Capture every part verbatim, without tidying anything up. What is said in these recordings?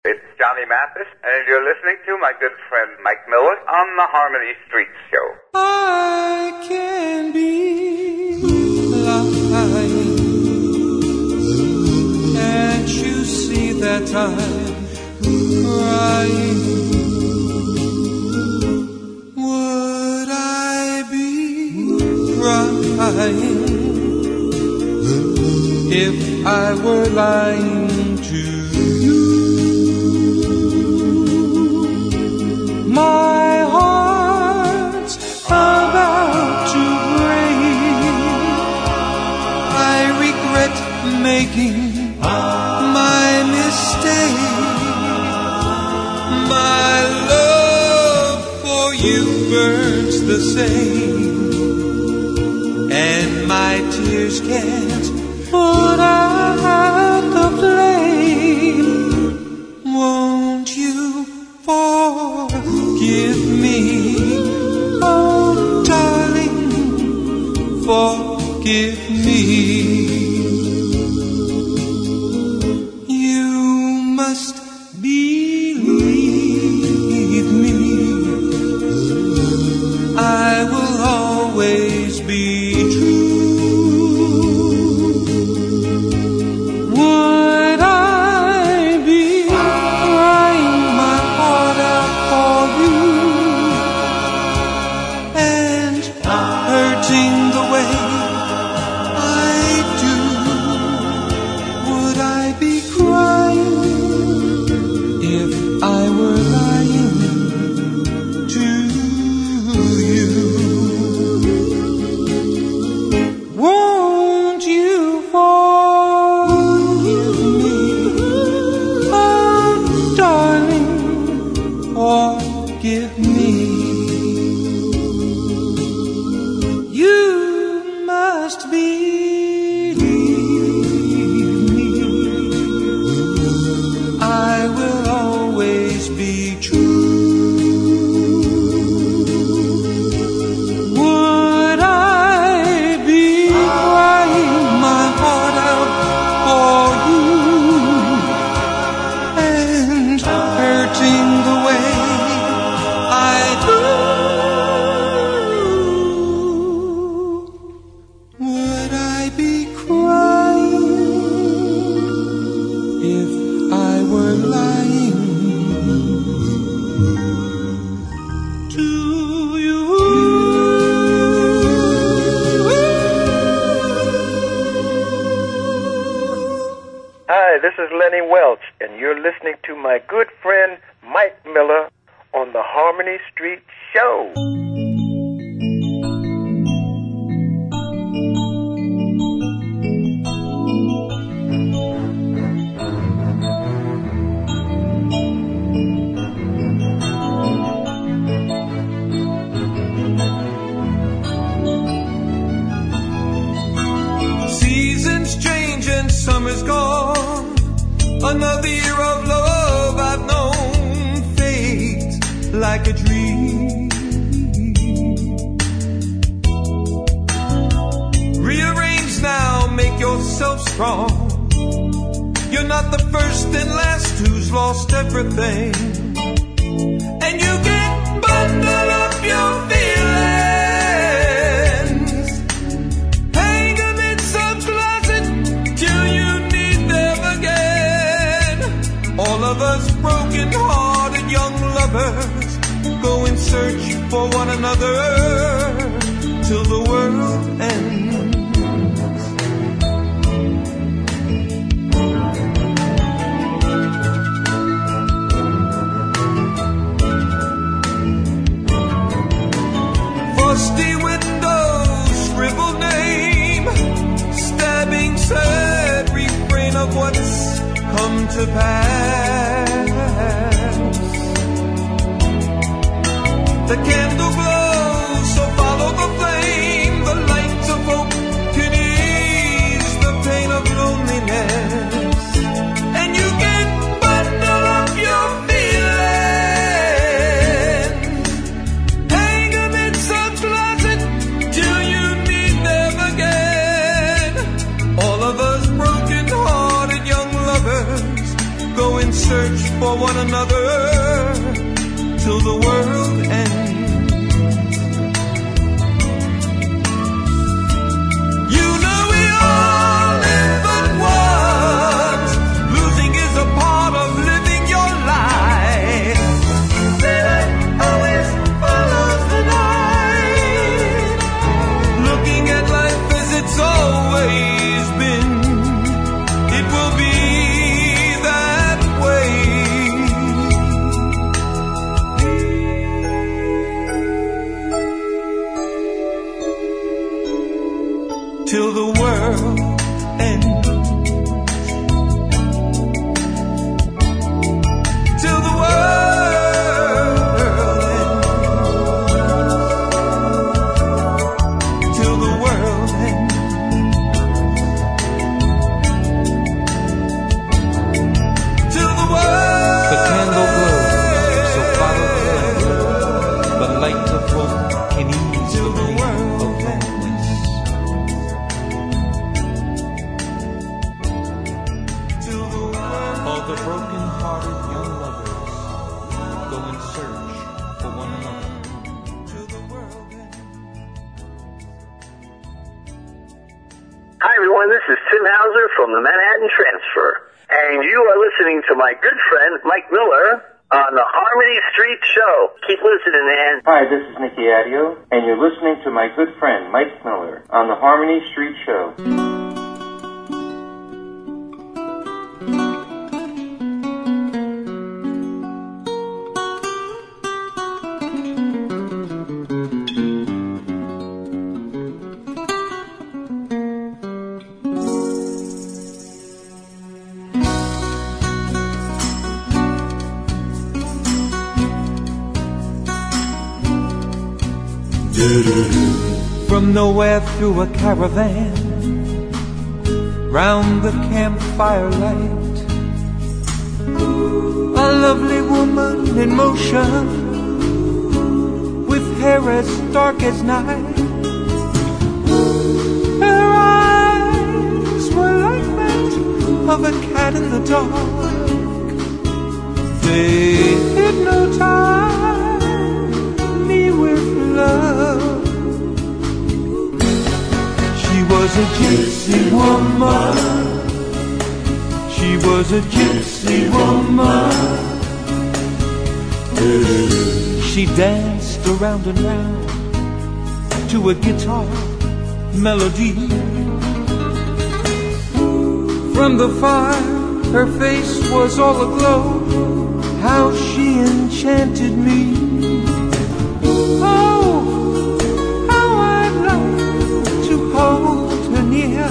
It's Johnny Mathis, and you're listening to my good friend Mike Miller on the Harmony Street Show. I can be lying. Can't you see that I'm crying? Would I be crying if I were lying to you? My heart's about to break. I regret making my mistake. My love for you burns the same, and my tears can't put out the flame. Won't you forgive me, oh darling, forgive me. You must believe me, I will always be true. Would I be crying my heart out for you and hurting the way I do? Would I be crying if I were lying to you? Won't you forgive me, oh darling, forgive me. You must believe me, I will always be true. Would I be crying my heart out for you and hurting the way I do? Would I be crying if I were lying to you? Hi, this is Lenny Welch, and you're listening to my good friend Mike Miller on the Harmony Street Show. Seasons change and summer's gone. Another year of love I've known fades like a dream. Rearrange now, make yourself strong. You're not the first and last who's lost everything. And you can bundle up your feelings, hang them in some closet till you need them again. All of us broken-hearted young lovers go in search for one another till the world ends. Rusty windows, scribbled name, stabbing sad refrain of what's come to pass. The candle glows, so follow the flame. The lights of hope can ease the pain of loneliness. And you can bundle up your feelings, hang them in some closet till you need them again. All of us broken-hearted young lovers go in one another till the world ends. You know we all live but once. Losing is a part of living your life. Daylight always follows the night. Looking at life as it's always been, it will be that way. Till the world ends. Till the world ends. Till the world ends. Till the world. The candle glows, so follow the candle. The light of hope can ease the pain of loneliness. All the broken-hearted young lovers go in search for one another. Hi everyone, this is Tim Hauser from the Manhattan Transfer, and you are listening to my good friend Mike Miller on the Harmony Street Show. Keep listening, man. Hi, this is Nicky Adio, and you're listening to my good friend Mike Miller on the Harmony Street Show. From nowhere through a caravan, round the campfire light, a lovely woman in motion, with hair as dark as night. Her eyes were like that of a cat in the dark. They hypnotized me with love. She was a gypsy woman. She was a gypsy woman. She danced around and round to a guitar melody. From the fire, her face was all aglow. How she enchanted me. Oh, how I'd like to hold her near,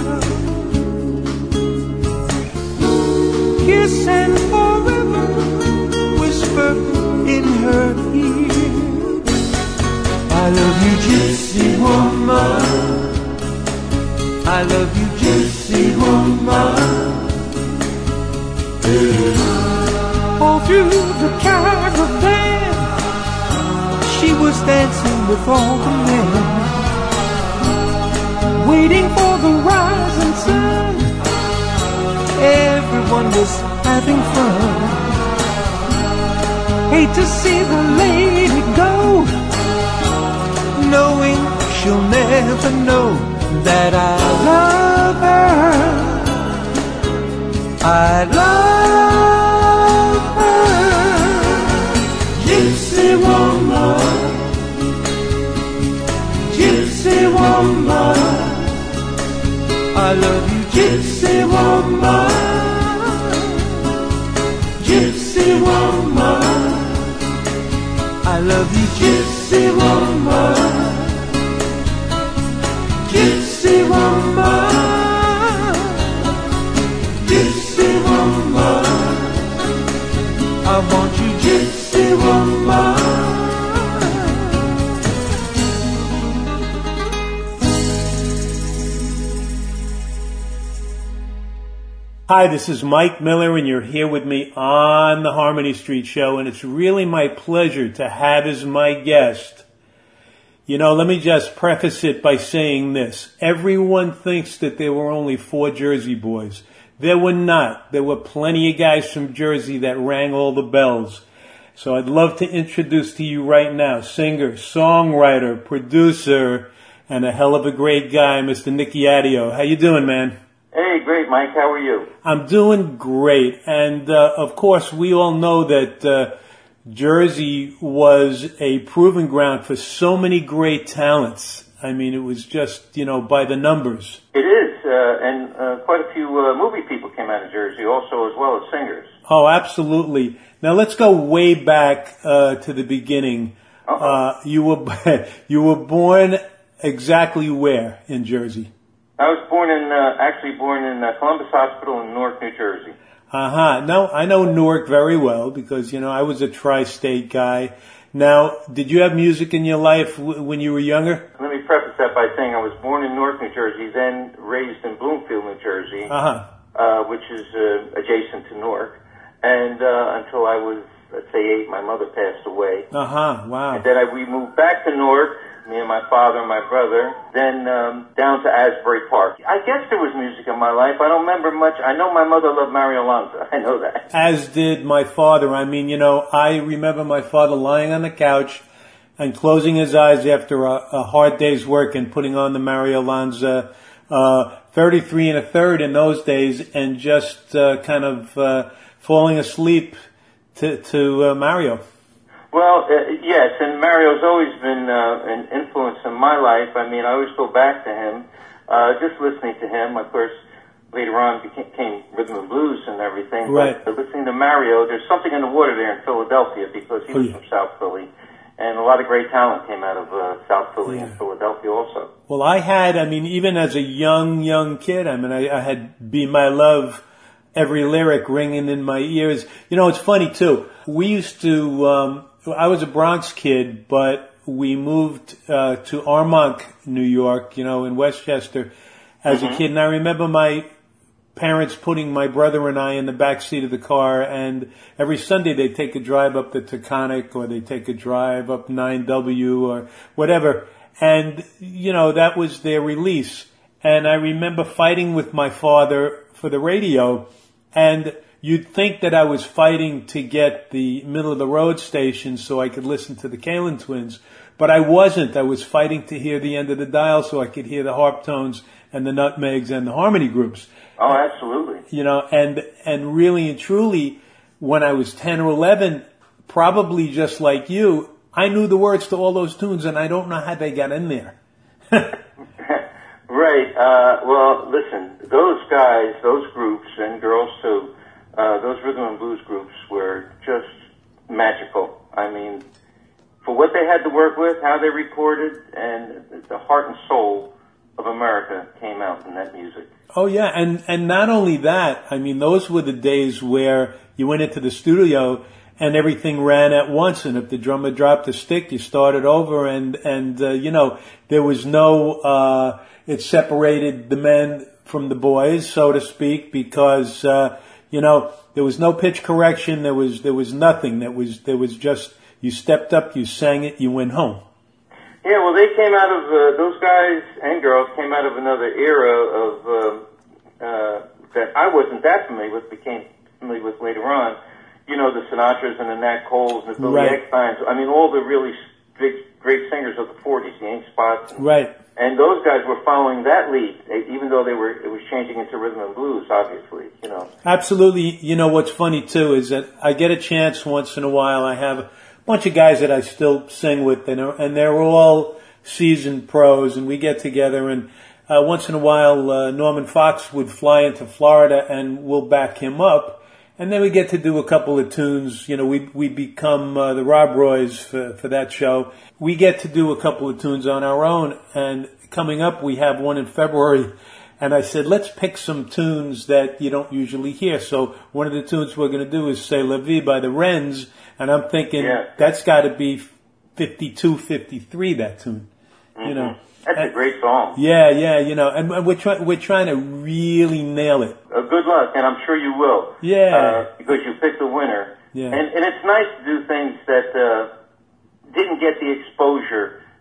kiss and forever whisper in her ear, I love you, gypsy woman. I love you, gypsy woman. All through the caravan, she was dancing with all the men, waiting for the rising sun. Everyone was having fun. Hate to see the lady go, knowing she'll never know that I love her. I love her. Gypsy woman, gypsy woman, I love you, gypsy woman, gypsy woman, I love you, gypsy woman, gypsy woman, gypsy woman, I want you, gypsy woman. Hi, this is Mike Miller, and you're here with me on the Harmony Street Show, and it's really my pleasure to have as my guest. You know, let me just preface it by saying this. Everyone thinks that there were only four Jersey boys. There were not. There were plenty of guys from Jersey that rang all the bells. So I'd love to introduce to you right now singer, songwriter, producer, and a hell of a great guy, Mister Nicky Adio. How you doing, man? Hey, great, Mike. How are you? I'm doing great. And, uh, of course, we all know that uh, Jersey was a proving ground for so many great talents. I mean, it was just, you know, by the numbers. It is, uh, and uh, quite a few uh, movie people came out of Jersey also, as well as singers. Oh, absolutely. Now, let's go way back uh, to the beginning. Uh-huh. Uh, you were you were born exactly where in Jersey? I was born in, uh, actually born in uh, Columbus Hospital in Newark, New Jersey. Uh-huh. No, I know Newark very well because, you know, I was a tri-state guy. Now, did you have music in your life w- when you were younger? Let me preface that by saying I was born in Newark, New Jersey, then raised in Bloomfield, New Jersey, uh-huh. uh, which is uh, adjacent to Newark. And uh, until I was, let's say, eight, my mother passed away. Uh-huh, wow. And then I, we moved back to Newark, me and my father and my brother, then um, down to Asbury Park. I guess there was music in my life. I don't remember much. I know my mother loved Mario Lanza. I know that. As did my father. I mean, you know, I remember my father lying on the couch and closing his eyes after a, a hard day's work and putting on the Mario Lanza uh, thirty-three and a third in those days and just uh, kind of uh, falling asleep to, to uh, Mario. Well, uh, yes, and Mario's always been uh, an influence in my life. I mean, I always go back to him, uh, just listening to him. Of course, later on became rhythm and blues and everything. Right. But listening to Mario, there's something in the water there in Philadelphia because he oh, was yeah. from South Philly. And a lot of great talent came out of uh, South Philly yeah. and Philadelphia also. Well, I had, I mean, even as a young, young kid, I mean, I, I had Be My Love, every lyric ringing in my ears. You know, it's funny, too. We used to... Um, I was a Bronx kid, but we moved uh, to Armonk, New York, you know, in Westchester as mm-hmm. a kid. And I remember my parents putting my brother and I in the back seat of the car, and every Sunday they'd take a drive up the Taconic or they'd take a drive up nine W or whatever. And, you know, that was their release. And I remember fighting with my father for the radio, and you'd think that I was fighting to get the middle of the road station so I could listen to the Kalin Twins, but I wasn't. I was fighting to hear the end of the dial so I could hear the harp tones and the nutmegs and the harmony groups. Oh, absolutely. You know, and and really and truly, when I was ten or eleven, probably just like you, I knew the words to all those tunes, and I don't know how they got in there. Right. Uh, well, listen, those guys, those groups, and girls too, Uh, those rhythm and blues groups were just magical. I mean, for what they had to work with, how they recorded, and the heart and soul of America came out in that music. Oh, yeah, and, and not only that, I mean, those were the days where you went into the studio and everything ran at once, and if the drummer dropped a stick, you started over, and, and uh, you know, there was no, uh, it separated the men from the boys, so to speak, because... Uh, You know, there was no pitch correction. There was there was nothing. There was there was just you stepped up, you sang it, you went home. Yeah, well, they came out of uh, those guys and girls came out of another era of uh, uh, that I wasn't that familiar with. Became familiar with later on. You know, the Sinatras and the Nat Coles and the Billy Right. Ecksteins. I mean, all the really big, great singers of the forties, the Ink Spots. And, Right. And those guys were following that lead, even though they were, it was changing into rhythm and blues, obviously, you know. Absolutely. You know, what's funny, too, is that I get a chance once in a while. I have a bunch of guys that I still sing with, and, and they're all seasoned pros, and we get together, and uh, once in a while, uh, Norman Fox would fly into Florida, and we'll back him up. And then we get to do a couple of tunes. You know, we we become uh, the Rob Roys for, for that show. We get to do a couple of tunes on our own. And coming up, we have one in February. And I said, let's pick some tunes that you don't usually hear. So one of the tunes we're going to do is C'est La Vie by the Wrens. And I'm thinking yeah. that's got to be fifty-two, fifty-three, that tune. Mm-hmm. You know. That's and, a great song. Yeah, yeah, you know, and we're trying we're trying to really nail it. Uh, good luck, and I'm sure you will. Yeah. Uh, because you picked the winner. Yeah. And, and it's nice to do things that uh, didn't get the exposure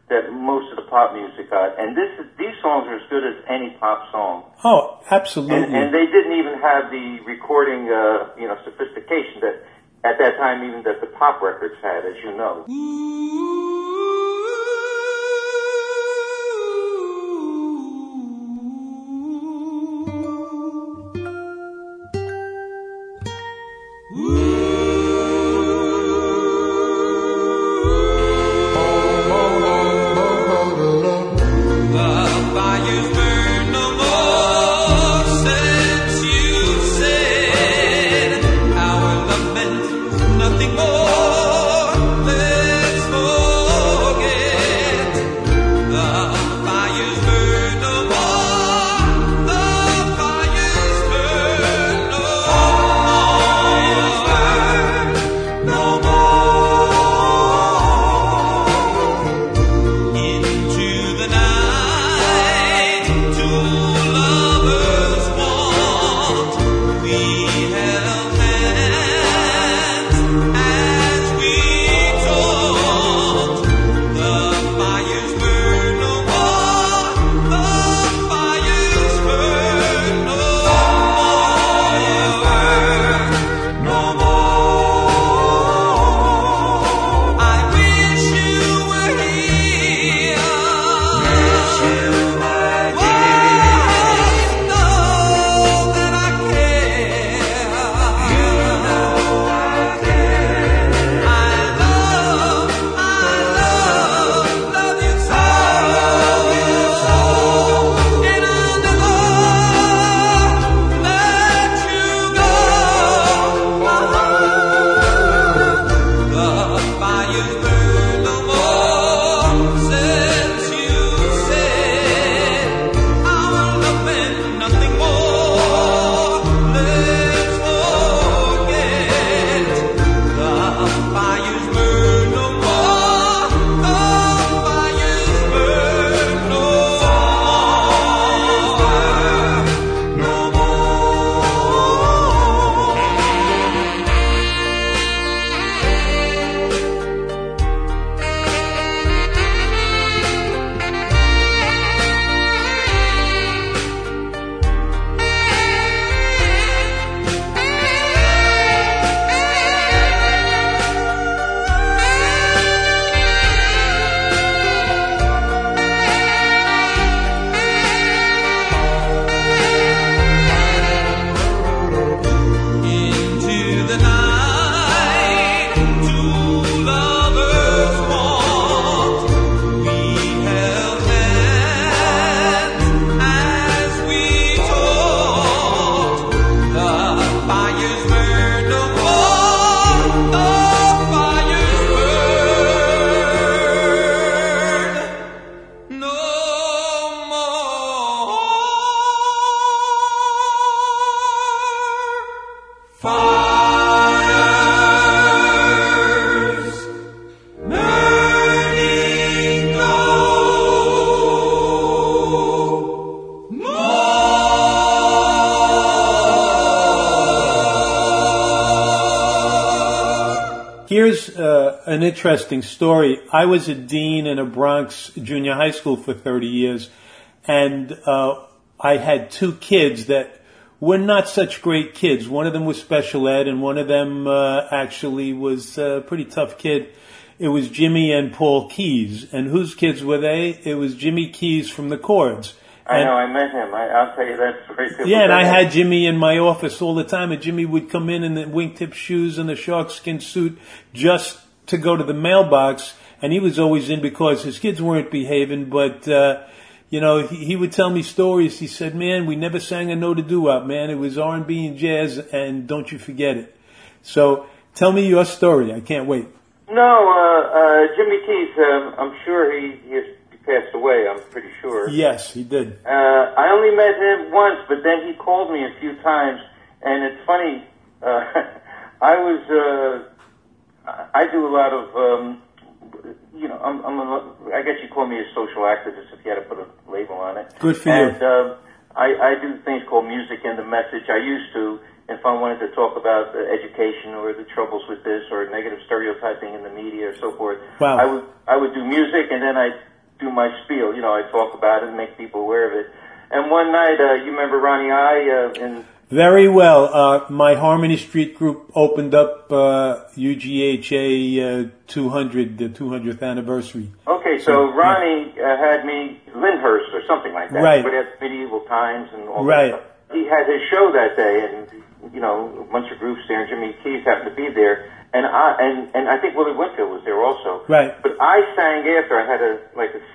that most of the pop music got. And this is, these songs are as good as any pop song. Oh, absolutely. And, and they didn't even have the recording, uh, you know, sophistication that at that time even that the pop records had, as you know. Here's uh, an interesting story. I was a dean in a Bronx junior high school for thirty years, and uh, I had two kids that were not such great kids. One of them was special ed, and one of them uh, actually was a pretty tough kid. It was Jimmy and Paul Keys. And whose kids were they? It was Jimmy Keys from the Chords. I and, know, I met him. I, I'll tell you that story too. Yeah, and I had Jimmy in my office all the time, and Jimmy would come in in the wingtip shoes and the sharkskin suit just to go to the mailbox, and he was always in because his kids weren't behaving, but, uh, you know, he, he would tell me stories. He said, man, we never sang a note of doo-wop, man. It was R and B and jazz, and don't you forget it. So tell me your story. I can't wait. No, uh, uh, Jimmy Keys, um, I'm sure he, he passed away, I'm pretty sure. Yes, he did. Uh, I only met him once, but then he called me a few times, and it's funny, uh, I was, uh, I do a lot of, um, you know, I'm, I'm a, I guess you call me a social activist if you had to put a label on it. Good for and, you. And, uh, I, I do things called Music and the Message. I used to, if I wanted to talk about uh, education or the troubles with this or negative stereotyping in the media or so forth. Wow. I would, I would do music, and then I'd do my spiel. You know, I talk about it and make people aware of it. And one night, uh, you remember Ronnie I uh, in... Very well. Uh, my Harmony Street group opened up uh, U G H A uh, two hundred, the two hundredth anniversary. Okay, so Ronnie uh, had me, Lyndhurst or something like that. Right. But at Medieval Times and all Right. that stuff. He had his show that day, and, you know, a bunch of groups there, and Jimmy Keys happened to be there. And I and, and I think Willie Winfield was there also. Right. But I sang after. I had a, like a,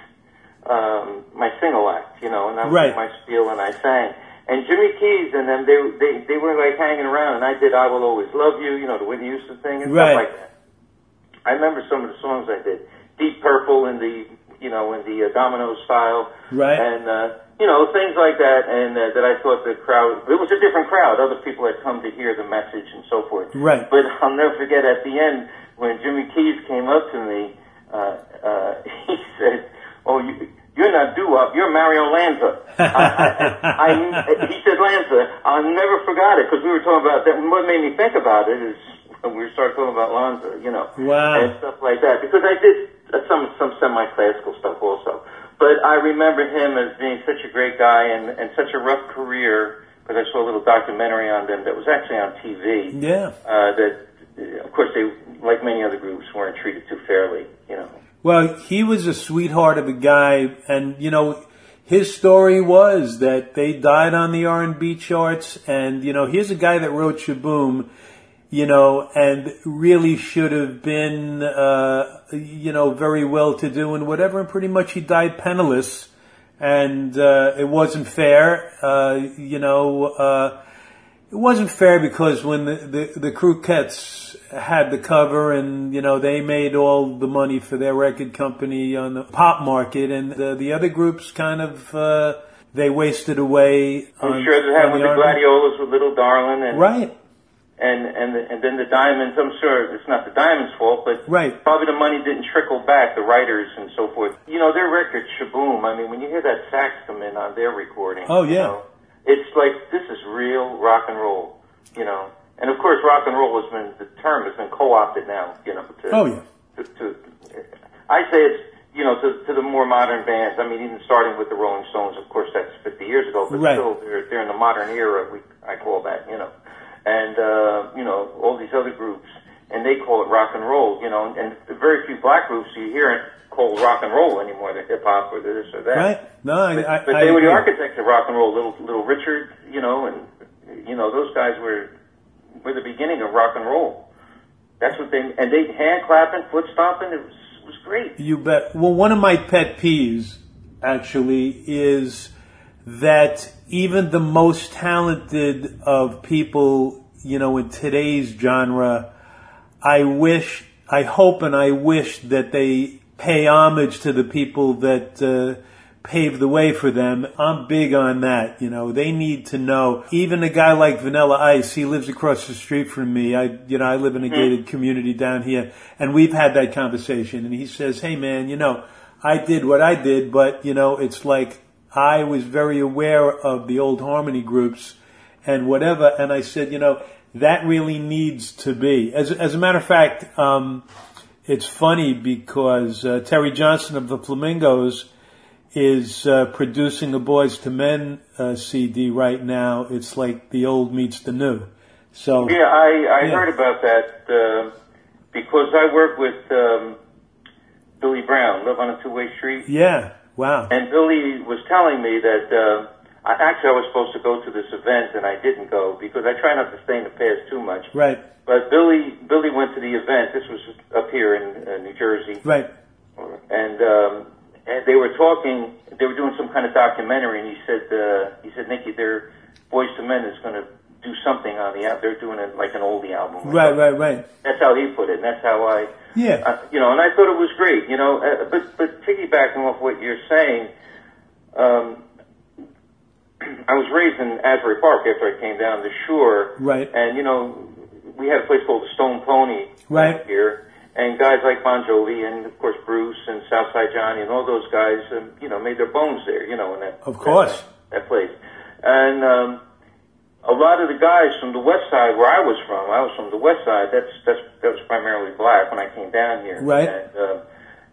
um, my single act, you know, and I was Right. my spiel, and I sang. And Jimmy Keys and them, they they they were like hanging around, and I did "I Will Always Love You," you know, the Whitney Houston thing and Right. stuff like that. I remember some of the songs I did, Deep Purple in the you know in the uh, Domino style, Right. and uh, you know things like that, and uh, that I thought the crowd, it was a different crowd. Other people had come to hear the message and so forth. Right. But I'll never forget at the end when Jimmy Keys came up to me, uh, uh, he said, "Oh, you." You're not doo-wop, you're Mario Lanza. I, I, I, he said Lanza. I never forgot it because we were talking about that. What made me think about it is when we started talking about Lanza, you know, Wow. and stuff like that. Because I did some some semi-classical stuff also. But I remember him as being such a great guy and, and such a rough career because I saw a little documentary on them that was actually on T V. Yeah. Uh, that, uh, of course, they, like many other groups, weren't treated too fairly, you know. Well, he was a sweetheart of a guy, and, you know, his story was that they died on the R and B charts, and, you know, here's a guy that wrote Shaboom, you know, and really should have been, uh, you know, very well-to-do and whatever, and pretty much he died penniless, and uh, it wasn't fair, uh, you know, uh, it wasn't fair because when the, the, the Croquettes had the cover and, you know, they made all the money for their record company on the pop market, and the, the other groups kind of, uh, they wasted away. I'm on, sure that happened with the R and B. Gladiolas with Little Darlin'. And, Right. And, and, the, and then the Diamonds, I'm sure it's not the Diamonds' fault, but Right. probably the money didn't trickle back, the writers and so forth. You know, their record, Shaboom, I mean, when you hear that sax come in on their recording. Oh, yeah. You know, it's like, this is real rock and roll, you know. And of course, rock and roll has been, the term has been co-opted now, you know. To, Oh, yeah. To, to, I say it's, you know, to, to the more modern bands. I mean, even starting with the Rolling Stones, of course, that's fifty years ago, but Right. still, they're, they're in the modern era, we, I call that, you know. And, uh, you know, all these other groups, and they call it rock and roll, you know, and the very few black groups you hear it called rock and roll anymore, the hip-hop or this or that. Right. No, I, But, I, but I they were the agree. architects of rock and roll, little, little Richard, you know, and, you know, those guys were, were the beginning of rock and roll. That's what they, and they hand clapping, foot stomping, it was, it was great. You bet. Well, one of my pet peeves, actually, is that even the most talented of people, you know, in today's genre, I wish, I hope and I wish that they pay homage to the people that uh, paved the way for them. I'm big on that, you know. They need to know. Even a guy like Vanilla Ice, he lives across the street from me. I, you know, I live in a gated community down here, and we've had that conversation. And he says, "Hey, man, you know, I did what I did, but you know, it's like I was very aware of the old Harmony groups and whatever." And I said, you know, that really needs to be. As as a matter of fact, um, it's funny because uh, Terry Johnson of the Flamingos is uh, producing a Boys to Men uh, C D right now. It's like the old meets the new. So Yeah, I, I Yeah. heard about that uh, because I work with um, Billy Brown, Live on a Two-Way Street. yeah, wow, And Billy was telling me that, uh, I, actually I was supposed to go to this event and I didn't go because I try not to stay in the past too much. right, But Billy, Billy went to the event. This was up here in uh, New Jersey. right, And, um, and they were talking, they were doing some kind of documentary, and he said, uh, he said, Nicky, their Boys to Men is going to do something on the album. They're doing it like an oldie album. right, right, right. That's how he put it, and that's how I, Yeah, uh, you know, and I thought it was great, you know. Uh, but but piggybacking off what you're saying, um, I was raised in Asbury Park after I came down the shore, Right. And you know, we had a place called the Stone Pony Right. here. And guys like Bon Jovi and, of course, Bruce and Southside Johnny and all those guys, um, you know, made their bones there, you know, in that, Of course. that, that place. And um, a lot of the guys from the west side, where I was from, I was from the west side, that's, that's, that was primarily black when I came down here. Right. And, uh,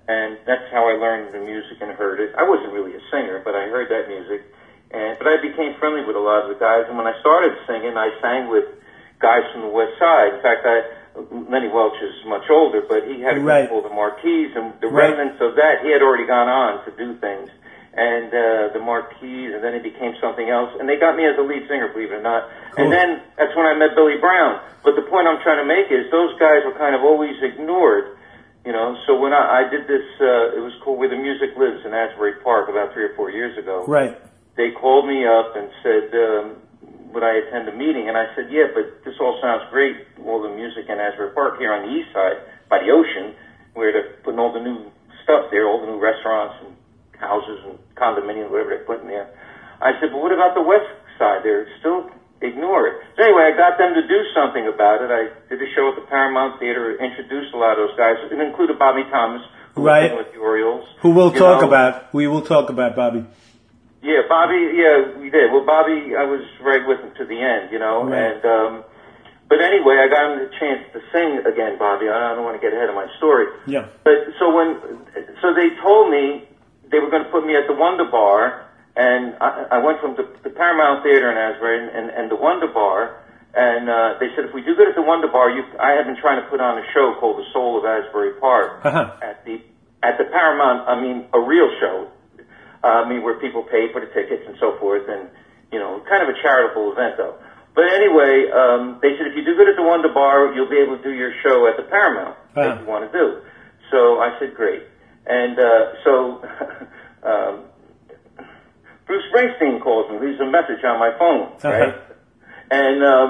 and that's how I learned the music and heard it. I wasn't really a singer, but I heard that music, and but I became friendly with a lot of the guys. And when I started singing, I sang with guys from the West Side. In fact, I Lenny Welch is much older, but he had a group Right. called the Marquis, and the Right. remnants of that, he had already gone on to do things. And uh, the Marquis, and then he became something else. And they got me as a lead singer, believe it or not. Cool. And then that's when I met Billy Brown. But the point I'm trying to make is those guys were kind of always ignored. You know, so when I, I did this, uh, it was called Where the Music Lives in Asbury Park about three or four years ago. Right. They called me up and said, um, would I attend a meeting? And I said, yeah, but this all sounds great, all the music in Asbury Park here on the east side by the ocean, where they're putting all the new stuff there, all the new restaurants and houses and condominiums, whatever they're putting there. I said, but what about the west side? They're still ignore it. So anyway, I got them to do something about it. I did a show at the Paramount Theater, introduced a lot of those guys. It included Bobby Thomas, who Right. was with the Orioles. Who we'll You talk know? about. We will talk about Bobby. Yeah, Bobby, yeah, we did. Well, Bobby, I was right with him to the end, you know. Right. And um, But anyway, I got him the chance to sing again, Bobby. I don't want to get ahead of my story. Yeah. But so when, so they told me they were going to put me at the Wonder Bar. And I, I went from the, the Paramount Theater in Asbury and, and, and the Wonder Bar, and uh, they said, if we do good at the Wonder Bar, you, I have been trying to put on a show called The Soul of Asbury Park Uh-huh. at the at the Paramount. I mean, a real show. Uh, I mean, where people pay for the tickets and so forth, and you know, kind of a charitable event though. But anyway, um, they said if you do good at the Wonder Bar, you'll be able to do your show at the Paramount Uh-huh. that you want to do. So I said, great. And uh, so. um, Bruce Springsteen calls me, leaves a message on my phone, right? Uh-huh. And um,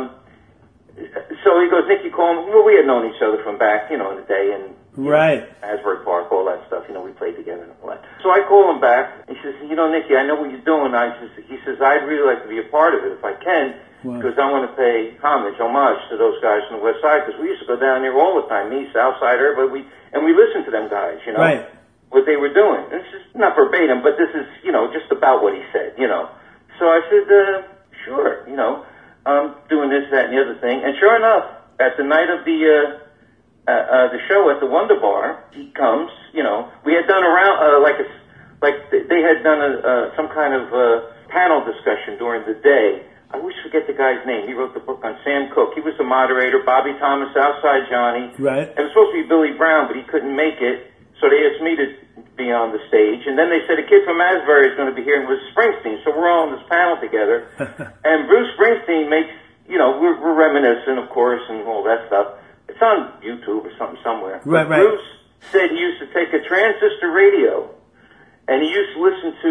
so he goes, Nick, you call me? Well, we had known each other from back, you know, in the day, and Right. Asbury Park, all that stuff. You know, we played together and all that. So I call him back. He says, you know, Nicky, I know what you're doing. I says, he says, I'd really like to be a part of it if I can, Wow. because I want to pay homage, homage to those guys from the West Side, because we used to go down there all the time, me, Southside, everybody, we, and we listened to them guys, you know. Right. What they were doing. This is not verbatim, but this is, you know, just about what he said, you know. So I said, uh, sure, you know, I'm doing this, that, and the other thing. And sure enough, at the night of the, uh, uh, uh the show at the Wonder Bar, he comes, you know, we had done around, uh, like a, like they had done a, uh, some kind of, uh, panel discussion during the day. I always forget the guy's name. He wrote the book on Sam Cooke. He was the moderator, Bobby Thomas, Outside Johnny. Right. It was supposed to be Billy Brown, but he couldn't make it. So they asked me to be on the stage, and then they said a kid from Asbury is going to be here, and it was Springsteen. So we're all on this panel together, and Bruce Springsteen makes, you know, we're, we're reminiscing, of course, and all that stuff. It's on YouTube or something somewhere. Right, But right. Bruce said he used to take a transistor radio, and he used to listen to,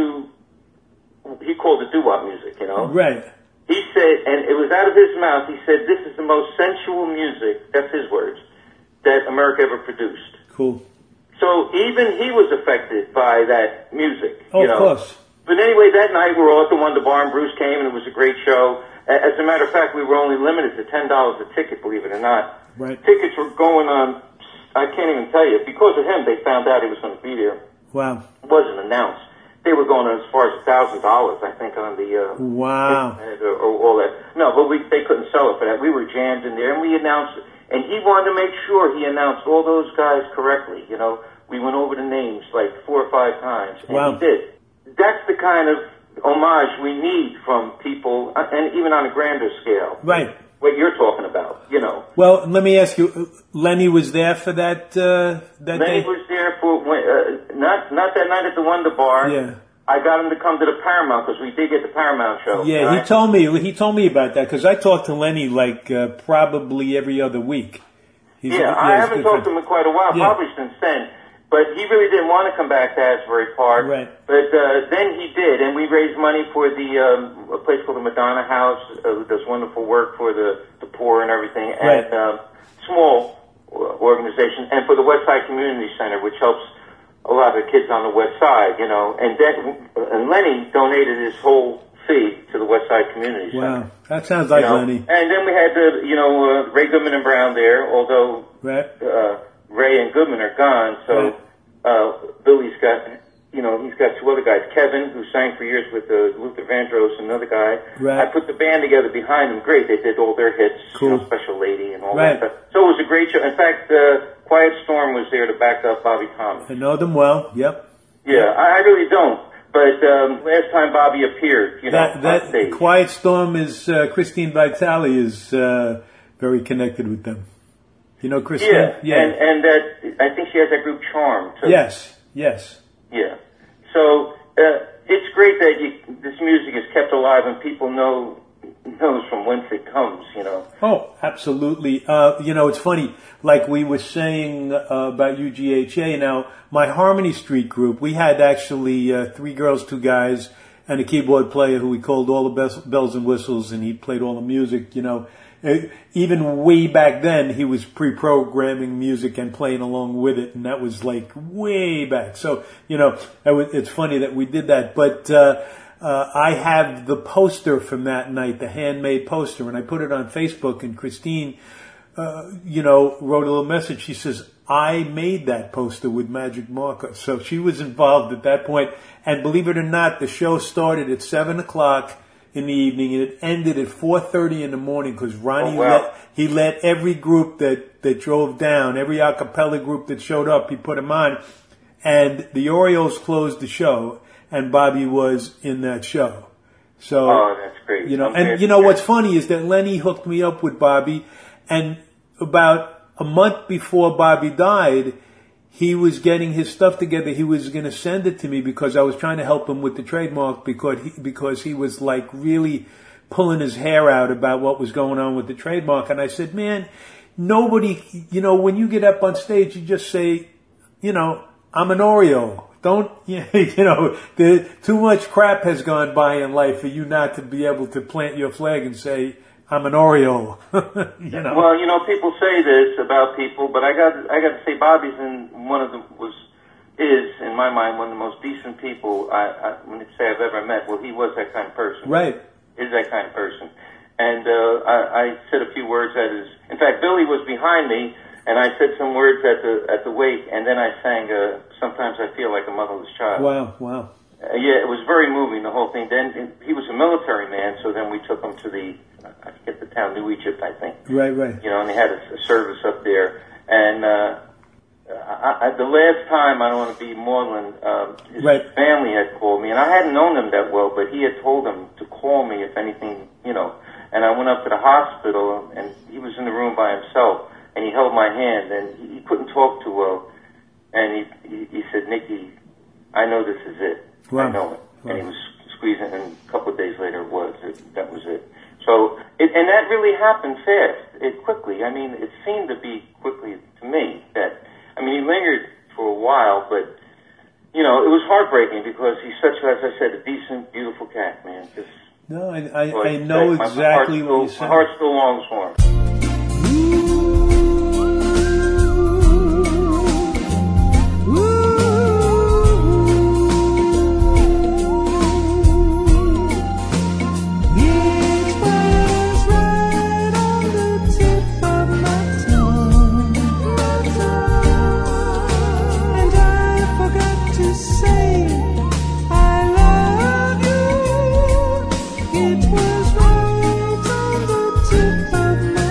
he called it doo-wop music, you know. Right. He said, and it was out of his mouth, he said, this is the most sensual music, that's his words, that America ever produced. Cool. So even he was affected by that music, Oh, you know. of course. But anyway, that night we were all at the Wonder Bar, and Bruce came, and it was a great show. A- As a matter of fact, we were only limited to ten dollars a ticket, believe it or not. Right. Tickets were going on, I can't even tell you. Because of him, they found out he was going to be there. Wow. It wasn't announced. They were going on as far as one thousand dollars, I think, on the uh, Wow. internet or, or all that. No, but we they couldn't sell it for that. We were jammed in there, and we announced it. And he wanted to make sure he announced all those guys correctly, you know. We went over the names like four or five times, and Wow. he did. That's the kind of homage we need from people, uh, and even on a grander scale. Right. What you're talking about, you know. Well, let me ask you, Lenny was there for that, uh, that Lenny day? was there for, when, uh, not not that night at the Wonder Bar. Yeah. I got him to come to the Paramount, because we did get the Paramount show. Yeah, And he I- told me, he told me about that, because I talked to Lenny like, uh, probably every other week. He's a- Yeah, I he's haven't good talked to friend. him in quite a while, Yeah. probably since then. But he really didn't want to come back to Asbury Park. Right. But uh, then he did, and we raised money for the um, a place called the Madonna House, uh, who does wonderful work for the, the poor and everything, Right. and um, small uh, organization, and for the West Side Community Center, which helps a lot of the kids on the West Side, you know. And then and Lenny donated his whole fee to the West Side Community Center. Wow. That sounds like You know? Lenny. And then we had the, you know, uh, Ray Goodman and Brown there, although Right. uh, Ray and Goodman are gone, so Right. uh, Billy's got, you know, he's got two other guys, Kevin, who sang for years with uh, Luther Vandross, and another guy. Right. I put the band together behind them. Great. They did all their hits, cool. you know, Special Lady and all right. that stuff. So it was a great show. In fact, uh, Quiet Storm was there to back up Bobby Thomas. I know them well. Yep. Yeah, I, I really don't. But um, last time Bobby appeared, you know, that, that on stage. Quiet Storm is uh, Christine Vitale is uh, very connected with them. You know, Christine. Yeah, yeah. and and that I think she has that group Charm too. Yes. Yes. Yeah. So uh, it's great that you, this music is kept alive and people know knows from whence it comes. You know. Oh, absolutely. Uh, you know, it's funny. Like we were saying uh, about U G H A. Now, my Harmony Street group, we had actually uh, three girls, two guys, and a keyboard player who we called all the bells, bells and whistles, and he played all the music. You know, uh, even way back then, he was pre-programming music and playing along with it, and that was like way back. So, you know, it was, it's funny that we did that, but. Uh, Uh, I have the poster from that night, the handmade poster, and I put it on Facebook, and Christine, uh, you know, wrote a little message. She says, I made that poster with Magic Marker. So she was involved at that point. And believe it or not, the show started at seven o'clock in the evening, and it ended at four thirty in the morning because Ronnie, oh, wow. let, he let every group that, that drove down, every a cappella group that showed up, he put them on. And the Orioles closed the show. And Bobby was in that show. So, oh, that's great. You know, I'm and you know what's funny is that Lenny hooked me up with Bobby, and about a month before Bobby died, he was getting his stuff together. He was going to send it to me because I was trying to help him with the trademark because he, because he was like really pulling his hair out about what was going on with the trademark. And I said, man, nobody, you know, when you get up on stage, you just say, you know, I'm an Oriole. Don't, you know, the, too much crap has gone by in life for you not to be able to plant your flag and say, I'm an Oriole. you know. Well, you know, people say this about people, but I got, I got to say Bobby's in one of the, was, is, in my mind, one of the most decent people I, I when I say I've ever met. Well, he was that kind of person. Right. Is that kind of person. And, uh, I, I said a few words at his, in fact, Billy was behind me, and I said some words at the at the wake, and then I sang uh, Sometimes I Feel Like a Motherless Child. Wow, wow. Uh, yeah, it was very moving, the whole thing. Then and he was a military man, so then we took him to the, I forget the town, New Egypt, I think. Right, right. You know, and they had a, a service up there. And uh, I, I, the last time, I don't want to be maudlin, um, his right. family had called me, and I hadn't known them that well, but he had told them to call me if anything, you know. And I went up to the hospital, and he was in the room by himself. And he held my hand, and he, he couldn't talk too well. And he, he he said, Nicky, I know this is it. Wow. I know it. Wow. And he was squeezing, and a couple of days later it was. It, that was it. So, it, and that really happened fast, it quickly. I mean, it seemed to be quickly to me that, I mean, he lingered for a while, but, you know, it was heartbreaking because he's such, as I said, a decent, beautiful cat, man. Just, no, I, I, well, I know my, exactly my what you're still, saying. My heart still longs for him. It was right on the tip of my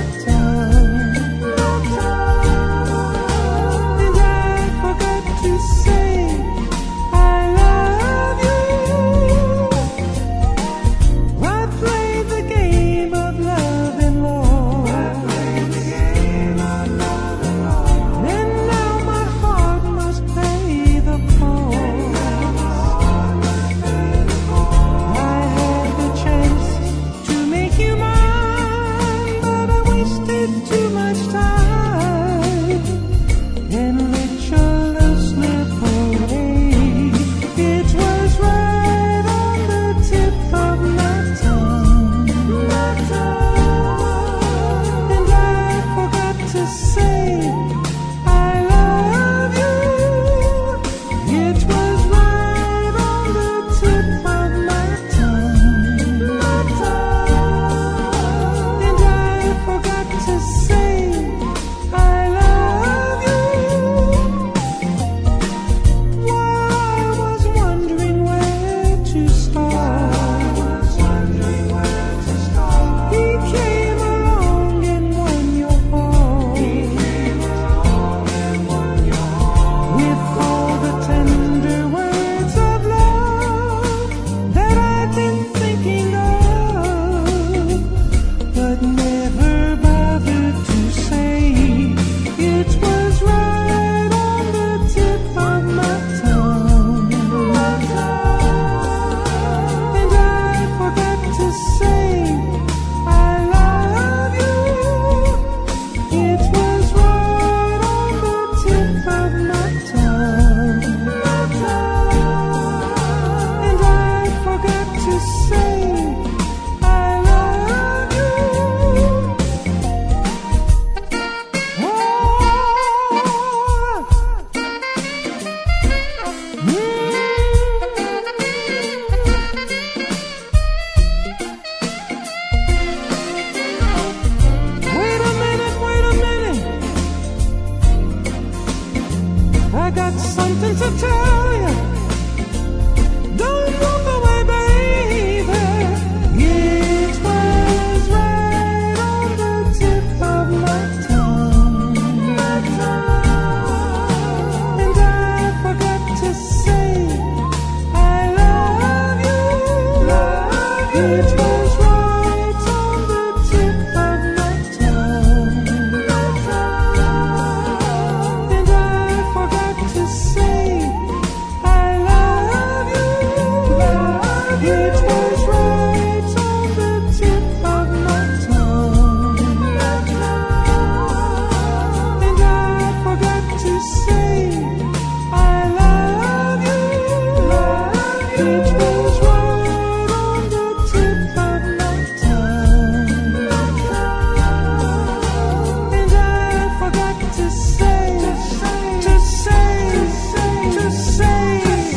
got something to tell you. Don't walk away, baby. It was right on the tip of my tongue. My tongue. And I forgot to say I love you. Love you. It was right on the tip of my tongue. My tongue. And I forgot to say I love you. Love you. It was right on the tip of my tongue. My tongue. And I forgot to say I love you. Love you. It was right on the tip of my tongue. My tongue. And I forgot to say, to say, to say,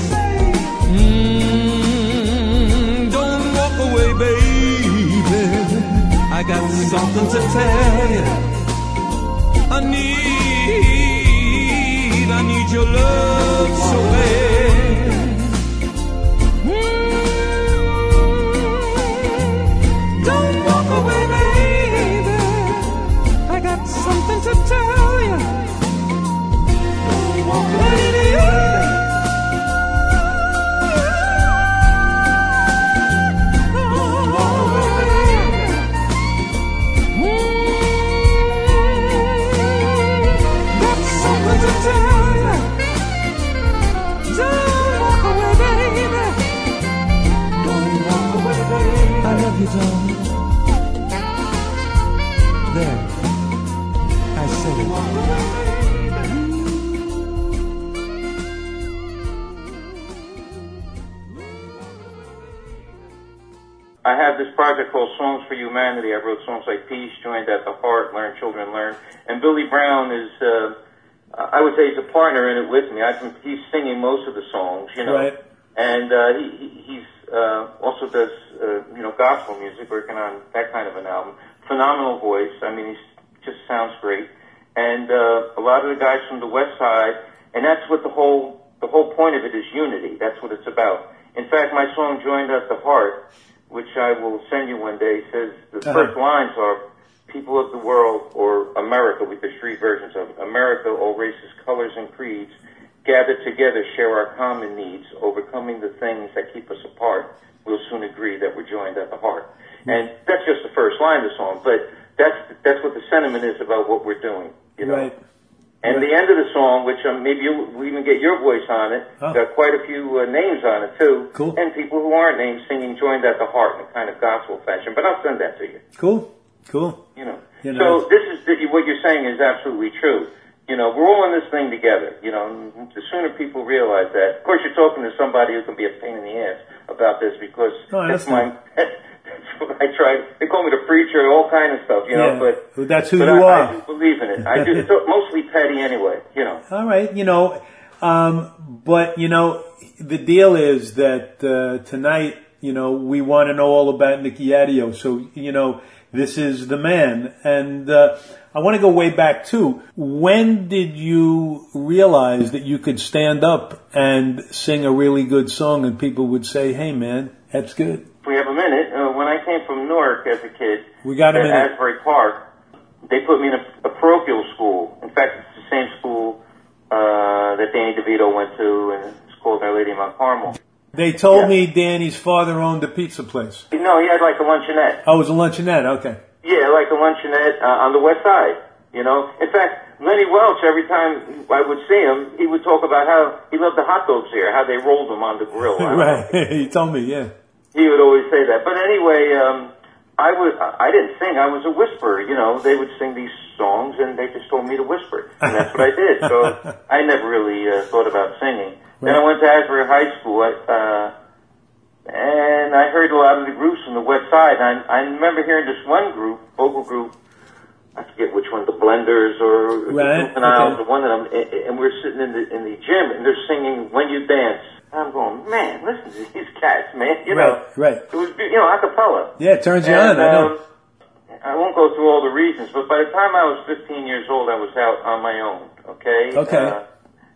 mm, don't walk away, baby. I got something to tell you. I need, I need your love so bad. Mm, don't walk away, baby. I got something to tell you. Don't walk away, baby. Don't walk away, baby. Got something to tell you. Don't walk away, baby. Don't walk away, baby. I love you, darling. There, I said it. Walk away, baby. I have this project called Songs for Humanity. I wrote songs like Peace, Joined at the Heart, Learn Children Learn. And Billy Brown is, uh, I would say he's a partner in it with me. I think he's singing most of the songs, you know. Right. And uh, he, he he's uh, also does, uh, you know, gospel music, working on that kind of an album. Phenomenal voice. I mean, he just sounds great. And uh, a lot of the guys from the West Side, and that's what the whole the whole point of it is, unity. That's what it's about. In fact, my song Joined at the Heart, which I will send you one day, says the Uh-huh. first lines are, people of the world, or America, with the three versions of it. America, all races, colors, and creeds, gather together, share our common needs, overcoming the things that keep us apart. We'll soon agree that we're joined at the heart. And that's just the first line of the song, but that's that's what the sentiment is about what we're doing, you know. Right. And Right. the end of the song, which um, maybe you, we even get your voice on it, Oh. got quite a few uh, names on it too, Cool. and people who aren't named singing "Joined at the Heart" in a kind of gospel fashion. But I'll send that to you. Cool. Cool. You know. You know. So this is the, what you're saying is absolutely true. You know, we're all in this thing together. You know, and the sooner people realize that. Of course, you're talking to somebody who can be a pain in the ass about this because No, that's that's my. That's what I try. They call me the preacher, all kind of stuff. You know, Yeah. but Well, that's who but you I, are. I do believe in it. I do. It's mostly petty anyway. You know. All right, you know, um, but you know, the deal is that uh, tonight, you know, we want to know all about Nicky Adio. So, you know, this is the man, and uh, I want to go way back too. When did you realize that you could stand up and sing a really good song, and people would say, "Hey, man, that's good"? If we have a minute, uh, when I came from Newark as a kid, We got a at minute. Asbury Park, they put me in a, a parochial school. In fact, it's the same school uh, that Danny DeVito went to, and it's called Our Lady of Mount Carmel. They told Yeah. me Danny's father owned a pizza place. No, he had like a luncheonette. Oh, it was a luncheonette. Okay. Yeah, like a luncheonette uh, on the west side, you know. In fact, Lenny Welch, every time I would see him, he would talk about how he loved the hot dogs here, how they rolled them on the grill. I don't know. Right. He told me, yeah. He would always say that. But anyway, um, I was, I didn't sing. I was a whisperer. You know, they would sing these songs, and they just told me to whisper, and that's what I did. So I never really uh, thought about singing. Then I went to Asbury High School, uh, and I heard a lot of the groups from the West Side. And I, I remember hearing this one group, vocal group. I forget which one, the Blenders or Right, the Juveniles, okay. or one of them. And, and we're sitting in the in the gym, and they're singing "When You Dance." I'm going, man, listen to these cats, man. You know, Right, right. It was, you know, a cappella. Yeah, it turns you And, on, I know. um, I won't go through all the reasons, but by the time I was fifteen years old, I was out on my own. Okay. Okay. Uh,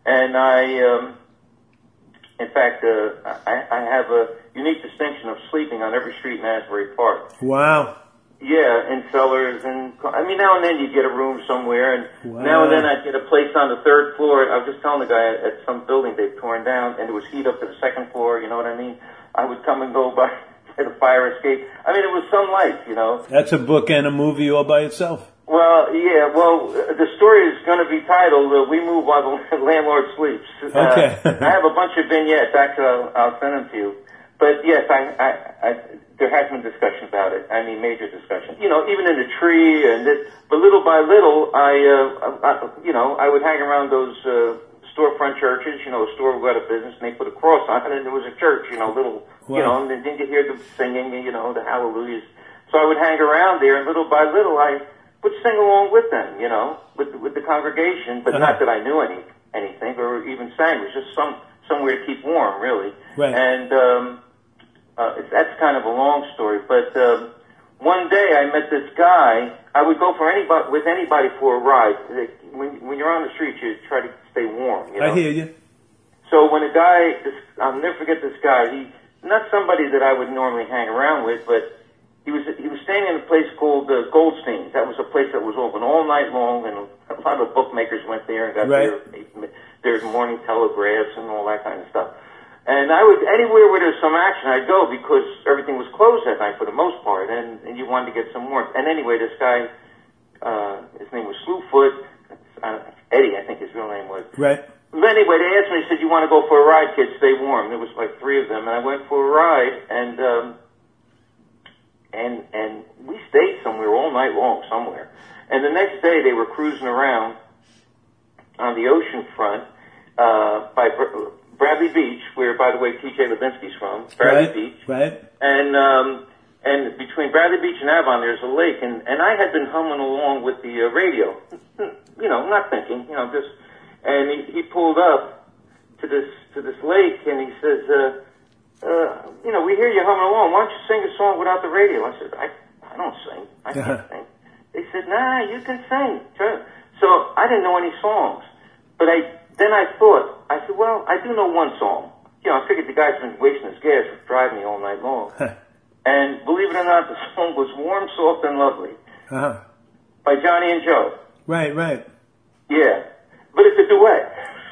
And I, um, in fact, uh, I, I have a unique distinction of sleeping on every street in Asbury Park. Wow. Yeah, in cellars, and I mean, now and then you get a room somewhere, and Wow. now and then I'd get a place on the third floor. I was just telling the guy at, at some building they've torn down, and there was heat up to the second floor, you know what I mean? I would come and go by, by the fire escape. I mean, it was some life, you know? That's a book and a movie all by itself. Well, yeah, well, the story is going to be titled, uh, We Move While the Landlord Sleeps. Okay. Uh, I have a bunch of vignettes, actually, I'll, I'll send them to you. But yes, I, I, I, there has been discussion about it. I mean, major discussion. You know, even in the tree, and it, but little by little, I, uh, I, you know, I would hang around those uh, storefront churches. You know, a store would go out of business, and they put a cross on it, and there was a church. You know, little, wow. you know, and then you hear them singing, you know, the hallelujahs. So I would hang around there, and little by little, I would sing along with them. You know, with with the congregation, but uh-huh. not that I knew any anything or even sang. It was just some somewhere to keep warm, really. Right. And um, Uh, it's, that's kind of a long story, but um, one day I met this guy. I would go for anybody with anybody for a ride. When, when you're on the street, you try to stay warm. You know? I hear you. So when a guy, this, I'll never forget this guy. He not somebody that I would normally hang around with, but he was he was staying in a place called uh, Goldstein's. That was a place that was open all night long, and a lot of bookmakers went there and got right. their their morning telegraphs and all that kind of stuff. And I would, anywhere where there's some action, I'd go because everything was closed that night for the most part, and, and you wanted to get some warmth. And anyway, this guy, uh, his name was Slewfoot, uh, Eddie, I think his real name was. Right. But anyway, they asked me, they said, you want to go for a ride, kid, stay warm. There was like three of them, and I went for a ride, and, um, and, and we stayed somewhere all night long, somewhere. And the next day, they were cruising around on the ocean front, uh, by, Bradley Beach, where, by the way, T J Levinsky's from, Bradley right, Beach. Right. And, um, and between Bradley Beach and Avon, there's a lake, and, and I had been humming along with the uh, radio, you know, not thinking, you know, just, and he, he pulled up to this, to this lake, and he says, uh, uh, you know, we hear you humming along, why don't you sing a song without the radio? I said, I, I don't sing, I can't sing. They said, nah, you can sing. So I didn't know any songs, but I, then I thought, I said, well, I do know one song. You know, I figured the guy's been wasting his gas driving me all night long. And believe it or not, the song was Warm, Soft, and Lovely uh-huh. by Johnny and Joe. Right, right. Yeah. But it's a duet.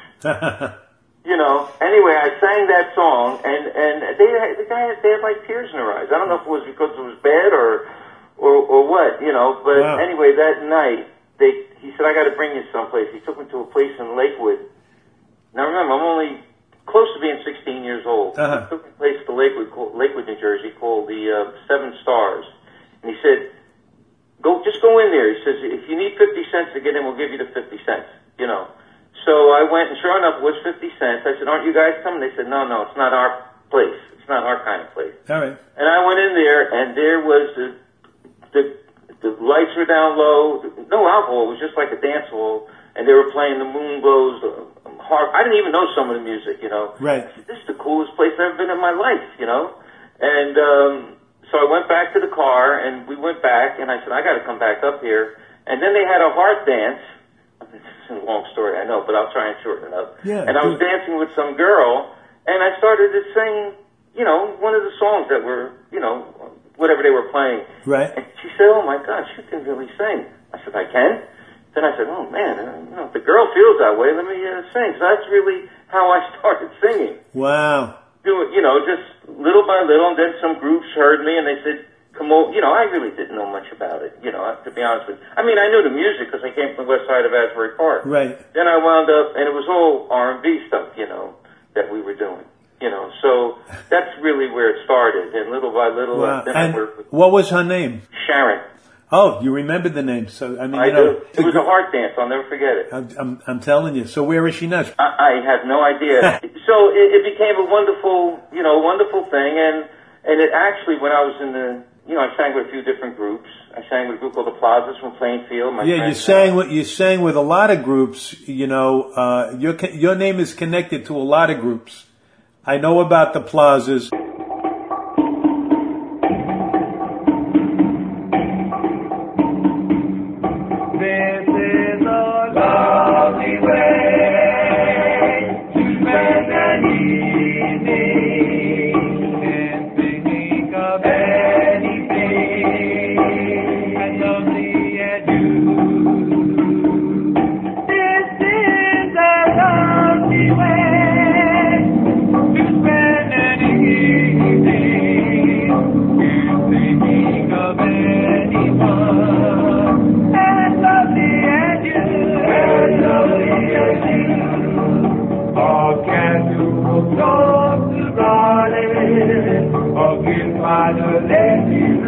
You know, anyway, I sang that song, and, and they, the guy had, they had like tears in their eyes. I don't know if it was because it was bad or, or, or what, you know, but wow. anyway, that night, they, he said, I got to bring you someplace. He took me to a place in Lakewood. Now remember, I'm only close to being sixteen years old. Uh-huh. He took me to a place to Lakewood, called, Lakewood, New Jersey, called the uh, Seven Stars. And he said, "Go, just go in there." He says, "If you need fifty cents to get in, we'll give you the fifty cents." You know. So I went, and sure enough, it was fifty cents. I said, "Aren't you guys coming?" They said, "No, no, it's not our place. It's not our kind of place." All right. And I went in there, and there was the the the lights were down low, no alcohol. It was just like a dance hall, and they were playing the Moon Glows, um, harp. I didn't even know some of the music, you know. Right. I said, this is the coolest place I've ever been in my life, you know. And um, so I went back to the car, and we went back, and I said, I got to come back up here. And then they had a heart dance. This is a long story, I know, but I'll try and shorten it up. Yeah, and I was dancing with some girl, and I started to sing, you know, one of the songs that were, you know, whatever they were playing. Right. And she said, "Oh my gosh, you can really sing." I said, "I can." Then I said, "Oh man, uh, you know, if the girl feels that way, let me uh, sing." So that's really how I started singing. Wow. Do it, you know, just little by little, and then some groups heard me, and they said, "Come over." You know, I really didn't know much about it. You know, to be honest with you. I mean, I knew the music because I came from the west side of Asbury Park. Right. Then I wound up, and it was all R and B stuff, you know, that we were doing. You know, so that's really where it started, and little by little, wow. then and I worked with what was her name? Sharon. Oh, you remembered the name. So I mean, I you know, do. It was a heart dance. I'll never forget it. I'm, I'm, I'm telling you. So where is she now? I, I have no idea. So it, it became a wonderful, you know, wonderful thing, and and it actually, when I was in the, you know, I sang with a few different groups. I sang with a group called the Plazas from Plainfield. My yeah, you sang with you sang with a lot of groups. You know, uh, your your name is connected to a lot of groups. I know about the Plazas. This is a lovely way walking by the lake,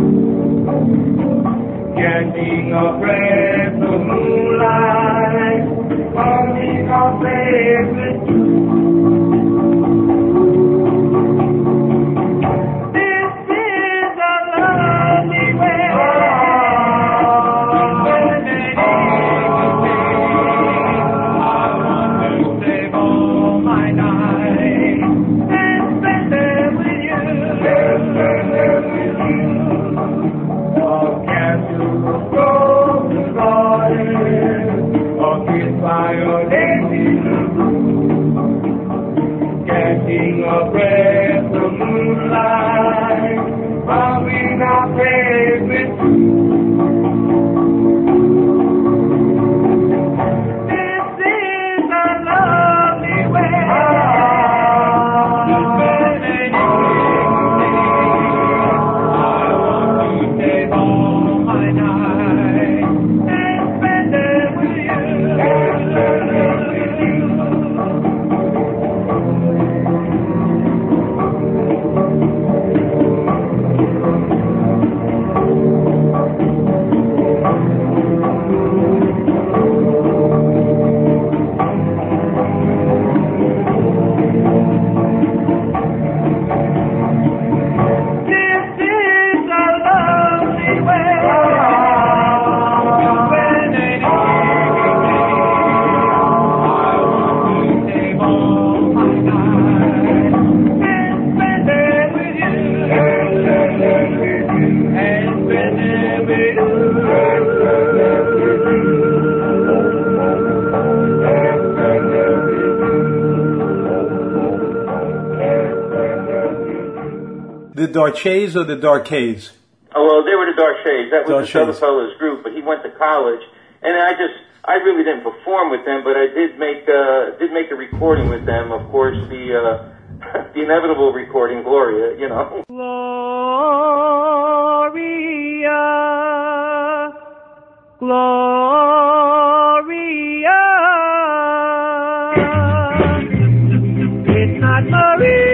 catching a breath of moonlight, falling off faces. This is a lonely way. Catching a breath of moonlight, following our favorite. This is a lovely way. I want to stay home my night and spend it with you. The Darchets or the Darkades? Oh, well, they were the Darchets. That was Darchets. this other fellow's group, but he went to college, and I just, I really didn't perform with them, but I did make, uh, did make a recording with them. Of course, the, uh, the inevitable recording, Gloria, you know. Gloria, Gloria, it's not Maria.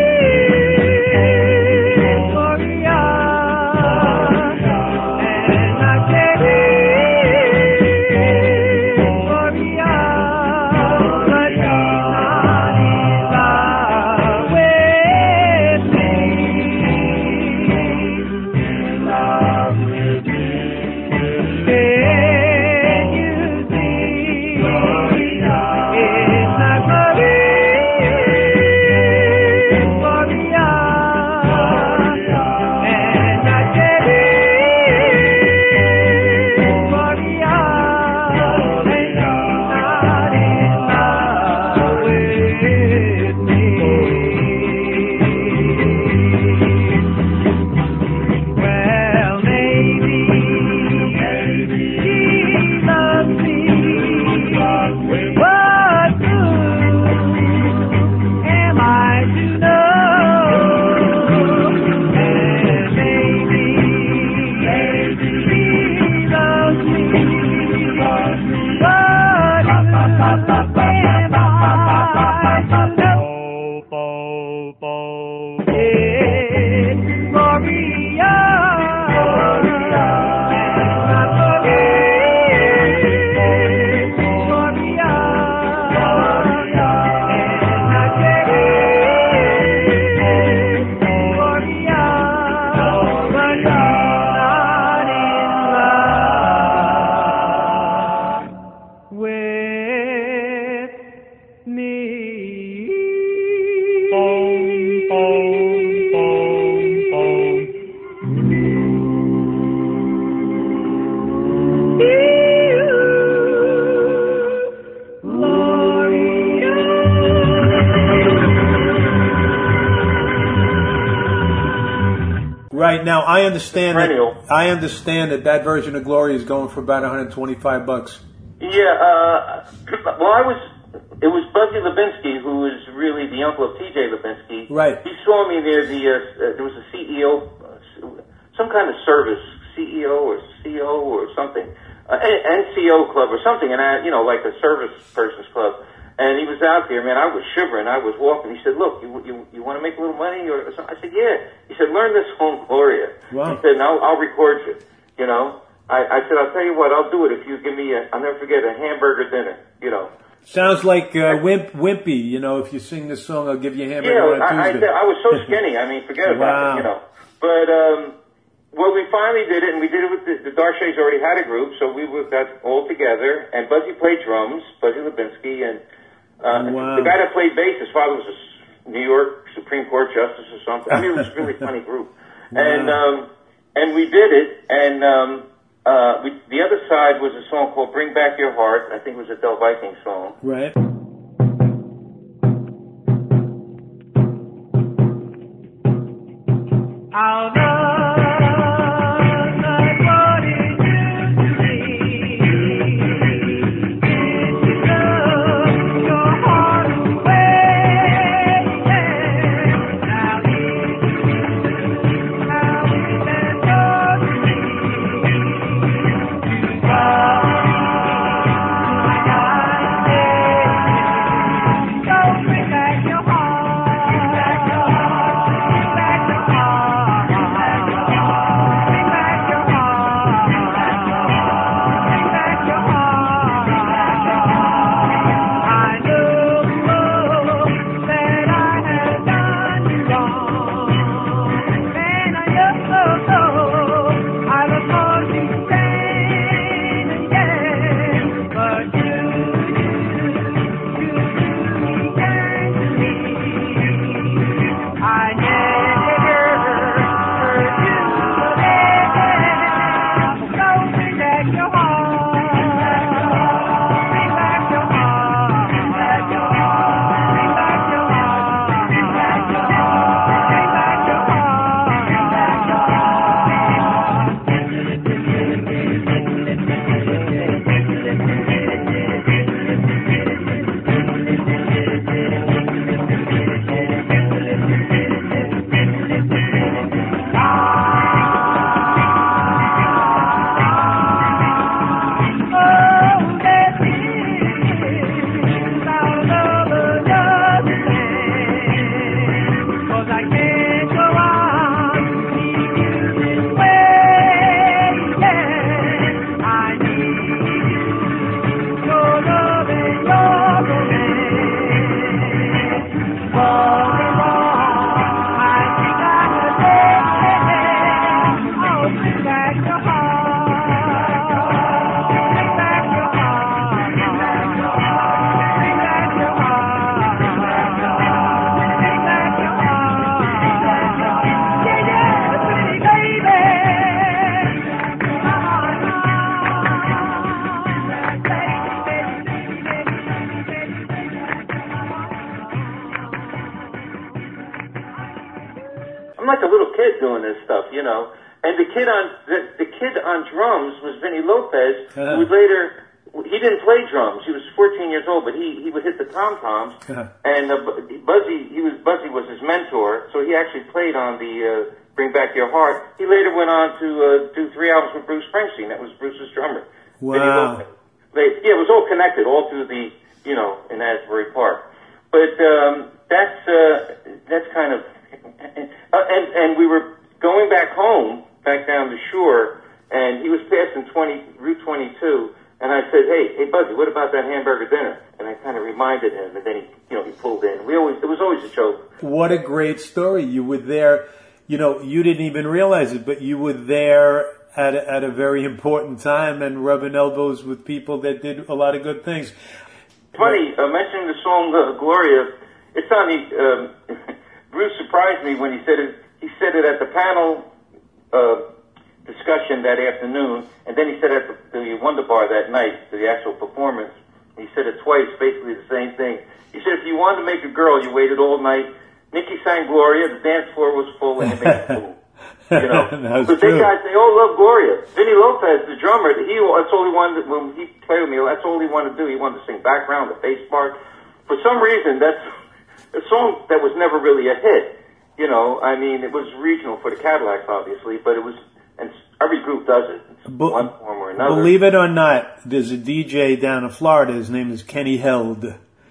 Right now, I understand that, Perennial. I understand that that version of Gloria is going for about one hundred twenty-five bucks. Yeah, uh, well, I was, it was Buzzy Lubinsky, who was really the uncle of T J Lubinsky. Right. He saw me near the, uh, uh, there was a C E O, uh, some kind of service, C E O or C O or something, uh, N C O club or something, and I, you know, like a service person's club. And he was was out there, man, I was shivering. I was walking. He said, look, you you, you want to make a little money? Or something? I said, yeah. He said, learn this song, Gloria. Wow. He said, no, I'll record you. You know, I, I said, I'll tell you what, I'll do it if you give me a, I'll never forget, a hamburger dinner, you know. Sounds like uh, Wimp, Wimpy, you know, if you sing this song, I'll give you a hamburger Yeah, on I, I, Tuesday. I was so skinny. I mean, forget about Wow. it, you know. But, um, well, we finally did it, and we did it with the, the Darshays already had a group, so we were, got all together, and Buzzy played drums, Buzzy Lubinsky, and uh, Wow. the guy that played bass, his father was a New York Supreme Court justice or something. I mean, it was a really funny group. Wow. And, um, and we did it, and, um, uh, we, the other side was a song called Bring Back Your Heart. I think it was a Del Viking song. Right. Our love is like what it used to be. Did you love your heart away? Now it's how we can talk to me. So bring back your heart. Bring back your heart. Bring back your heart. Bring back your heart. Bring back your heart. I know that I have done you wrong, and I know I will cause you pain again, but you, you, you turn to me. I never hurt you again. So bring back your heart. Bring back your heart. Bring back your heart. Bring back your heart. Bring back your heart. Bring back your heart. Bring back your Oh, that is our love another man. 'Cause I can't go on leave you this way. Yeah, I need your love and your romance. All along, I think I have let oh, bring back your heart. Bring back your heart. Bring back your heart. Bring back your heart. Bring back your heart. Bring back your heart. Yeah, yeah, pretty baby. I'm like a little kid doing this stuff, you know. And the kid on the, the kid on drums was Vinny Lopez, Uh-huh. who would later he didn't play drums. He was fourteen years old, but he he would hit the tom toms. Uh-huh. And uh, Bu- Buzzy, he was Buzzy was his mentor, so he actually played on the uh, Bring Back Your Heart. He later went on to uh, do three albums with Bruce Springsteen. That was Bruce's drummer. Vinny Wow. Lopez. They, yeah, it was all connected, all through the you know in Asbury Park. But um, that's uh, that's kind of uh, and and we were going back home, back down the shore, and he was passing twenty Route twenty-two, and I said, "Hey, hey, Buzzy, what about that hamburger dinner?" And I kind of reminded him, and then he, you know, he pulled in. We always it was always a joke. What a great story. You were there, you know, you didn't even realize it, but you were there at a, at a very important time and rubbing elbows with people that did a lot of good things. Funny, uh, mentioning the song uh, Gloria, it's on the, um, Bruce surprised me when he said it, he said it at the panel uh, discussion that afternoon, and then he said at the, the Wonder Bar that night, the actual performance, he said it twice, basically the same thing. He said if you wanted to make a girl, you waited all night. Nikki sang Gloria, the dance floor was full, and it made it full. You know, That was but they true. guys, they all love Gloria. Vinny Lopez, the drummer, he that's all he wanted. When he played with me, that's all he wanted to do. He wanted to sing background, the bass part. For some reason, that's a song that was never really a hit. You know, I mean, it was regional for the Cadillacs, obviously, but it was, and every group does it, in Be- one form or another. Believe it or not, there's a D J down in Florida. His name is Kenny Held.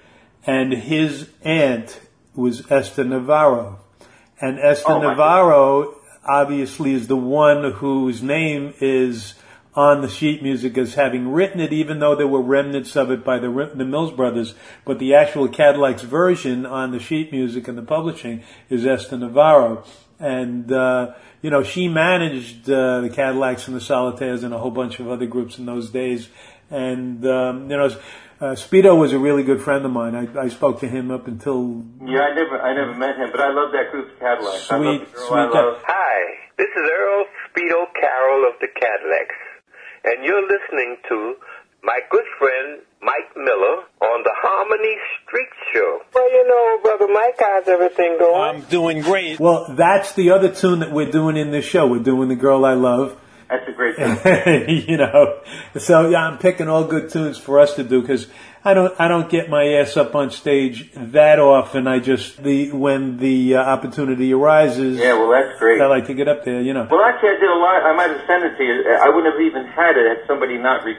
and his aunt was Esther Navarro. And Esther Oh, my Navarro obviously is the one whose name is on the sheet music as having written it, even though there were remnants of it by the the Mills Brothers. But the actual Cadillac's version on the sheet music and the publishing is Esther Navarro. And, uh, you know, she managed uh, the Cadillacs and the Solitaires and a whole bunch of other groups in those days. And, um, you know, uh, Speedo was a really good friend of mine. I, I spoke to him up until... Yeah, I never I never met him, but I love that group, Cadillacs. I love Sweet, the girl sweet I love. Hi, this is Earl Speedo Carroll of the Cadillacs, and you're listening to my good friend Mike Miller on the Harmony Street Show. Well, you know, Brother Mike, how's everything going? I'm doing great. Well, that's the other tune that we're doing in this show. We're doing The Girl I Love. That's a great thing. You know, so yeah, I'm picking all good tunes for us to do because I don't, I don't get my ass up on stage that often. I just the when the uh, opportunity arises. Yeah, well, that's great. I like to get up there. You know. Well, actually, I did a lot. I might have sent it to you. I wouldn't have even had it had somebody not re-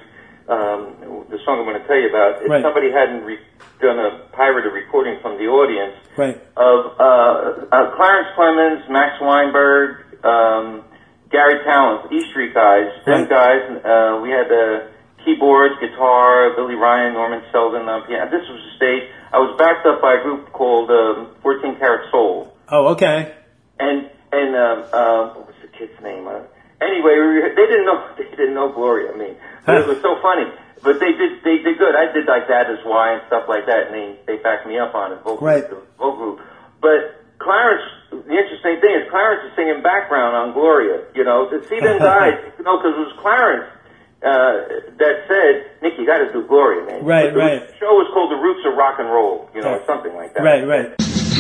um, the song I'm going to tell you about. If Right. somebody hadn't re- done a pirated recording from the audience Right. of uh, uh, Clarence Clemens, Max Weinberg. Um, Gary Talent, East Street guys, them Right. guys, uh, we had the keyboards, guitar, Billy Ryan, Norman Selden on piano. This was a stage. I was backed up by a group called um, fourteen Karat Soul. Oh, okay. And, and, um, uh, what was the kid's name? Uh, anyway, we were, they didn't know, they didn't know Gloria, I mean. But it was so funny. But they did, they did good. I did like That Is Why and stuff like that, and they, they backed me up on it, vocal, Right. vocal group. But Clarence, the interesting thing is Clarence is singing background on Gloria, you know, to see them guys, you know, because it was Clarence uh, that said, Nick, you got to do Gloria, man. Right, the, right. The show was called The Roots of Rock and Roll, you know, or something like that. Right, right.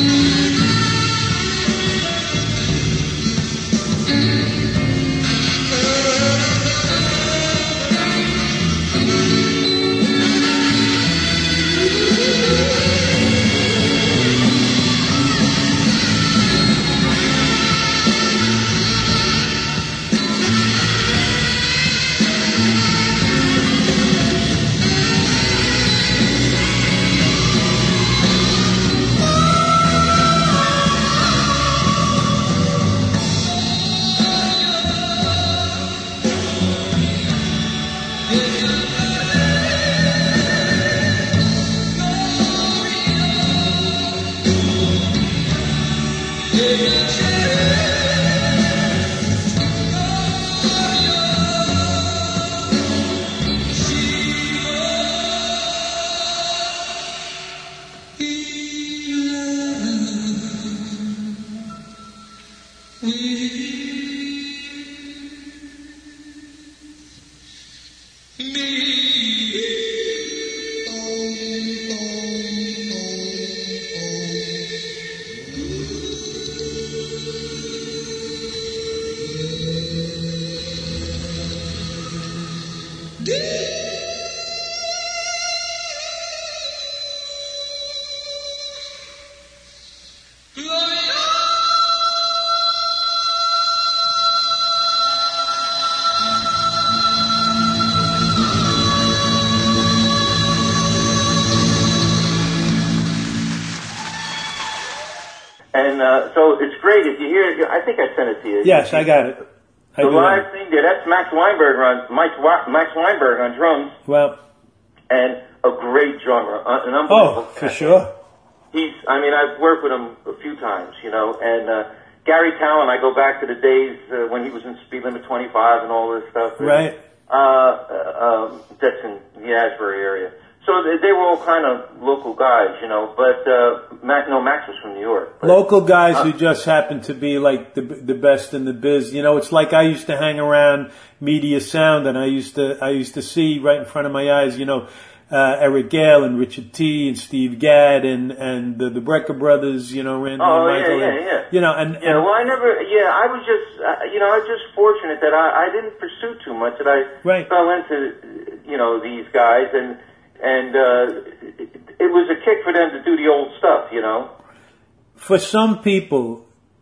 And uh, so it's great if you hear it. I think I sent it to you. Yes, I got it. I The do. live thing there, that's Max Weinberg on Mike Wa- Max Weinberg on drums, Well, and a great drummer, uh, an oh, unbelievable. for sure. He's, I mean, I've worked with him a few times, you know, and uh, Gary Talent, I go back to the days uh, when he was in Speed Limit twenty-five and all this stuff. Right. Uh, uh, um, that's in the Asbury area. So they, they were all kind of local guys, you know, but uh, Mac, no, Max was from New York. But, Local guys who just happen to be like the the best in the biz. You know, it's like I used to hang around Media Sound, and I used to I used to see right in front of my eyes, you know, uh, Eric Gale and Richard T. and Steve Gadd and and the, the Brecker brothers, you know, Randy Oh, and Michael. yeah, yeah, and, yeah. You know, and, Yeah, and well, I never, yeah, I was just, uh, you know, I was just fortunate that I, I didn't pursue too much, that I Right. fell into, you know, these guys, and, and, uh, it, it was a kick for them to do the old stuff, you know? for some people,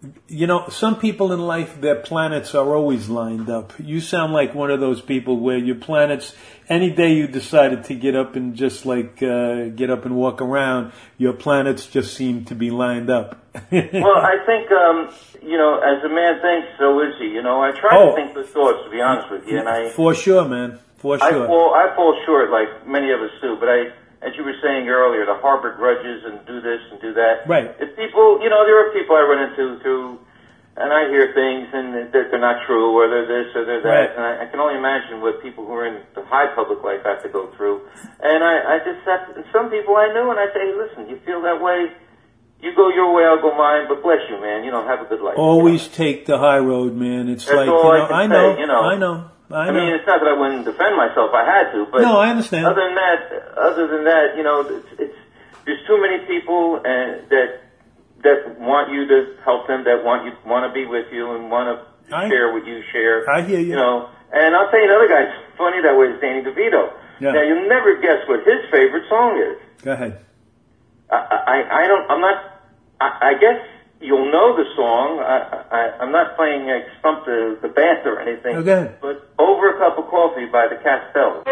you know, some people in life, their planets are always lined up. You sound like one of those people where your planets, any day you decided to get up and just like uh, get up and walk around, your planets just seem to be lined up. Well, I think, um, you know, as a man thinks, so is he. You know, I try Oh. to think good thoughts, to be honest with you, and I, For sure, man. For I sure. fall, I fall short, like many of us do. But I, as you were saying earlier, to harbor grudges and do this and do that. Right. If people, you know, there are people I run into through, and I hear things and that they're not true, or they're this or they're that, Right. and I, I can only imagine what people who are in the high public life have to go through. And I, I just have to, and some people I know, and I say, hey, listen, you feel that way, you go your way, I'll go mine, but bless you, man. You know, have a good life. Always take the high road, man. It's That's like, you all I know, can I say, know, you know. I know, I I know. mean, it's not that I wouldn't defend myself. I had to, but No, I understand. Other than that, other than that, you know, it's, it's there's too many people and that that want you to help them, that want you want to be with you and want to I- share what you share. I hear you. You know, and I'll tell you another guy's funny that way is Danny DeVito. Yeah. Now you'll never guess what his favorite song is. Go ahead. I, I, I don't. I'm not. I, I guess you'll know the song. I, I, I'm not playing uh, Stump the, the band or anything. Okay. But Over a Cup of Coffee by the Castells.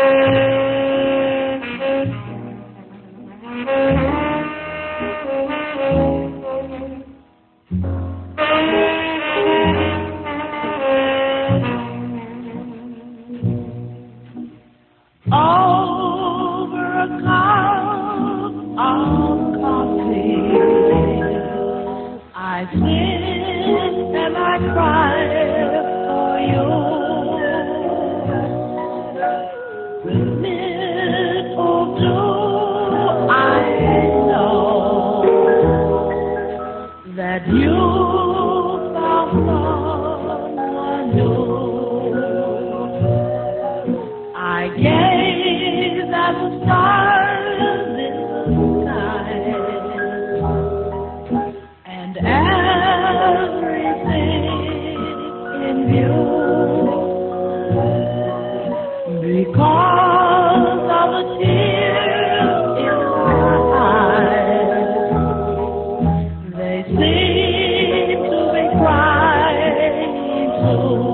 Over a cup of coffee, I sit and I cry for you. Little do I know that you found someone new. I gaze at the stars in the sky and everything in view because of the tears in my eyes. They seem to be crying too.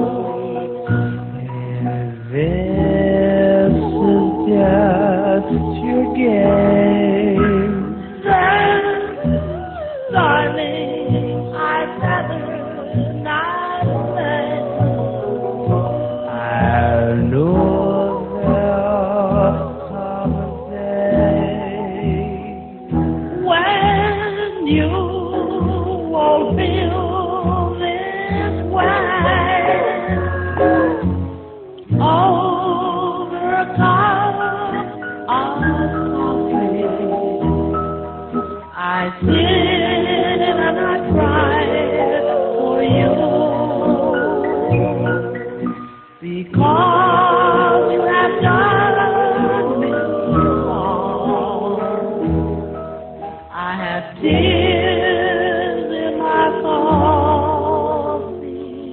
This is just your game. Then, darling, I'd rather not say. I know there'll come a day when you won't feel this way. Over a cup of coffee, I sit and I cry for you because you have done me wrong. I have tears in my coffee.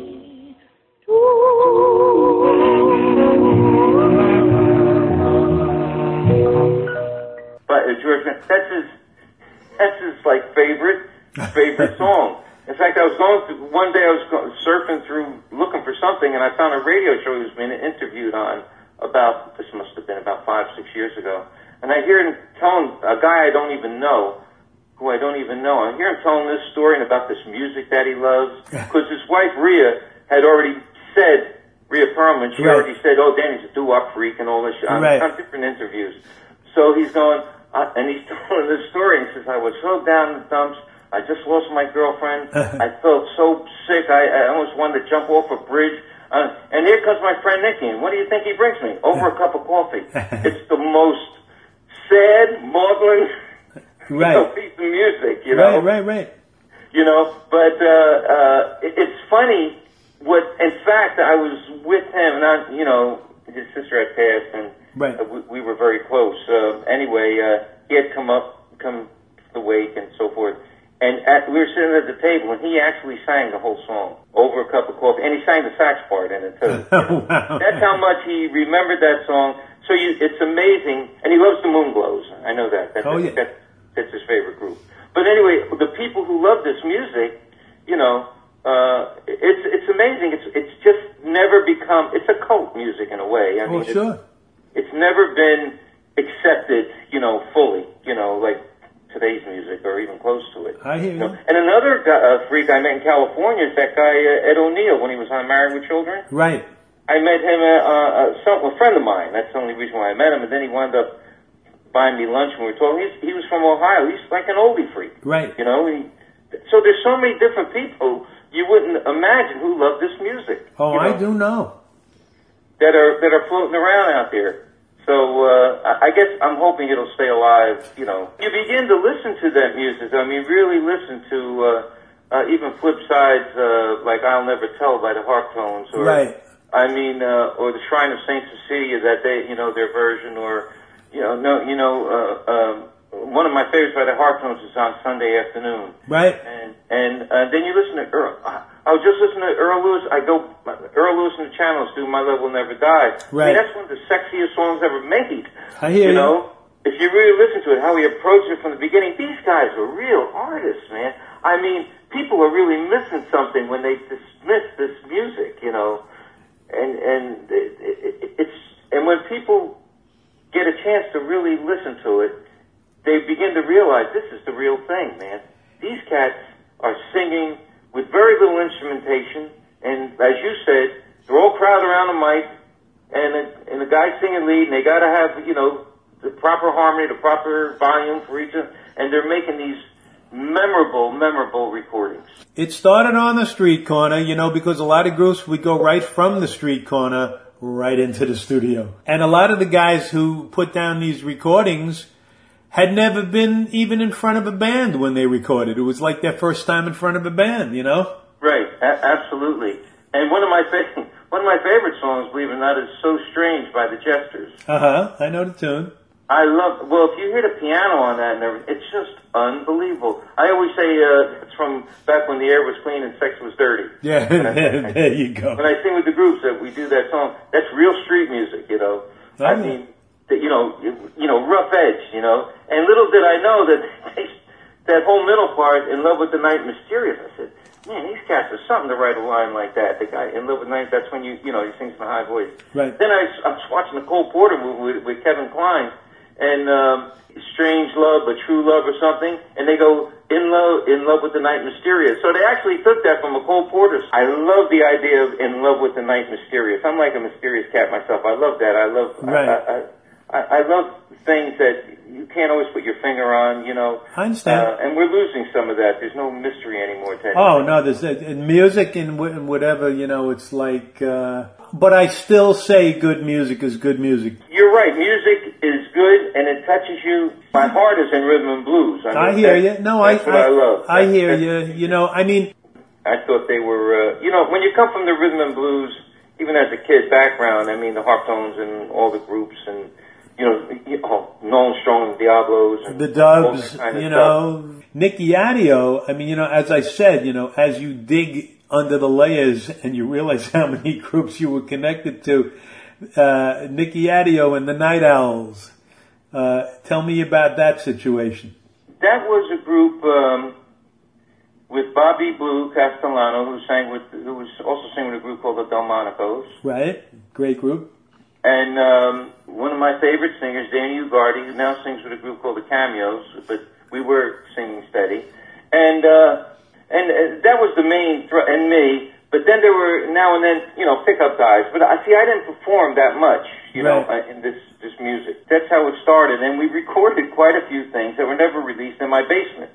But uh, George, that's his, that's his like favorite, favorite song. In fact, I was going through, one day I was go, surfing through, looking for something, and I found a radio show he was being interviewed on about, this must have been about five, six years ago. And I hear him telling a guy I don't even know, who I don't even know, I hear him telling this story and about this music that he loves, because his wife, Rhea, had already said, Rhea Perlman, she Right. already said, oh, Danny's a doo-wop freak and all this shit, on, Right. on different interviews. So he's going, uh, and he's telling this story, and he says, I was so down in the dumps, I just lost my girlfriend, I felt so sick, I, I almost wanted to jump off a bridge, uh, and here comes my friend Nicky, and what do you think he brings me? Over a cup of coffee. It's the most sad, maudlin Right. you know, piece of music, you know? Right, right, right. You know, but uh, uh, it, it's funny. What, in fact, I was with him, and I, you know, his sister had passed, and Right. uh, we, we were very close. Uh, anyway, uh, he had come up, come to the wake, and so forth. And at, we were sitting at the table, and he actually sang the whole song, Over a Cup of Coffee, and he sang the sax part in it too. Oh, wow. That's how much he remembered that song. So you, it's amazing, and he loves the Moonglows. I know that. That's, Oh, yeah. that's, that's his favorite group. But anyway, the people who love this music, you know, uh, it's it's amazing. It's it's just never become. It's a cult music in a way. I mean, oh, sure. It's, it's never been accepted, you know, fully. You know, like today's music or even close to it. I hear you. you know? And another guy, uh, freak I met in California is that guy uh, Ed O'Neill when he was on Married with Children. Right. I met him, uh, uh, some, a friend of mine. That's the only reason why I met him. And then he wound up buying me lunch when we were talking. He's, he was from Ohio. He's like an oldie freak. Right. You know. He, so there's so many different people you wouldn't imagine who love this music. Oh, you know, I do know. That are that are floating around out there. So uh, I guess I'm hoping it'll stay alive. You know, you begin to listen to that music. I mean, really listen to uh, uh, even flip sides uh, like "I'll Never Tell" by the Harptones, or right. I mean, uh, or the Shrine of Saint Cecilia, that they, you know, their version, or you know, no, you know, uh, um, one of my favorites by the Harptones is on Sunday Afternoon. Right. And and uh, then you listen to Earl. I was just listening to Earl Lewis. I go Earl Lewis and the Channels do "My Love Will Never Die." Right. I mean, that's one of the sexiest songs ever made. I hear you. You know, if you really listen to it, how he approached it from the beginning. These guys are real artists, man. I mean, people are really missing something when they dismiss this music. You know. And and it, it, it's and when people get a chance to really listen to it, they begin to realize this is the real thing, man. These cats are singing with very little instrumentation, and as you said, they're all crowded around a mic, and a, and the guy singing lead, and they got to have you know the proper harmony, the proper volume for each, and they're making these memorable, memorable recordings. It started on the street corner, you know, because a lot of groups would go right from the street corner right into the studio. And a lot of the guys who put down these recordings had never been even in front of a band when they recorded. It was like their first time in front of a band, you know? Right, a- absolutely. And one of my fa- one of my favorite songs, believe it or not, is "So Strange" by the Jesters. Uh-huh, I know the tune. I love, well, if you hear the piano on that and everything, it's just unbelievable. I always say uh, it's from back when the air was clean and sex was dirty. Yeah, I, there you go. When I sing with the groups that we do that song, that's real street music, you know. Oh. I mean, the, you know, you, you know, rough edge, you know. And little did I know that that whole middle part, "In Love with the Night, Mysterious," I said, man, these cats are something to write a line like that. The guy "In Love with the Night," that's when you, you know, he sings in a high voice. Right. Then I, I was watching the Cole Porter movie with, with Kevin Kline, and um, "Strange Love, but True Love" or something, and they go "In love, in love with the night, mysterious." So they actually took that from a Cole Porter. I love the idea of "In love with the night, mysterious." I'm like a mysterious cat myself. I love that. I love, right. I, I, I, I love things that you can't always put your finger on. You know, I understand. Uh, and we're losing some of that. There's no mystery anymore. Oh no, there's in music and whatever. You know, it's like. Uh, but I still say good music is good music. You're right. Music is good, and it touches you. My heart is in rhythm and blues. I, mean, I hear you. No, that's I, what I, I love. I that's, hear that's, you. You know, I mean, I thought they were. Uh, you know, when you come from the rhythm and blues, even as a kid background, I mean, the Harptones and all the groups, and you know, you know Nolan Strong and Diablos, and the Dubs. Kind of you know, stuff. Nicky Adio. I mean, you know, as I said, you know, as you dig under the layers and you realize how many groups you were connected to, uh, Nicky Adio and the Night Owls. Uh, tell me about that situation. That was a group um, with Bobby Blue Castellano, who sang with, who was also singing with a group called the Delmonicos. Right, great group. And um, one of my favorite singers, Danny Ugardi, who now sings with a group called the Cameos, but we were singing steady. And uh, and uh, that was the main, thr- and me. But then there were now and then, you know, pickup guys. But I see, I didn't perform that much, you know, right. in this this music. That's how it started, and we recorded quite a few things that were never released in my basement.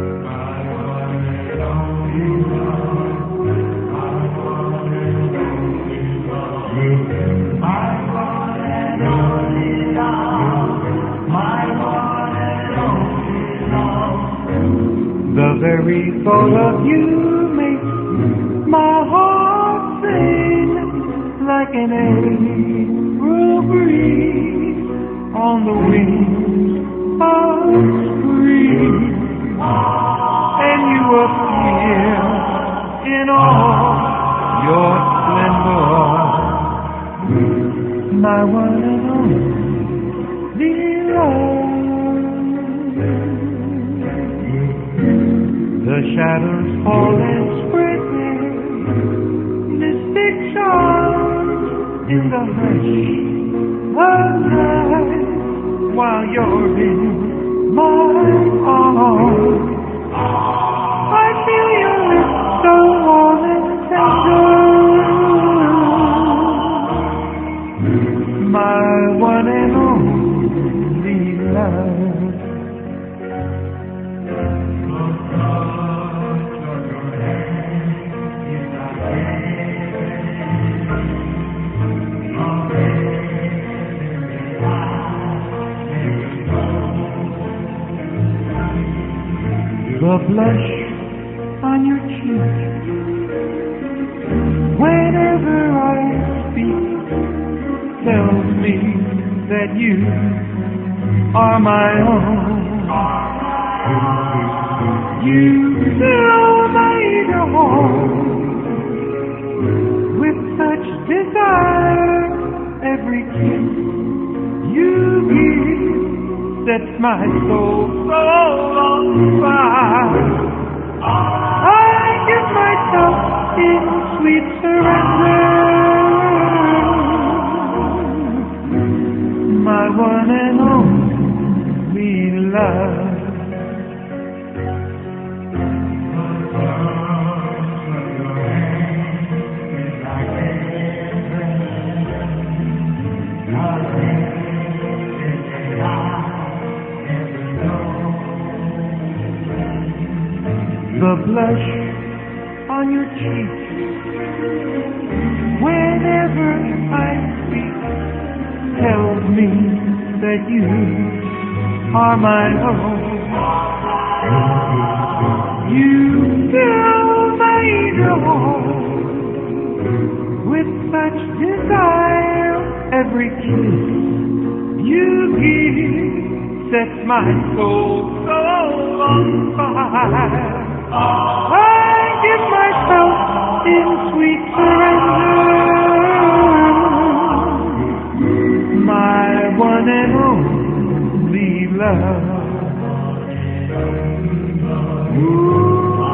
The very thought of you makes my heart sing like an April breeze on the wings of spring. And you appear in all your splendor, my one and only love. The shadows fall and spread their mystic charms in the hush of night while you're in my arms. I feel your lips so warm and tender, my one and only love. The blush on your cheek whenever I speak tells me that you are my own. You fill my home with such desire. Every kiss you give sets my soul so on fire. I give myself in sweet surrender, my one and only love. The blush on your cheek whenever I speak tells me that you are my own. You fill my home with such desire. Every kiss you give sets my soul so on fire. I give myself in sweet surrender, my one and only love. Ooh.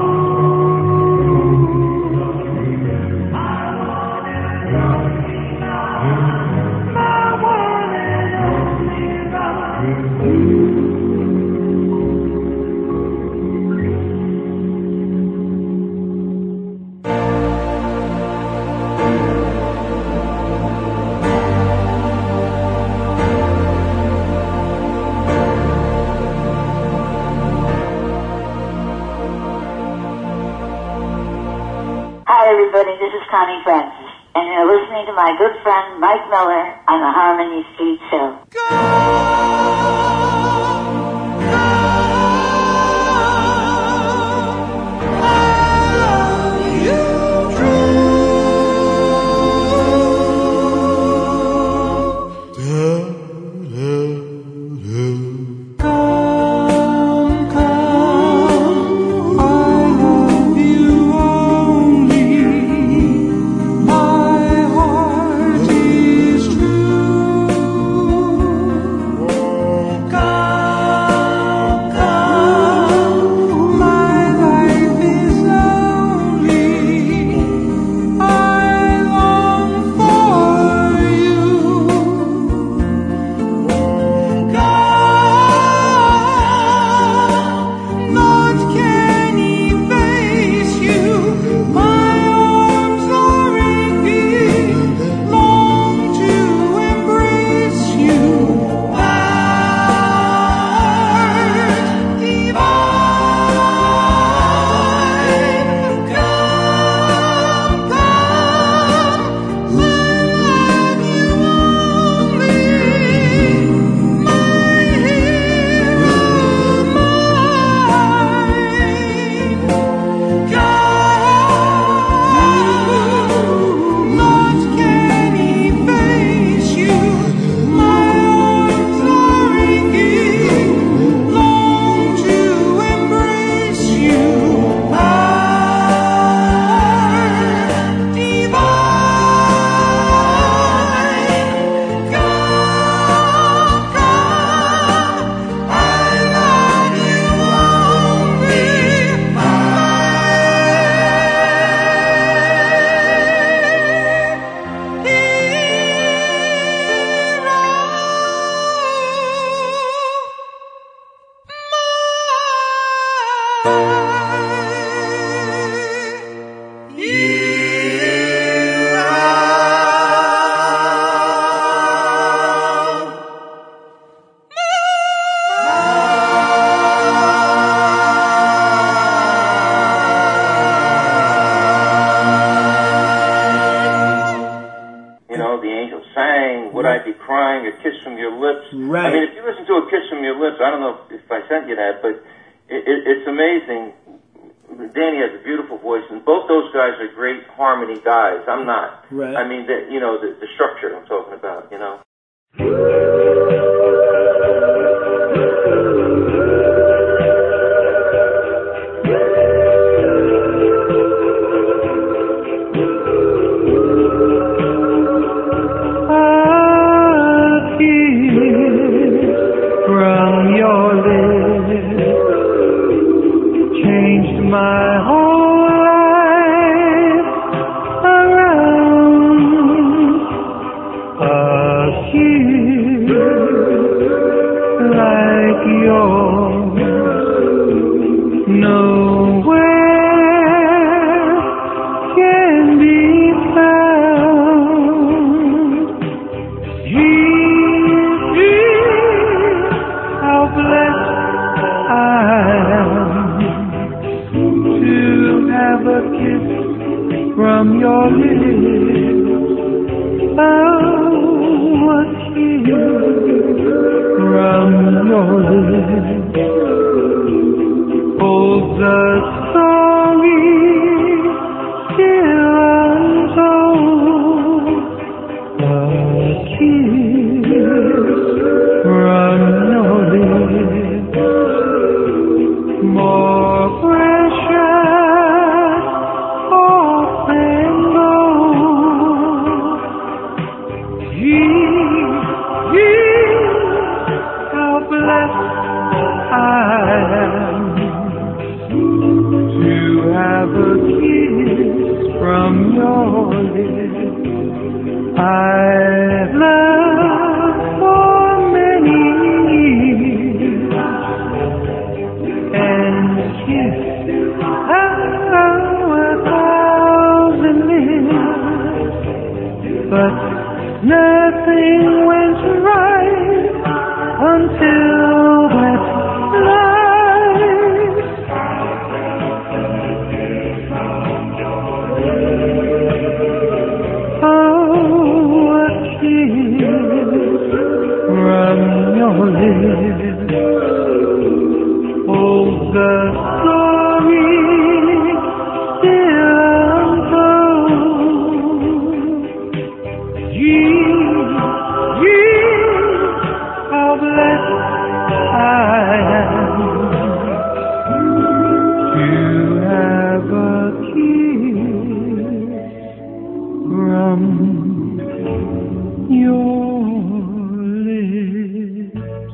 Everybody, this is Connie Francis, and you're listening to my good friend Mike Miller on the Harmony Street Show. Oh Right. I mean, if you listen to A Kiss From Your Lips, I don't know if I sent you that, but it, it, it's amazing. Danny has a beautiful voice, and both those guys are great harmony guys. I'm not. Right. I mean, the, you know, the, the structure I'm talking about, you know. My whole life around a kiss like yours nowhere can be found. Jesus, how blessed I am have a kiss from your lips. Oh, a kiss from your lips. Oh, the story still untold. A kiss from your lips. More precious than gold. Jesus, how blessed I am to have a kiss from your lips. I've loved for many years and kissed a thousand lips, but nothing went right until that night. Oh, a kiss from your lips. Oh, the story still untold. Jesus, Jesus, how blessed I am to have a kiss from your lips.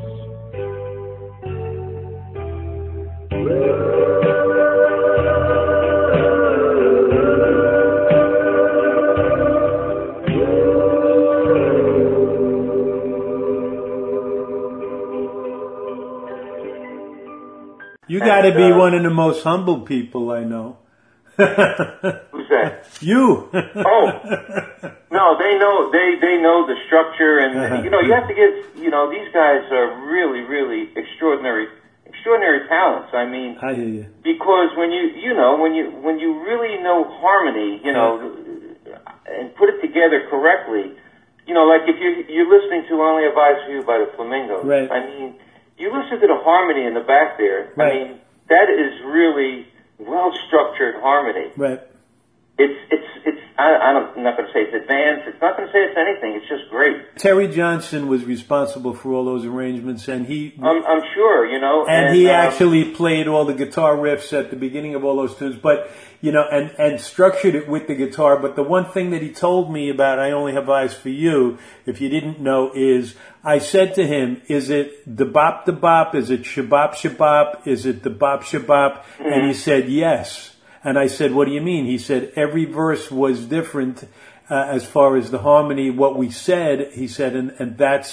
You got to be one of the most humble people I know. Who's that? You. Oh, no, they know they they know the structure, and you know you have to give. You know, these guys are really really extraordinary extraordinary talents. I mean, I hear you. Because when you you know when you when you really know harmony, you know, and put it together correctly, you know, like if you you're listening to Only Have Eyes for You by the Flamingos. Right. I mean, you listen to the harmony in the back there. Right. I mean, that is really well-structured harmony. Right. It's, it's, it's, I, I don't, I'm not going to say it's advanced. It's not going to say it's anything. It's just great. Terry Johnson was responsible for all those arrangements, and he... I'm, I'm sure, you know. And, and he um, actually played all the guitar riffs at the beginning of all those tunes, but, you know, and, and structured it with the guitar. But the one thing that he told me about I Only Have Eyes for You, if you didn't know, is I said to him, is it the bop the bop? Is it shabop shabop? Is it the bop shabop? Mm-hmm. And he said, yes. And I said, what do you mean? He said, every verse was different uh, as far as the harmony, what we said, he said, and, and that's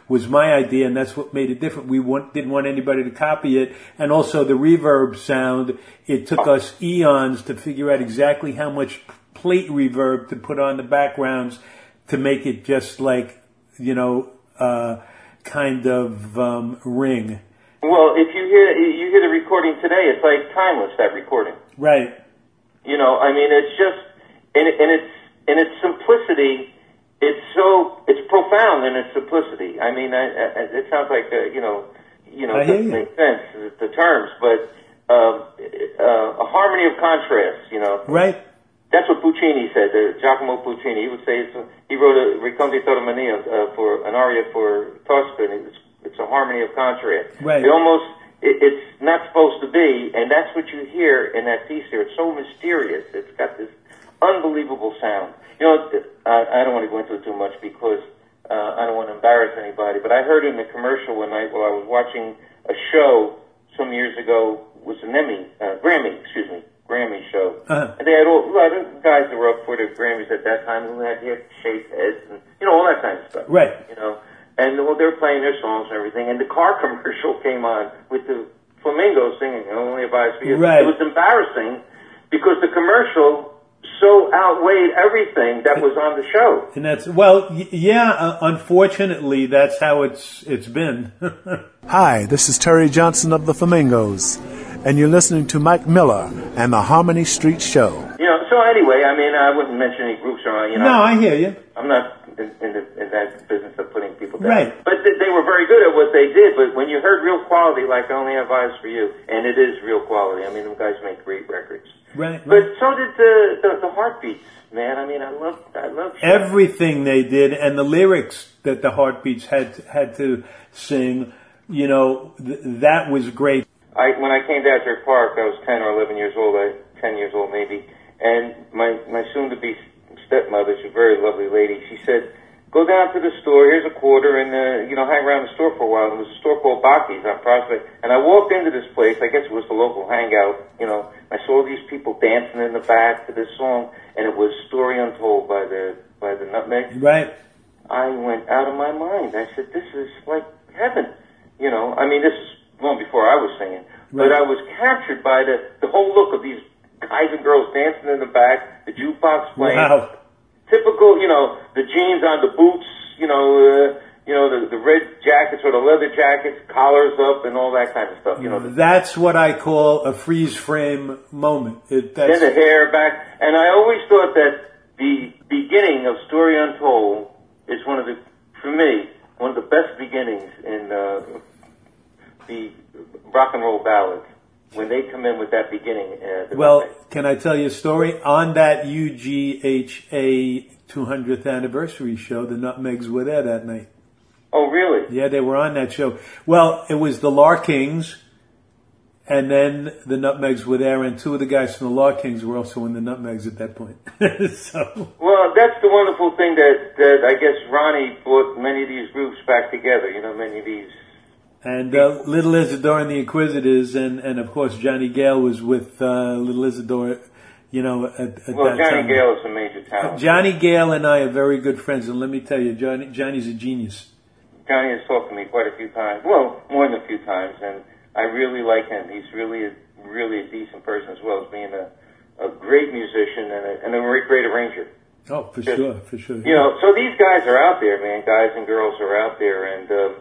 was my idea, and that's what made it different. We want, didn't want anybody to copy it. And also the reverb sound, it took us eons to figure out exactly how much plate reverb to put on the backgrounds to make it just like, you know, uh, kind of um, ring. Well, if you hear you hear the recording today, it's like timeless, that recording. Right. You know, I mean, it's just, in, in its in its simplicity, it's so, it's profound in its simplicity. I mean, I, I, it sounds like, uh, you know, you know, it doesn't make sense, the terms, but um, uh, a harmony of contrast, you know. Right. That's what Puccini said, uh, Giacomo Puccini. He would say, it's a, he wrote a Racconti Tormania uh, for an aria for Tosca, and it's, it's a harmony of contrast. Right. It almost, it, it's not supposed to be, and that's what you hear in that piece here. It's so mysterious. It's got this unbelievable sound. You know, I, I don't want to go into it too much because uh, I don't want to embarrass anybody, but I heard in the commercial one night while I was watching a show some years ago, was an Emmy, uh, Grammy, excuse me, Grammy show. Uh-huh. And they had all, a lot of guys that were up for the Grammys at that time who had, had shaved heads and, you know, all that kind of stuff. Right. You know, and well, they were playing their songs and everything, and the car commercial came on with the Flamingos singing Only Advice for You. Right. It was embarrassing because the commercial so outweighed everything that was on the show. And that's, well, y- yeah, uh, unfortunately, that's how it's it's been. Hi, this is Terry Johnson of the Flamingos, and you're listening to Mike Miller and the Harmony Street Show. You know, so anyway, I mean, I wouldn't mention any groups around, you know. No, I hear you. I'm not in, in, the, in that business of putting people down. Right. But th- they were very good at what they did, but when you heard real quality, like I Only Have Eyes for You, and it is real quality. I mean, them guys make great records. Right. But so did the, the, the Heartbeats, man. I mean, I love, I love everything they did, and the lyrics that the Heartbeats had to, had to sing. You know, th- that was great. I when I came to Azure Park, I was ten or eleven years old, I, ten years old maybe, and my my soon-to-be stepmother, she's a very lovely lady. She said, "Go down to the store. Here's a quarter, and uh, you know, hang around the store for a while." And it was a store called Bakki's on Prospect, and I walked into this place. I guess it was the local hangout. You know, I saw these people dancing in the back to this song, and it was "Story Untold" by the by the Nutmeg. Right. I went out of my mind. I said, "This is like heaven." You know, I mean, this is long before I was singing, right. But I was captured by the the whole look of these guys and girls dancing in the back, the jukebox playing. Wow. Typical, you know, the jeans on the boots, you know, uh, you know, the, the red jackets or the leather jackets, collars up, and all that kind of stuff. You know, that's what I call a freeze frame moment. It, that's... Then the hair back, and I always thought that the beginning of Story Untold is one of the, for me, one of the best beginnings in uh, the rock and roll ballads. When they come in with that beginning. Uh, well, can I tell you a story? On that U G H A two hundredth anniversary show, the Nutmegs were there that night. Oh, really? Yeah, they were on that show. Well, it was the Larkings, and then the Nutmegs were there, and two of the guys from the Larkings were also in the Nutmegs at that point. So. Well, that's the wonderful thing that, that I guess Ronnie brought many of these groups back together, you know, many of these. And uh, Little Isidore and the Inquisitors, and, and of course Johnny Gale was with uh, Little Isidore, you know, at, at well, that Johnny time. Gale is a major talent. Johnny Gale and I are very good friends, and let me tell you, Johnny, Johnny's a genius. Johnny has talked to me quite a few times, well, more than a few times, and I really like him. He's really a, really a decent person as well as being a, a great musician and a, and a great, great arranger. Oh, for Just, sure, for sure. You know, so these guys are out there, man. Guys and girls are out there, and um,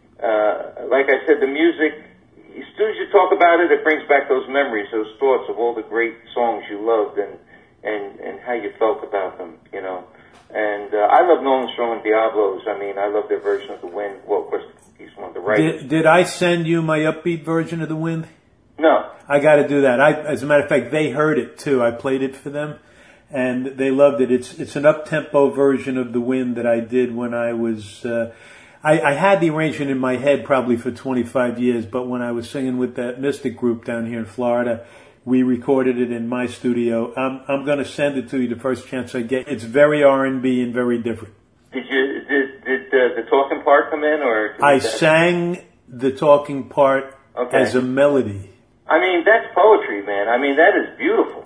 uh, like I said, the music, as soon as you talk about it, it brings back those memories, those thoughts of all the great songs you loved and and, and how you felt about them, you know. And uh, I love Nolan Strong and Diablos. I mean, I love their version of The Wind. Well, of course, he's one of the writers. Did, did I send you my upbeat version of The Wind? No. I got to do that. I, as a matter of fact, they heard it too. I played it for them, and they loved it. It's it's an up-tempo version of The Wind that I did when I was. Uh, I, I had the arrangement in my head probably for twenty-five years, but when I was singing with that Mystic group down here in Florida, we recorded it in my studio. I'm I'm going to send it to you the first chance I get. It's very R and B and very different. Did you did did uh, the talking part come in, or I that... sang the talking part okay. as a melody. I mean, that's poetry, man. I mean, that is beautiful.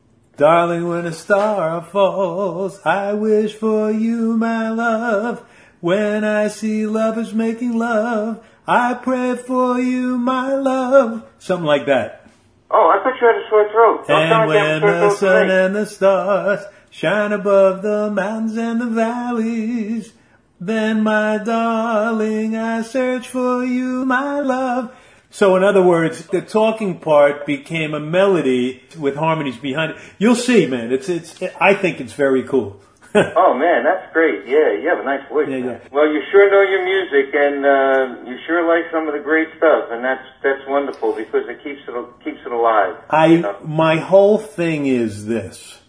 Darling, when a star falls, I wish for you, my love. When I see lovers making love, I pray for you, my love. Something like that. Oh, I thought you had a sore throat. Don't And sound like you have when a sore the throat sun today. and the stars shine above the mountains and the valleys, then, my darling, I search for you, my love. So in other words, the talking part became a melody with harmonies behind it. You'll see, man. It's, it's, it, I think it's very cool. Oh man, that's great. Yeah, you have a nice voice. Yeah, man. yeah. Well, you sure know your music, and uh, you sure like some of the great stuff, and that's that's wonderful because it keeps it keeps it alive. I, you know? my whole thing is this,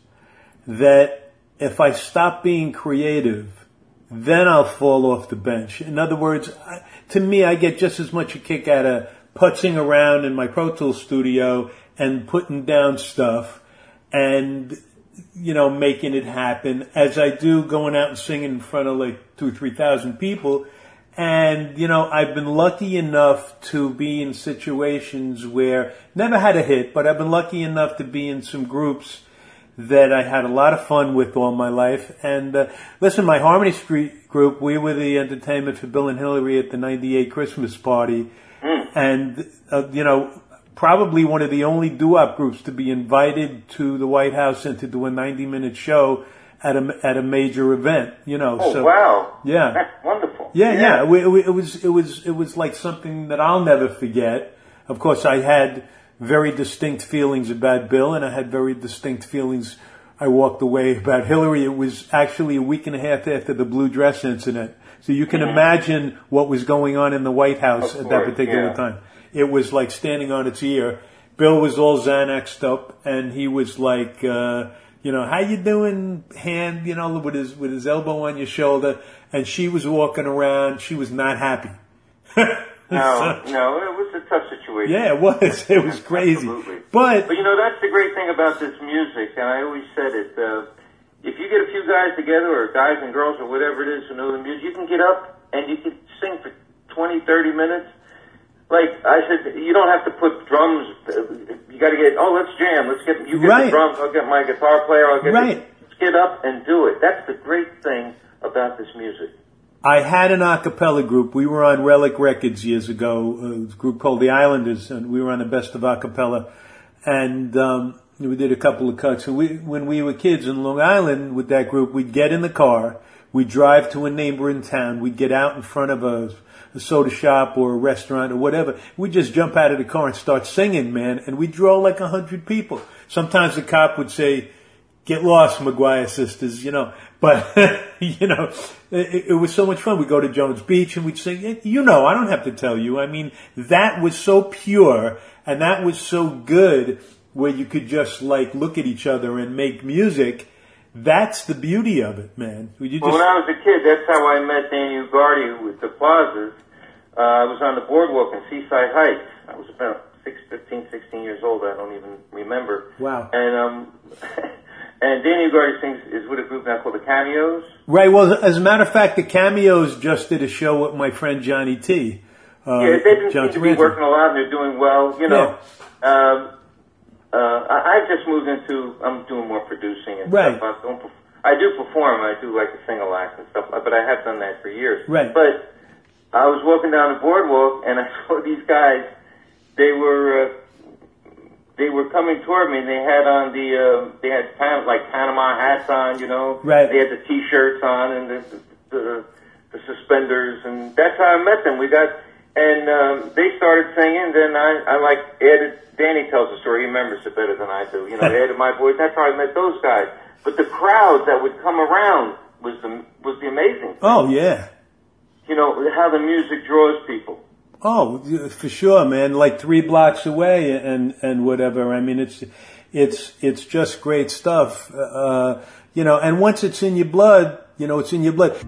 that if I stop being creative, then I'll fall off the bench. In other words, I, to me, I get just as much a kick out of putzing around in my Pro Tools studio and putting down stuff and, you know, making it happen as I do going out and singing in front of like two or three thousand people. And, you know, I've been lucky enough to be in situations where, never had a hit, but I've been lucky enough to be in some groups that I had a lot of fun with all my life. And uh, listen, my Harmony Street group, we were the entertainment for Bill and Hillary at the ninety-eight Christmas party. Mm. And, uh, you know, probably one of the only doo-wop groups to be invited to the White House and to do a ninety-minute show at a, at a major event, you know. Oh, so, wow. Yeah. That's wonderful. Yeah, yeah. yeah. We, we, it was, it was, it was like something that I'll never forget. Of course, I had very distinct feelings about Bill, and I had very distinct feelings. I walked away about Hillary. It was actually a week and a half after the blue dress incident. So you can Mm-hmm. imagine what was going on in the White House Of at that course, particular yeah. time. It was like standing on its ear. Bill was all Xanaxed up, and he was like, uh, you know, how you doing, hand, you know, with his, with his elbow on your shoulder. And she was walking around. She was not happy. No, no, it was a tough situation. Yeah, it was. It was crazy. Absolutely. But, But you know, that's the great thing about this music, and I always said it, uh, if you get a few guys together, or guys and girls, or whatever it is who know the music, you can get up and you can sing for twenty, thirty minutes. Like I said, you don't have to put drums, you gotta get, oh, let's jam, let's get, you get Right. the drums, I'll get my guitar player, I'll get Right. the, let's get up and do it. That's the great thing about this music. I had an a cappella group. We were on Relic Records years ago, a group called the Islanders, and we were on the Best of A Cappella. And um, we did a couple of cuts. And we, when we were kids in Long Island with that group, we'd get in the car, we'd drive to a neighboring town, we'd get out in front of a, a soda shop or a restaurant or whatever. We'd just jump out of the car and start singing, man, and we'd draw like a hundred people. Sometimes the cop would say, "Get lost, McGuire sisters," you know. But, you know, it, it was so much fun. We'd go to Jones Beach and we'd sing. You know, I don't have to tell you. I mean, that was so pure and that was so good where you could just, like, look at each other and make music. That's the beauty of it, man. You just... Well, when I was a kid, that's how I met Danny Ugardi with the Plazas. Uh, I was on the boardwalk in Seaside Heights. I was about six, fifteen, sixteen years old. I don't even remember. Wow. And, um... And Danny Ugardi sings is with a group now called the Cameos. Right. Well, as a matter of fact, the Cameos just did a show with my friend Johnny T. Uh, yeah, they seem John to be Taranto. working a lot and they're doing well. You know, um, uh, I, I've just moved into, I'm doing more producing and Right. stuff. I, don't, perf- I do perform. I do like to sing a lot and stuff, but I have done that for years. Right. But I was walking down the boardwalk and I saw these guys. They were. Uh, They were coming toward me, and they had on the, uh, they had Pan- like Panama hats on, you know. Right. They had the T-shirts on and the, the, the suspenders, and that's how I met them. We got, and um, they started singing. Then I, I like added. Danny tells the story. He remembers it better than I do. You know, they added my voice. That's how I met those guys. But the crowd that would come around was the was the amazing thing. Oh, yeah. You know how the music draws people. Oh, for sure, man. Like three blocks away and, and whatever. I mean, it's, it's, it's just great stuff. Uh, you know, and once it's in your blood, you know, it's in your blood.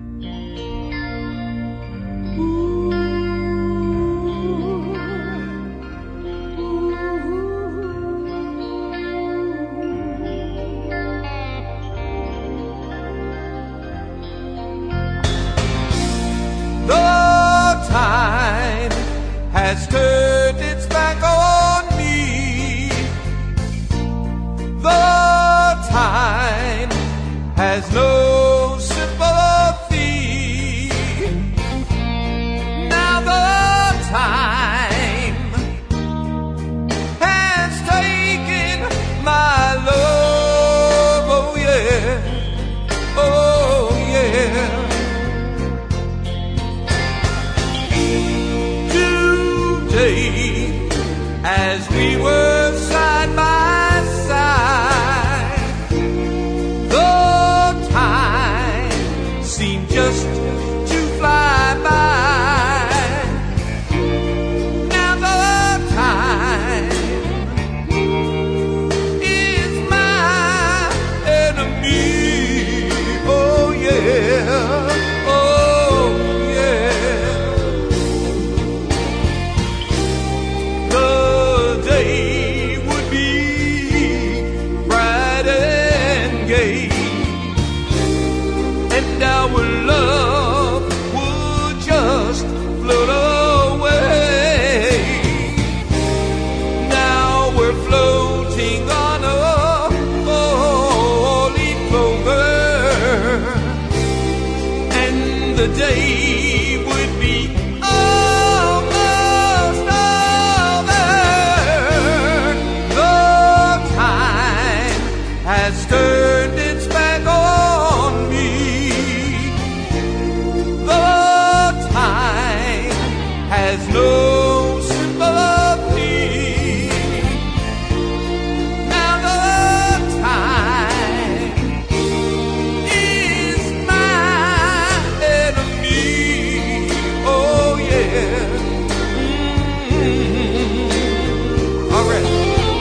The time has turned its back on me. The time has no sympathy. has turned its back on me. The time has no sympathy. Now the time is my enemy. Oh yeah. Mm-hmm. All right.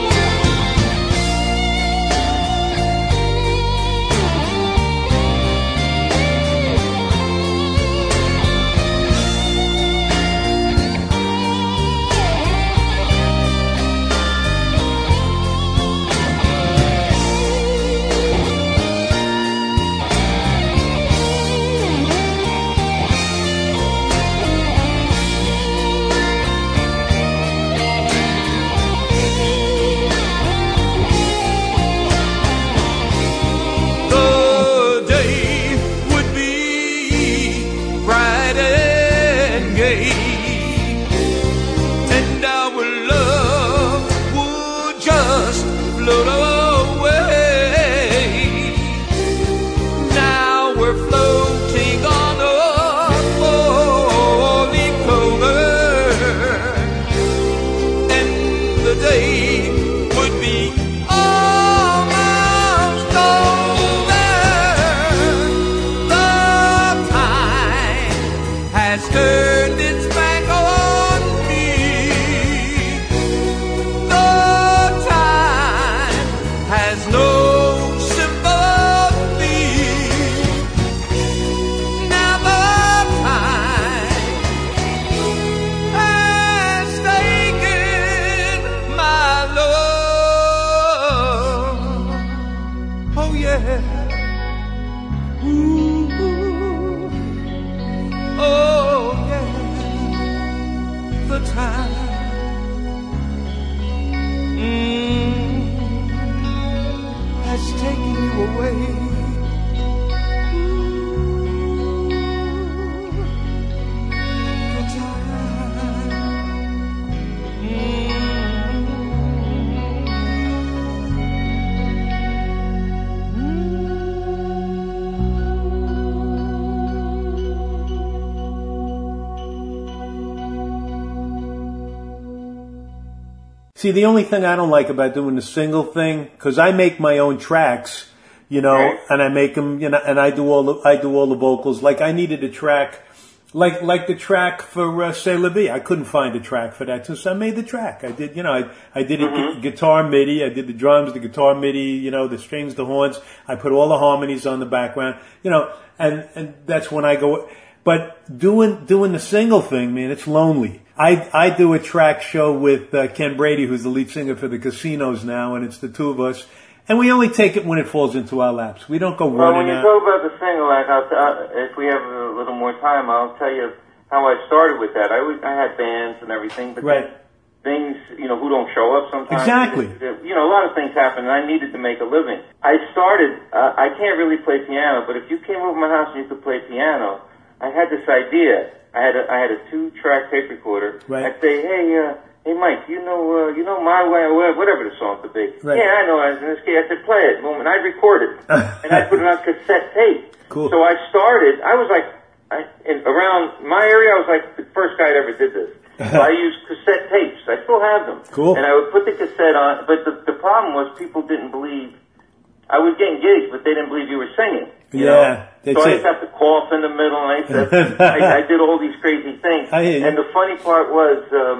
See, the only thing I don't like about doing the single thing, because I make my own tracks, you know, right. and I make them, you know, and I do all the, I do all the vocals. Like I needed a track, like like the track for uh, C'est La Vie. I couldn't find a track for that, so I made the track. I did, you know, I I did it mm-hmm. gu- guitar MIDI. I did the drums, the guitar MIDI, you know, the strings, the horns. I put all the harmonies on the background, you know, and and that's when I go. But doing doing the single thing, man, it's lonely. I I do a track show with uh, Ken Brady, who's the lead singer for the Casinos now, and it's the two of us. And we only take it when it falls into our laps. We don't go well, running when you out. talk about the single act, I'll t- uh, if we have a little more time, I'll tell you how I started with that. I, was, I had bands and everything, but right. things, you know, who don't show up sometimes. Exactly. It, it, you know, a lot of things happen, and I needed to make a living. I started, uh, I can't really play piano, but if you came over my house and you could play piano, I had this idea. I had a, I had a two-track tape recorder. Right. I'd say, hey, uh, hey, Mike, you know, uh, you know My Way, or whatever the song could be. Right. Yeah, I know. I was in this case. I said, play it. Boom, and I'd record it, and I'd put it on cassette tape. Cool. So I started. I was like, I, in, around my area, I was like the first guy that ever did this. So I used cassette tapes. I still have them. Cool. And I would put the cassette on, but the, the problem was people didn't believe. I was getting gigs, but they didn't believe you were singing. You yeah. Know? So I used to have to cough in the middle, and I, used to, I, I did all these crazy things. I hear you. And the funny part was, um,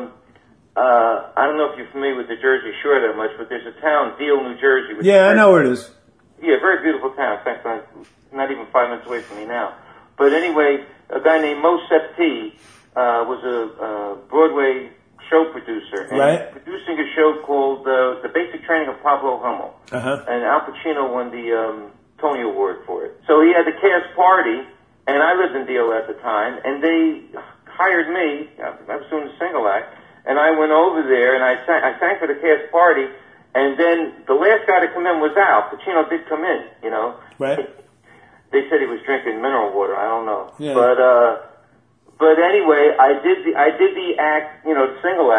uh, I don't know if you're familiar with the Jersey Shore that much, but there's a town, Deal, New Jersey. Which yeah, I know where it is. Yeah, very beautiful town. In fact, I'm not even five minutes away from me now. But anyway, a guy named Mo Septi uh, was a uh, Broadway show producer. And right. He was producing a show called uh, The Basic Training of Pablo Hummel. Uh-huh. And Al Pacino won the um, Tony Award for it. So he had the cast party, and I lived in Deal at the time, and they hired me. I was doing the single act, and I went over there, and I sang, I sang for the cast party, and then the last guy to come in was Al. Pacino did come in, you know. Right. They said he was drinking mineral water. I don't know. Yeah. But, uh, but anyway, I did the, I did the act, you know, the single act,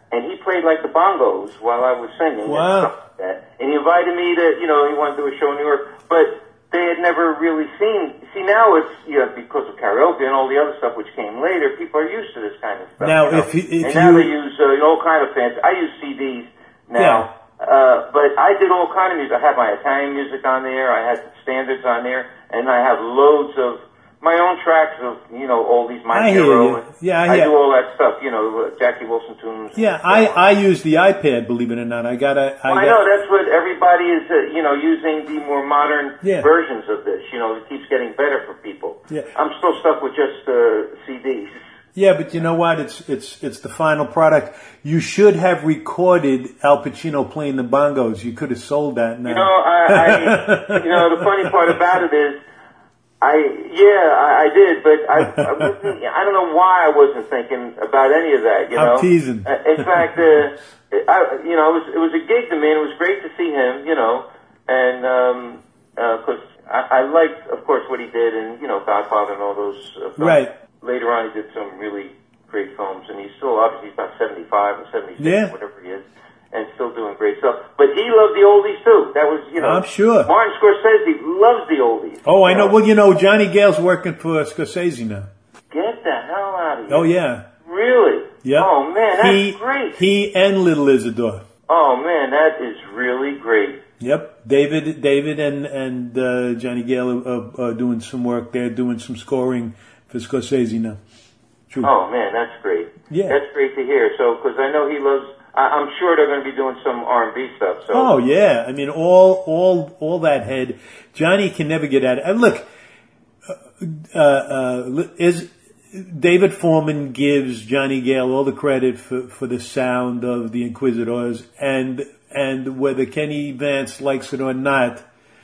and he played like the bongos while I was singing. Wow. And stuff like that. And he invited me to, you know, he wanted to do a show in New York, but they had never really seen. See, now it's, you know, because of karaoke and all the other stuff which came later, people are used to this kind of stuff. Now, you know? if, you, if and now you, they use uh, all kind of fancy. I use C Ds now, Yeah. uh, but I did all kind of music. I had my Italian music on there. I had standards on there, and I have loads of my own tracks of, you know, all these My I hear Hero. you. And Yeah, I I hear- do all that stuff. You know, uh, Jackie Wilson tunes. yeah, I, I use the iPad, believe it or not. I got a, I Well, I got, know that's what everybody is, uh, you know, using the more modern Yeah. versions of this. You know, it keeps getting better for people. Yeah. I'm still stuck with just uh, C Ds. Yeah, but you know what? It's it's it's the final product. You should have recorded Al Pacino playing the bongos. You could have sold that now. You know, I, I you know, the funny part about it is, I yeah, I, I did, but I I, wasn't, I don't know why I wasn't thinking about any of that. You I'm know, teasing. Uh, in fact, uh, I you know, it was it was a gig to me, and it was great to see him. You know, and um, because I, I liked, of course, what he did, and you know, Godfather and all those uh, films. Right. Later on, he did some really great films, and he's still obviously he's about seventy-five or seventy-six, Yeah. whatever he is, and still doing great stuff. But he loved the oldies too. That was, you know, I'm sure. Martin Scorsese loves the oldies. Oh, I know. You Well, you know, Johnny Gale's working for Scorsese now. Get the hell out of here! Oh, yeah. Really? Yeah. Oh man, that's he, great. He and Little Isidore. Oh man, that is really great. Yep, David, David, and and uh, Johnny Gale are, are, are doing some work. They're doing some scoring for Scorsese now. True. Oh man, that's great. Yeah. That's great to hear. So, because I know he loves, I, I'm sure they're going to be doing some R and B stuff. So. Oh yeah, I mean all all all that head. Johnny can never get out of it. And look, uh, uh, is David Foreman gives Johnny Gale all the credit for for the sound of the Inquisitors, and and whether Kenny Vance likes it or not,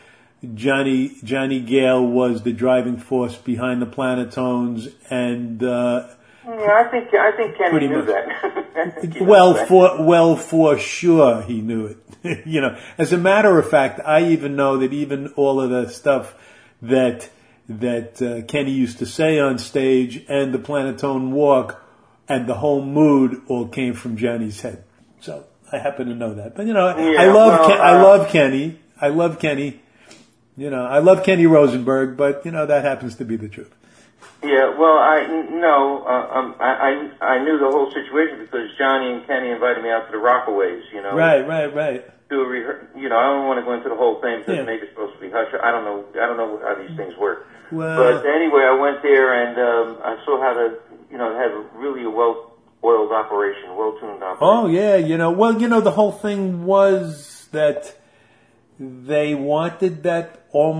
Johnny Johnny Gale was the driving force behind the Planetones, and uh, Yeah, I think I think Kenny Pretty knew much. that. I think he well, knows that. for well for sure he knew it. You know, as a matter of fact, I even know that even all of the stuff that that uh, Kenny used to say on stage and the Planetone Walk and the whole mood all came from Johnny's head. So I happen to know that. But you know, Yeah, I love well, Ken, I uh, love Kenny. I love Kenny. You know, I love Kenny Rosenberg, but you know that happens to be the truth. Yeah, well, I no, uh, um, I, I I knew the whole situation because Johnny and Kenny invited me out to the Rockaways. You know, Right, right, right. Do a rehe- you know, I don't want to go into the whole thing because Yeah. maybe it's supposed to be hush. I don't know. I don't know how these things work. Well- but anyway, I went there and um, I saw how to, you know, have a really a well-oiled operation, well-tuned operation. Oh yeah, you know, well, you know, the whole thing was that they wanted that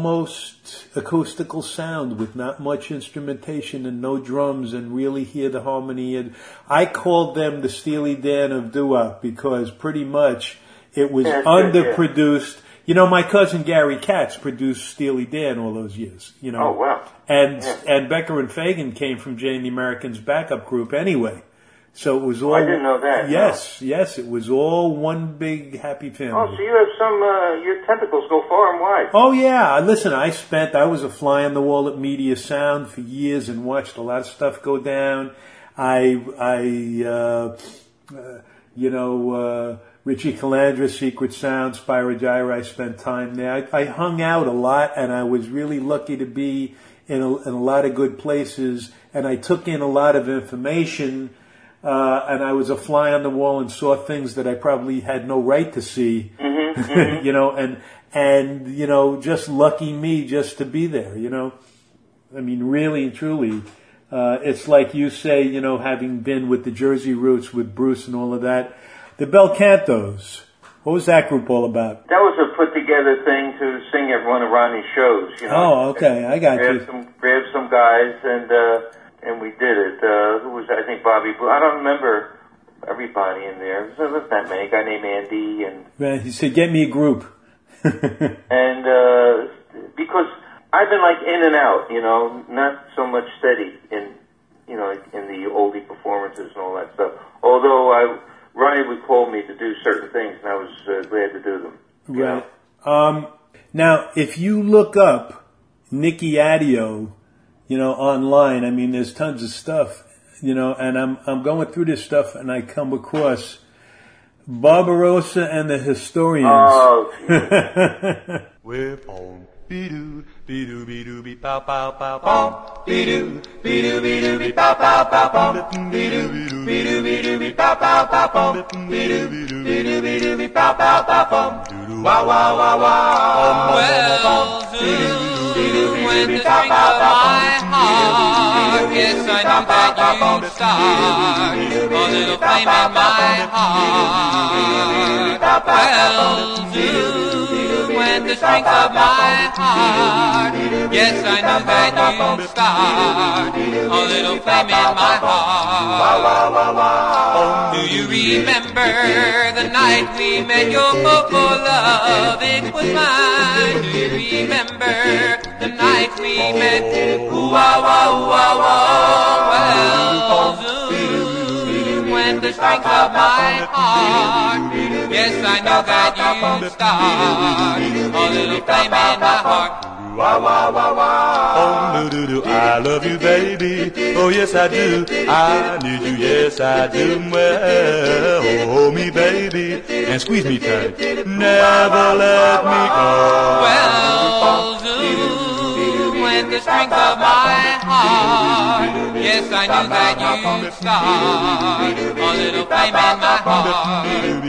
almost acoustical sound with not much instrumentation and no drums and really hear the harmony. And I called them the Steely Dan of doo-wop because pretty much it was That's good, underproduced. You know, my cousin Gary Katz produced Steely Dan all those years, you know. Oh, wow. And, Yeah. and Becker and Fagan came from Jay and the Americans backup group anyway. So it was all. I didn't know that, Yes, yes, it was all one big happy family. Oh, so you have some, uh, your tentacles go far and wide. Oh yeah, listen, I spent, I was a fly on the wall at Media Sound for years and watched a lot of stuff go down. I, I, uh, uh you know, uh, Richie Calandra, Secret Sound, Spyro Gyra, I spent time there. I, I hung out a lot and I was really lucky to be in a, in a lot of good places and I took in a lot of information. Uh, and I was a fly on the wall and saw things that I probably had no right to see, Mm-hmm, mm-hmm. you know, and, and, you know, just lucky me just to be there, you know. I mean, really and truly, uh, it's like you say, you know, having been with the Jersey Roots with Bruce and all of that. The Bel Cantos, what was that group all about? That was a put together thing to sing at one of Ronnie's shows, you know. Oh, okay, I got grabbed you. Some, grabbed some guys and, uh, and we did it. Uh, who was, I think Bobby Blue. I don't remember everybody in there. There wasn't that many. A guy named Andy and, Man, he said, get me a group. and, uh, because I've been like in and out, you know, not so much steady in, you know, in the oldie performances and all that stuff. Although I, Ronnie would call me to do certain things and I was uh, glad to do them. you Right. know. Um, now, if you look up Nicky Adio, you know, online, I mean, there's tons of stuff, you know, and I'm I'm going through this stuff and I come across Barbarossa and the Historians. Oh. We're on be-doo, be-doo, be-doo, be-pow, pow, pow, pow. Be-doo, be-doo, be-doo, be-pow, pow, pow, pow. Be-doo, be-doo, be-doo, be-pow, pow, pow, pow. Be-doo, be-doo, be-doo, be-pow, pow, pow, pow. Wow, wow, wow, wow. Well, Zoom, when the strings of my heart, yes, I knew that you'd start a little flame in my heart. Well, Zoom, when the strings of my heart, yes, I knew that you'd start a little flame in my heart. Do you remember the night we met your hope for love? It was mine. Do you remember the night we met? Ooh, wah, wah, ooh, wah, wah. Well, Zoom, when the strings of my heart, yes, I know that you'd start a little flame in my heart. Wah, wah, wah, wah. Oh, do, do, do, I love you, baby. Oh, yes, I do. I need you, yes, I do. Well, hold me, baby, and squeeze me tight. Never let me go. Well, Zoom, when the strings of my heart, yes, I knew that you'd start a little flame in my heart.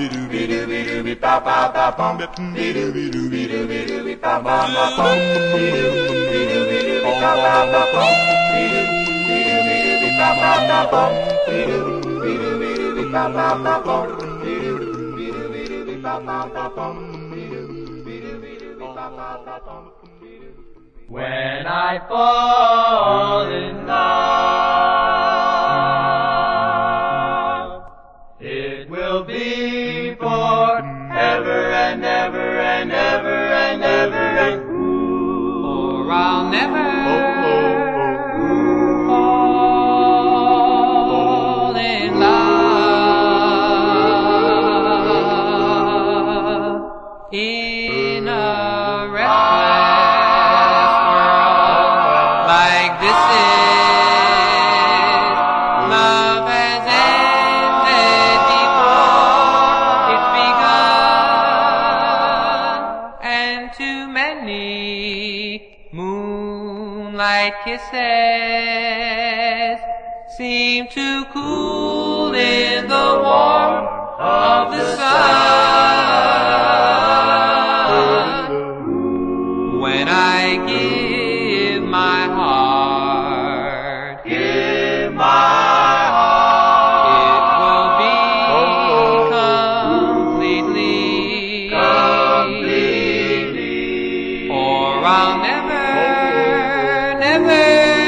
When I fall in love, it will be forever and ever and ever and ever and or I'll never fall in love in a restless world like this is. Love has ended before it's begun, and too many moonlight kisses seem to cool in the warmth of the sun. When I give my heart, give my heart, it will be completely, completely, or I'll never, never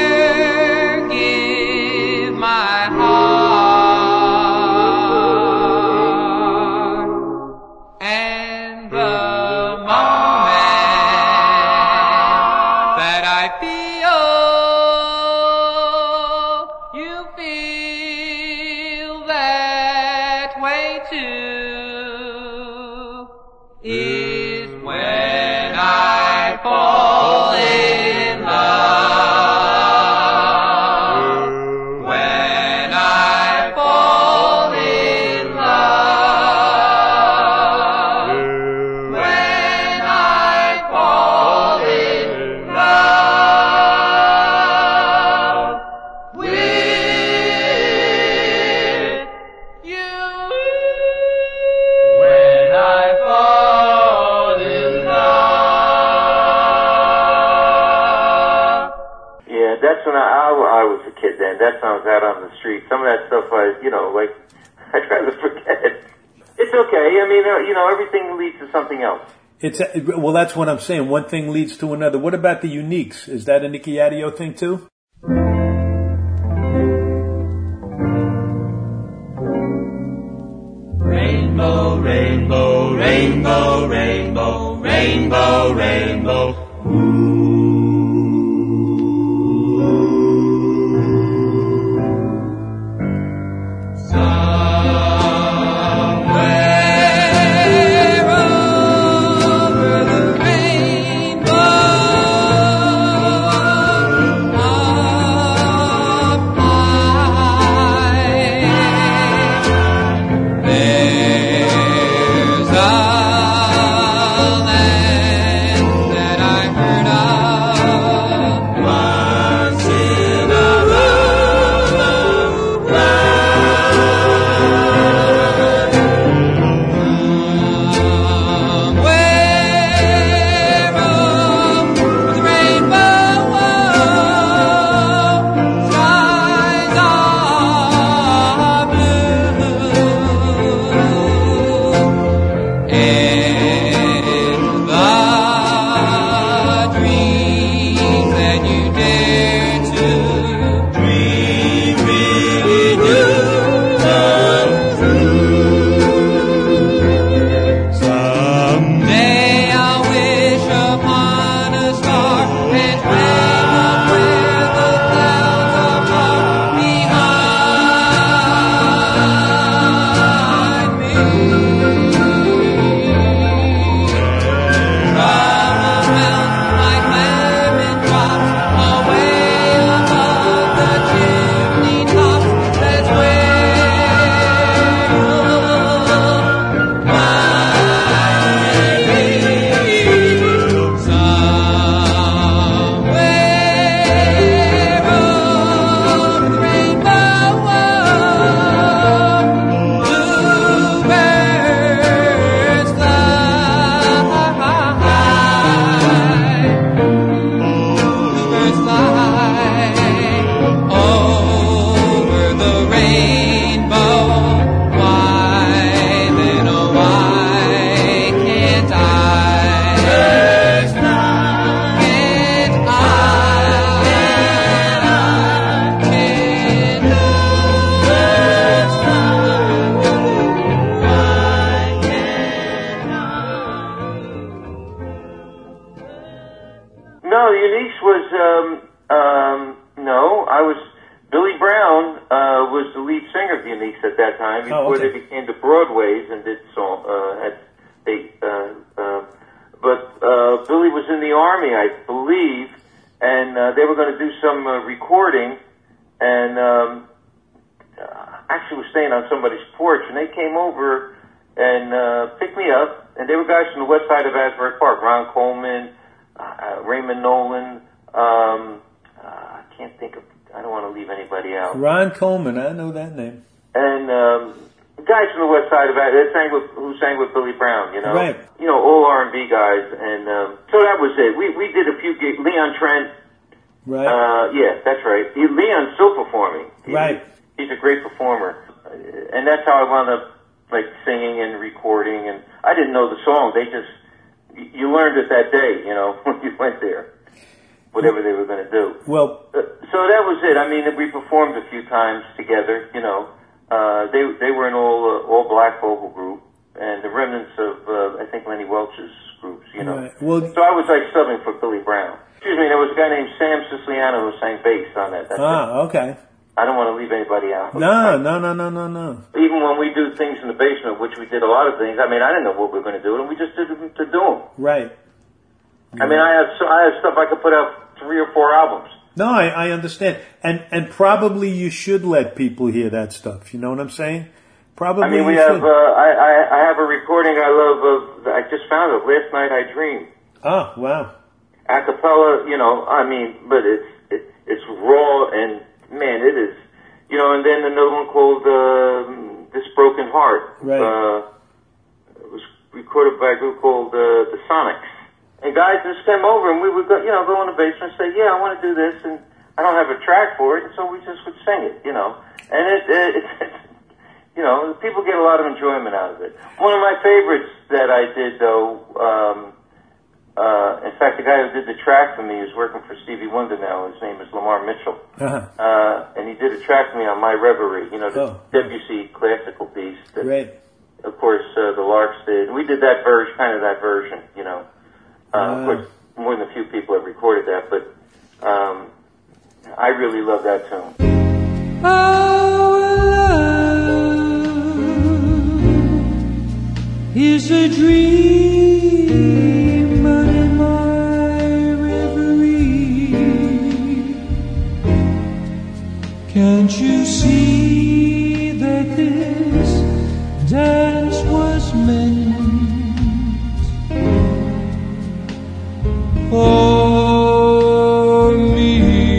give my heart. And the moment that I feel you feel that way too is when I fall in love. When I fall in love. When I fall in love with you. when I fall in love. Yeah, that's when I, I, I was a kid then. That song's out on the street. Some of that stuff I, you know, like, I try to forget. It's okay. I mean, uh, you know, everything leads to something else. It's a, well, that's what I'm saying. One thing leads to another. What about the Uniques? Is that a Nicky Adio thing too? Rainbow, rainbow, rainbow, rainbow, rainbow, rainbow. Somewhere over the rainbow, up high, there the Uniques was, um, um, no, I was, Billy Brown, uh, was the lead singer of the Uniques at that time, before Oh, okay. they became the Broadways and did song, uh, had, they, uh, uh, but, uh, Billy was in the Army, I believe, and, uh, they were gonna do some, uh, recording, and, um, uh, actually was staying on somebody's porch, and they came over and, uh, picked me up, and they were guys from the west side of Asbury Park, Ron Coleman, uh, Raymond Nolan, um, uh, I can't think of, I don't want to leave anybody out. Ron Coleman, I know that name. And um, guys from the west side of that, they sang with, who sang with Billy Brown, you know, Right. you know, all R and B guys, and um, so that was it. We we did a few gigs. Leon Trent, Right. uh, yeah, that's right. He, Leon's still performing. He, Right. He's a great performer, uh, and that's how I wound up like singing and recording. And I didn't know the song; they just you learned it that day, you know, when you went there. Whatever they were going to do. Well, uh, so that was it. I mean, we performed a few times together. You know, uh, they they were an all uh, all black vocal group, and the remnants of uh, I think Lenny Welch's groups. You know, Right. Well, so I was like subbing for Billy Brown. Excuse me, there was a guy named Sam Siciliano who sang bass on that. That's it. ah, okay. I don't want to leave anybody out. No, no, no, no, no, no. Even when we do things in the basement, which we did a lot of things. I mean, I didn't know what we were going to do, and we just did them to do them. Right. I mean, I have so, I have stuff I could put out three or four albums. No, I, I understand. And and probably you should let people hear that stuff. You know what I'm saying? Probably I mean, we you have, should. uh, I, I, I have a recording I love of, I just found it, Last Night I Dreamed. Oh, wow. A cappella, you know, I mean, but it's, it, it's raw and, man, it is, you know, and then another one called, uh, This Broken Heart. Right. Uh, it was recorded by a group called, uh, The Sonics. And guys just came over and we would go, you know, go in the basement and say, yeah, I want to do this, and I don't have a track for it, and so we just would sing it, you know. And it, it, it you know, people get a lot of enjoyment out of it. One of my favorites that I did, though, um, uh, in fact, the guy who did the track for me is working for Stevie Wonder now. His name is Lamar Mitchell. Uh-huh. Uh, and he did a track for me on My Reverie, you know, the Oh. Debussy classical piece. That, Great. of course, uh, the Larks did. We did that version, kind of that version, you know. Uh, Ah. Of course, more than a few people have recorded that, but um, I really love that tune. Our love is a dream, but in my reverie, can't you see that this dance was meant for me?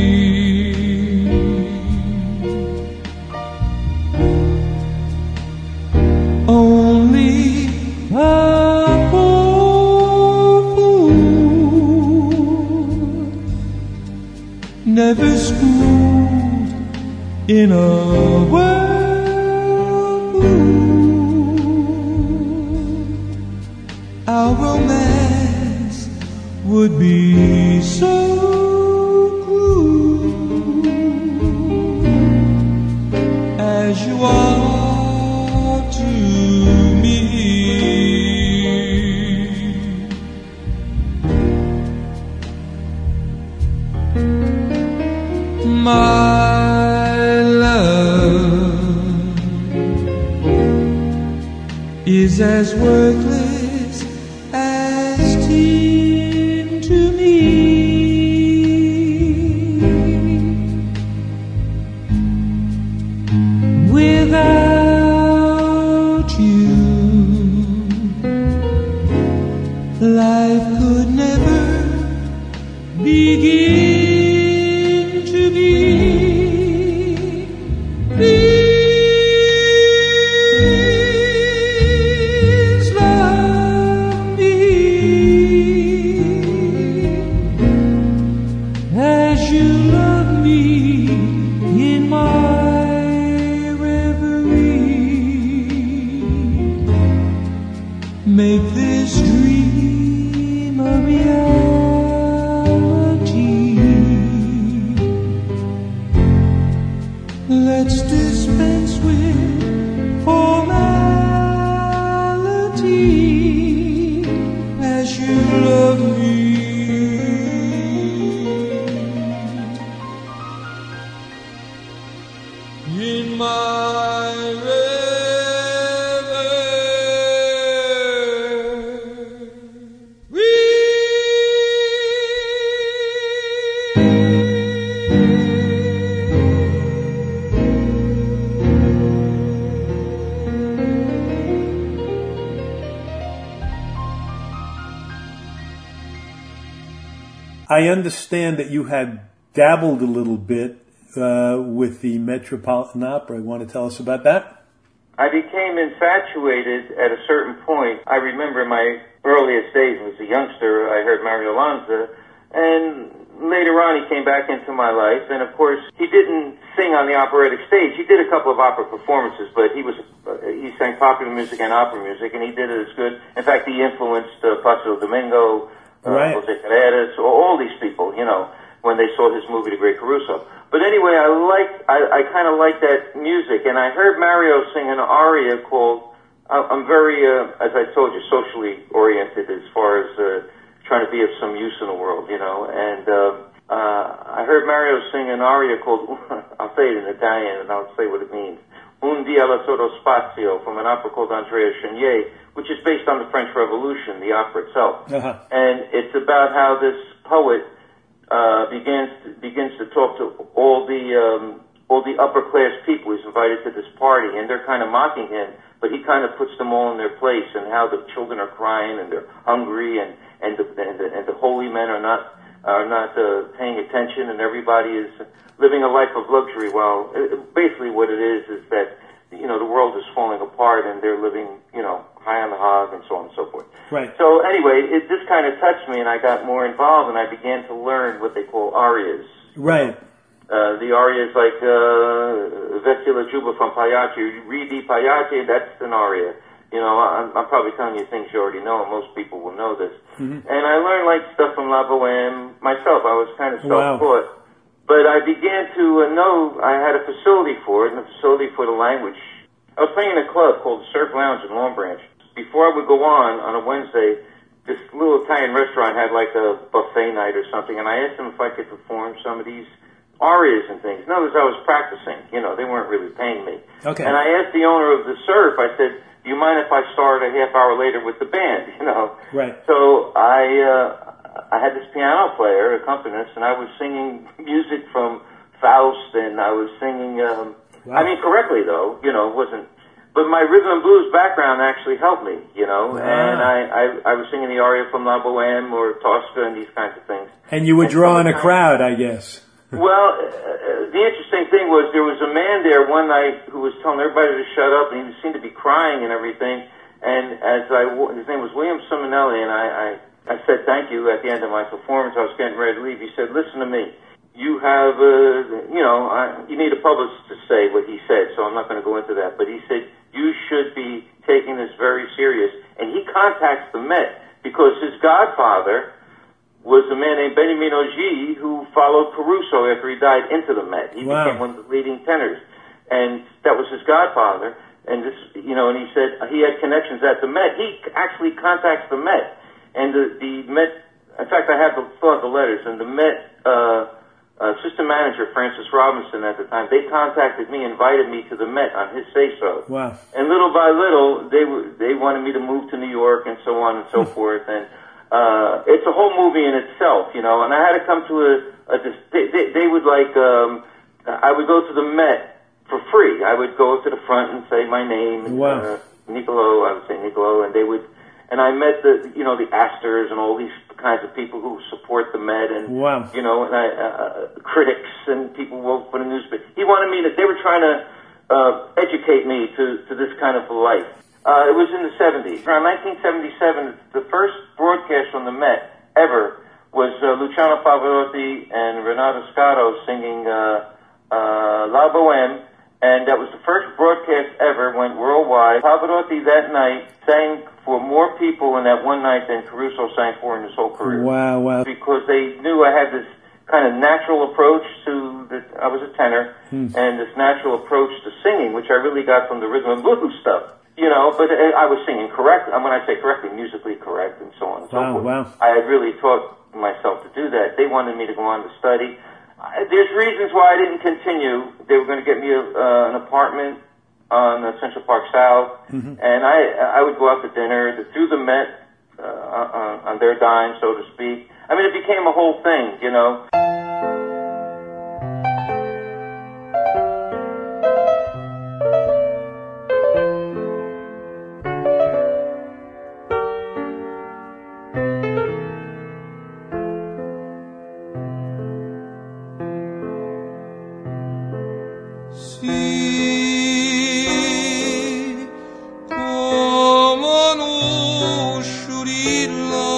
Only a poor fool, never schooled in a whirlpool, our romance would be so cruel as you are to me. My love is as worthless as tin to me. Without you, life could never begin to be. Please love me as you love me in my reverie. Make this dream a reality. Let's dispense with formality as you love me. I understand that you had dabbled a little bit uh, with the Metropolitan Opera. You want to tell us about that? I became infatuated at a certain point. I remember my earliest days as a youngster. I heard Mario Lanza, and later on he came back into my life. And of course, he didn't sing on the operatic stage. He did a couple of opera performances, but he was uh, he sang popular music and opera music, and he did it as good. In fact, he influenced uh, Placido Domingo, uh, Right. Jose Carreras, all, all these people, you know, when they saw his movie, The Great Caruso. But anyway, I liked, I, I kind of liked that music, and I heard Mario sing an aria called, I- I'm very, uh, as I told you, socially oriented as far as uh, trying to be of some use in the world, you know, and uh, uh, I heard Mario sing an aria called, I'll say it in Italian, and I'll say what it means, Un dia alla sotto spazio, from an opera called Andrea Chenier, which is based on the French Revolution, the opera itself. Uh-huh. And it's about how this poet uh, begins to, begins to talk to all the um, all the upper class people. He's invited to this party, and they're kind of mocking him, but he kind of puts them all in their place, and how the children are crying and they're hungry, and and the and the, and the holy men are not are not uh, paying attention, and everybody is living a life of luxury. Well, it, basically what it is is that, you know, the world is falling apart, and they're living, you know, high on the hog, and so on and so forth. Right. So anyway, it, this kind of touched me, and I got more involved, and I began to learn what they call arias. Right. Uh, the arias like uh, Vesila Juba from Pagliacci. You read the Pagliacci, that's an aria. You know, I'm, I'm probably telling you things you already know, and most people will know this. Mm-hmm. And I learned like stuff from La Boheme myself. I was kind of Wow. self-taught. But I began to uh, know I had a facility for it, and a facility for the language. I was playing in a club called the Surf Lounge in Long Branch. Before I would go on, on a Wednesday, this little Italian restaurant had like a buffet night or something, and I asked them if I could perform some of these arias and things. In other words, I was practicing. You know, they weren't really paying me. Okay. And I asked the owner of the Surf, I said, do you mind if I start a half hour later with the band, you know? Right. So I uh, I had this piano player, accompanist, and I was singing music from Faust, and I was singing, um, Wow. I mean, correctly, though, you know, it wasn't, but my rhythm and blues background actually helped me, you know, Wow. and I, I, I was singing the aria from La Boheme or Tosca and these kinds of things. And you were And drawing a sometimes- crowd, I guess. Well, uh, the interesting thing was there was a man there one night who was telling everybody to shut up, and he seemed to be crying and everything. And as I, his name was William Simonelli, and I, I, I said thank you at the end of my performance. I was getting ready to leave. He said, "Listen to me. You have, uh, you know, I, you need a publicist to say what he said, so I'm not going to go into that. But he said you should be taking this very serious." And he contacts the Met because his godfather was a man named Benjamin Auger who followed Caruso after he died into the Met. He Wow. became one of the leading tenors, and that was his godfather. And this, you know, and he said he had connections at the Met. He actually contacts the Met, and the the Met. In fact, I have the still have the letters, and the Met uh, uh, assistant manager Francis Robinson at the time. They contacted me, invited me to the Met on his say so. Wow. And little by little, they were they wanted me to move to New York and so on and so forth. And uh, it's a whole movie in itself, you know. And I had to come to a, a they, they, they would like um, I would go to the Met for free. I would go to the front and say my name, and, Wow. uh, Niccolo. I would say Niccolo, and they would. And I met the you know the Astors and all these kinds of people who support the Met, and Wow. you know, and I, uh, critics and people wrote for the newspaper. He wanted me to. They were trying to uh, educate me to to this kind of life. Uh, it was in the seventies. Around nineteen seventy-seven, the first broadcast from the Met ever was uh, Luciano Pavarotti and Renato Scotto singing uh, uh, La Boheme, and that was the first broadcast ever, went worldwide. Pavarotti that night sang for more people in that one night than Caruso sang for in his whole career. Wow, wow. Because they knew I had this kind of natural approach to the, I was a tenor, Hmm. and this natural approach to singing, which I really got from the rhythm and blues stuff. You know, but I was singing correct. And when I say correctly, musically correct, and so on and so Wow, forth. wow. I had really taught myself to do that. They wanted me to go on to study. I, there's reasons why I didn't continue. They were going to get me a, uh, an apartment on uh, Central Park South, Mhm. and I I would go out to dinner to, through the Met uh, on, on their dime, so to speak. I mean, it became a whole thing, you know. gorilla,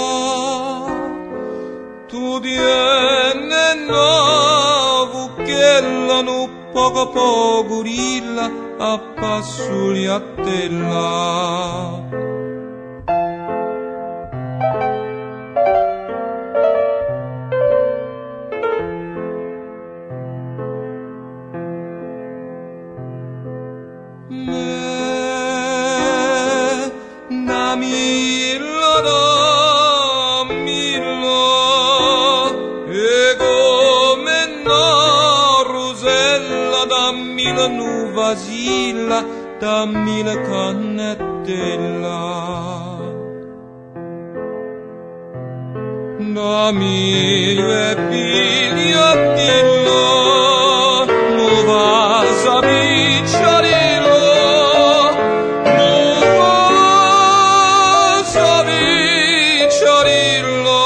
tu tiene na vucchella, nu poco poco gorilla, a passuli a tella. Vasilla, dammi la cannetella, dammi le pigliatilla, nu vasa picciarilla, nu vasa picciarilla,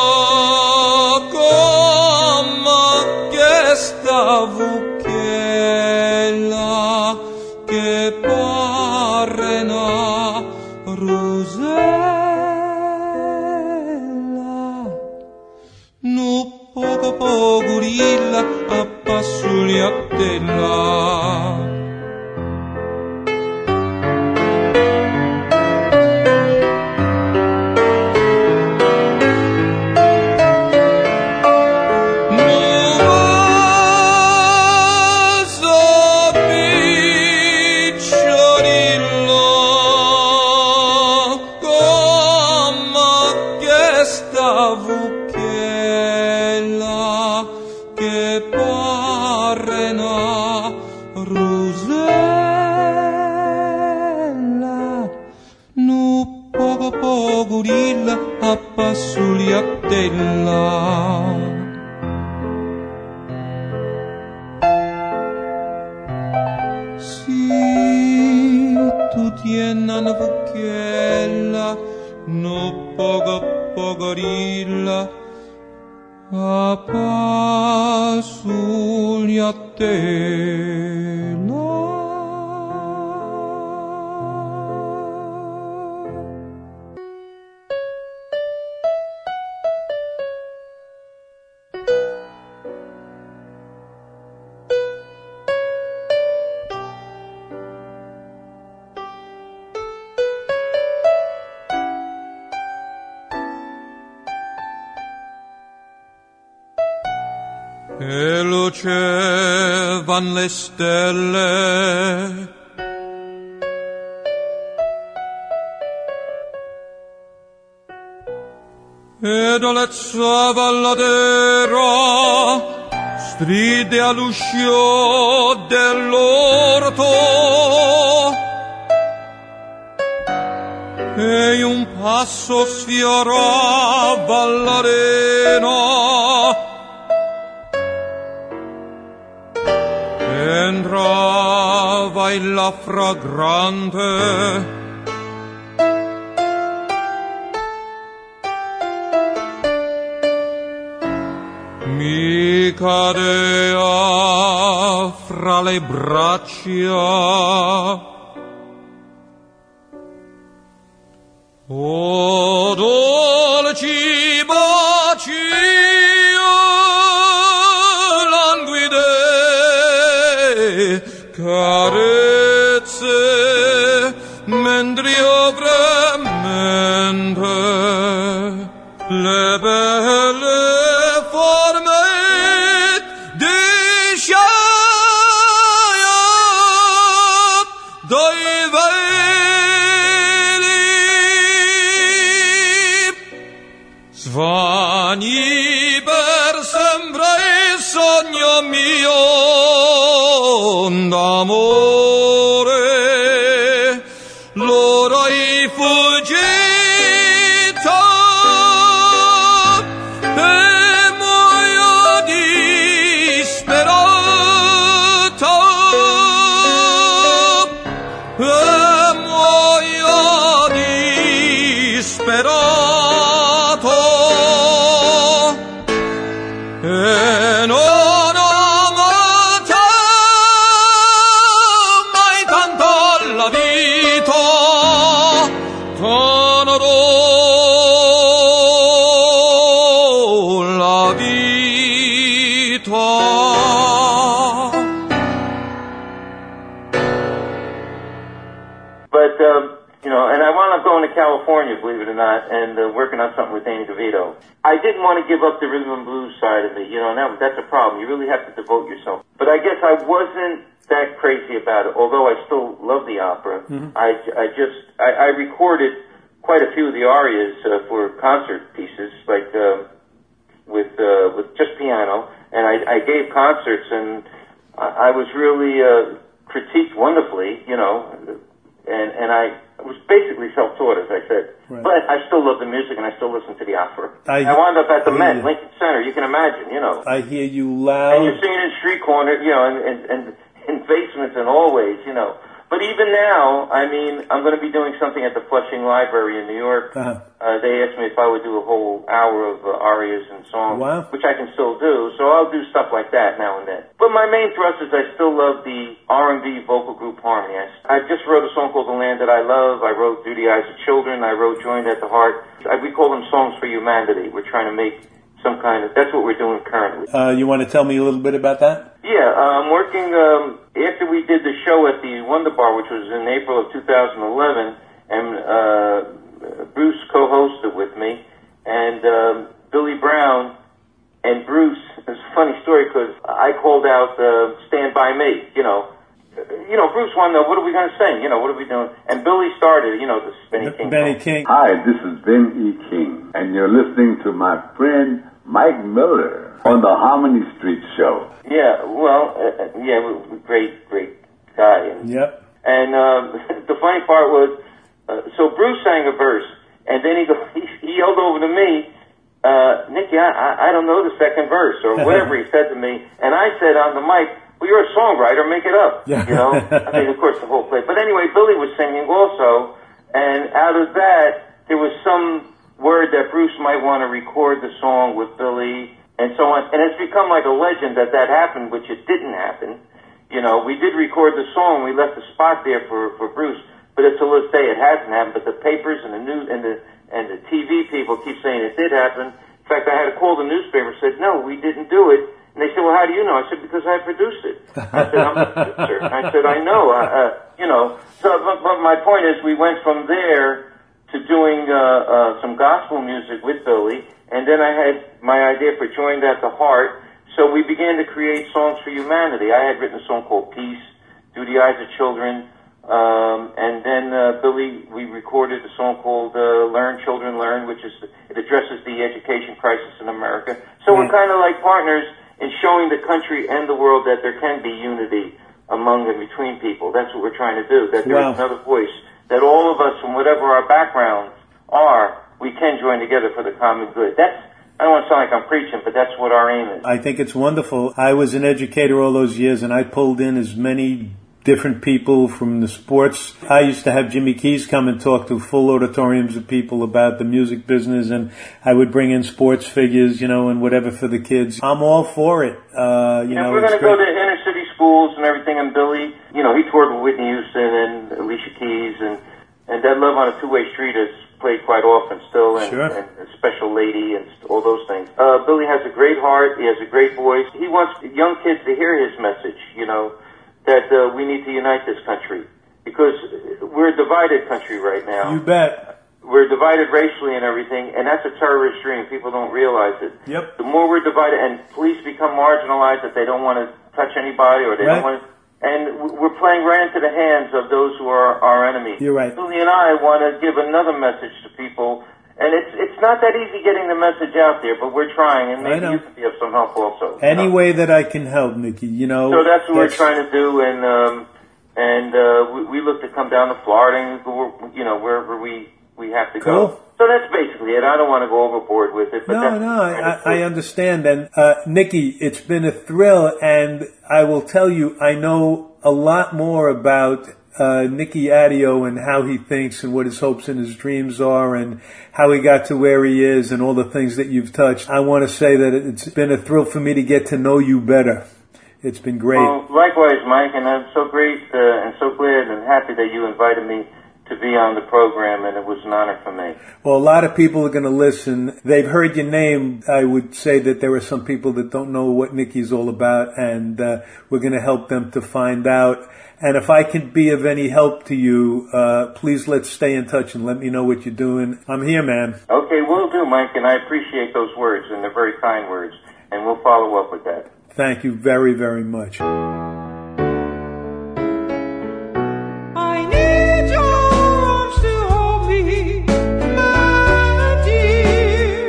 come che stavo che pare una rosella, nu poco poco gorilla, a passuli a tella. A passuli a tella. Sì, tu tieni una vucchiella, no poco poco rilla, a passuli a tella. E lucevan le stelle, e dolezzava la terra, stride all'uscio dell'orto, e un passo sfiorava l'arena. Entrava la fragrante, mi cadea fra le braccia. O dolci baci carezze, mentre io fremente le belle forme di sciaia dai veli svani per sempre il sogno mio d'amore, l'ora è fuggita e muoio disperata, e muoio disperato, e non whatnot, and uh, working on something with Danny DeVito. I didn't want to give up the rhythm and blues side of it, you know, and that, that's a problem. You really have to devote yourself. But I guess I wasn't that crazy about it, although I still love the opera. Mm-hmm. I, I just, I, I recorded quite a few of the arias uh, for concert pieces, like uh, with uh, with just piano, and I, I gave concerts, and I, I was really uh, critiqued wonderfully, you know, and, and I was basically self-taught, as I said. Right. But I still love the music, and I still listen to the opera. I, I wound up at the Met, Lincoln Center. You can imagine, you know. I hear you loud. And you're singing in street corners, you know, and, and, and in basements and always, you know. But even now, I mean, I'm going to be doing something at the Flushing Library in New York. Uh-huh. Uh, they asked me if I would do a whole hour of uh, arias and songs, wow. which I can still do. So I'll do stuff like that now and then. But my main thrust is I still love the R and B vocal group harmony. I, I just wrote a song called The Land That I Love. I wrote Through the Eyes of Children. I wrote Joined at the Heart. I, we call them Songs for Humanity. We're trying to make some kind of, that's what we're doing currently. Uh, you want to tell me a little bit about that? Yeah, uh, I'm working, um, after we did the show at the Wonder Bar, which was in April of two thousand eleven, and uh, Bruce co-hosted with me, and um, Billy Brown and Bruce, it's a funny story because I called out uh, Stand By Me, you know. You know, Bruce wanted to know, what are we going to sing? You know, what are we doing? And Billy started, you know, this Benny King. Benny King. Hi, this is Ben E. King, and you're listening to my friend Mike Miller on the Harmony Street Show. Yeah, well, uh, yeah, great, great guy. And, yep. And uh, the funny part was, uh, so Bruce sang a verse, and then he go, he, he yelled over to me, uh, Nicky, I, I, I don't know the second verse, or whatever he said to me, and I said on the mic, well, you're a songwriter, make it up, you know? I mean, of course, the whole play. But anyway, Billy was singing also, and out of that, there was some word that Bruce might want to record the song with Billy, and so on. And it's become like a legend that that happened, which it didn't happen. You know, we did record the song, we left the spot there for, for Bruce, but it's to this day it hasn't happened. But the papers and the news and the and the T V people keep saying it did happen. In fact, I had to call the newspaper and said, no, we didn't do it. And they said, well, how do you know? I said, because I produced it. I said, I'm a producer. And I said, I know, uh, uh, you know. So, but, but my point is, we went from there to doing uh, uh, some gospel music with Billy, and then I had my idea for Joined at the Heart. So we began to create songs for humanity. I had written a song called Peace, Through the Eyes of Children, um, and then uh, Billy, we recorded a song called uh, Learn, Children, Learn, which is it addresses the education crisis in America. So we're kind of like partners in showing the country and the world that there can be unity among and between people. That's what we're trying to do, that there wow. is another voice, that all of us, from whatever our backgrounds are, we can join together for the common good. That's, I don't want to sound like I'm preaching, but that's what our aim is. I think it's wonderful. I was an educator all those years, and I pulled in as many different people from the sports. I used to have Jimmy Keys come and talk to full auditoriums of people about the music business, and I would bring in sports figures, you know, and whatever for the kids. I'm all for it. Uh, you and know, we're going to go to inner city schools and everything, and Billy, you know, he toured with Whitney Houston and Alicia Keys, and, and that Love on a Two-Way Street is played quite often still, and, sure. and a Special Lady and all those things. Uh, Billy has a great heart. He has a great voice. He wants young kids to hear his message, you know, that uh, we need to unite this country, because we're a divided country right now. You bet. We're divided racially and everything, and that's a terrorist dream. People don't realize it. Yep. The more we're divided, and police become marginalized, that they don't want to touch anybody, or they right. don't want to, and we're playing right into the hands of those who are our enemies. You're right. Billy and I want to give another message to people. And it's it's not that easy getting the message out there, but we're trying, and maybe you can be of some help also. Any you know? way that I can help, Nicky, you know. So that's what that's... we're trying to do, and um, and uh, we, we look to come down to Florida and go, you know, wherever we, we have to cool. go. So that's basically it. I don't want to go overboard with it. But no, that's no, I, I understand. And uh, Nicky, it's been a thrill, and I will tell you, I know a lot more about Uh, Nicky Addeo and how he thinks and what his hopes and his dreams are and how he got to where he is and all the things that you've touched. I want to say that it's been a thrill for me to get to know you better. It's been great. Well, likewise, Mike, and I'm so great uh, and so glad and happy that you invited me to to be on the program, and it was an honor for me. Well, a lot of people are going to listen. They've heard your name. I would say that there are some people that don't know what Nicky's all about, and uh, we're going to help them to find out. And if I can be of any help to you, uh, please let's stay in touch and let me know what you're doing. I'm here, man. Okay, will do, Mike, and I appreciate those words, and they're very kind words, and we'll follow up with that. Thank you very, very much. I need your arms to hold me, my dear.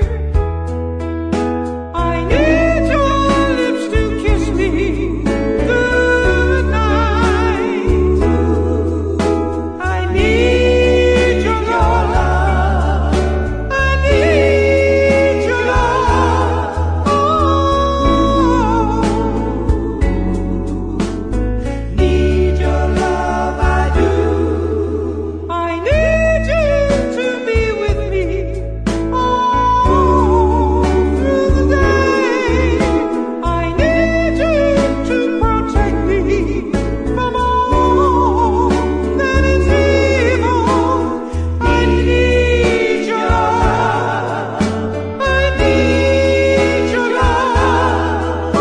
I need your lips to kiss me good night. I need your love. I need your love. Oh, need your love, I do. I need you to be with me all through the day. I need you to protect me from all that is evil. I need your love. I need your love.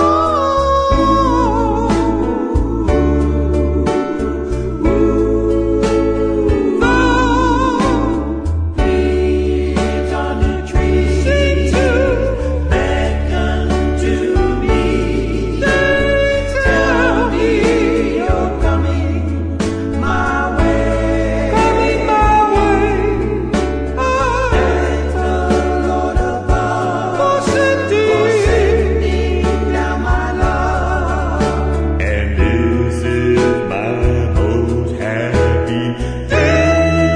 The leaves on the tree seem to beckon to me. They tell me you're coming my way. Coming my way. Thank the Lord above for sending down my love. And this is my most happy day.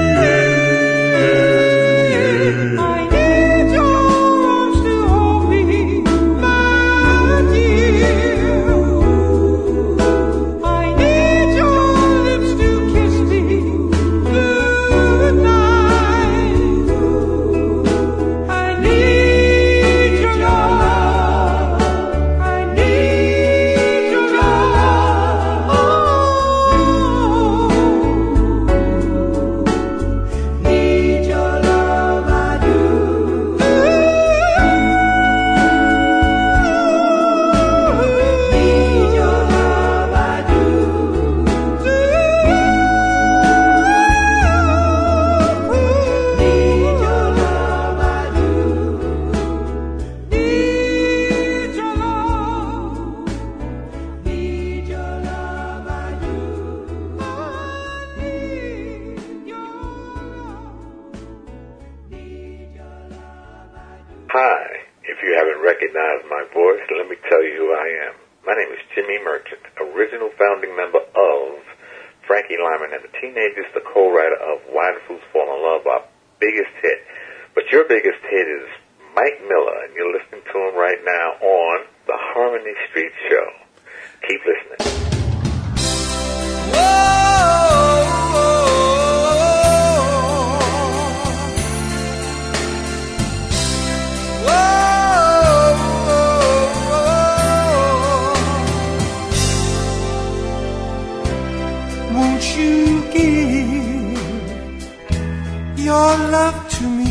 I need your arms to hold me, my dear. I need your lips to kiss me good night. I need your love. I need your love. Oh, need your love, I do. Need your love, I do. Need your love, I do. Need your love. Need your love, I do. I need your love. Need your love, I do. Hi. If you haven't recognized my voice, let me tell you who I am. My name is Jimmy Merchant, original founding member of Frankie Lyman and the Teenagers, the co-writer of Why Do Fools Fall in Love, our biggest hit. But your biggest hit is Mike Miller, and you're listening to him right now on the Harmony Street Show. Keep listening. Won't you give your love to me?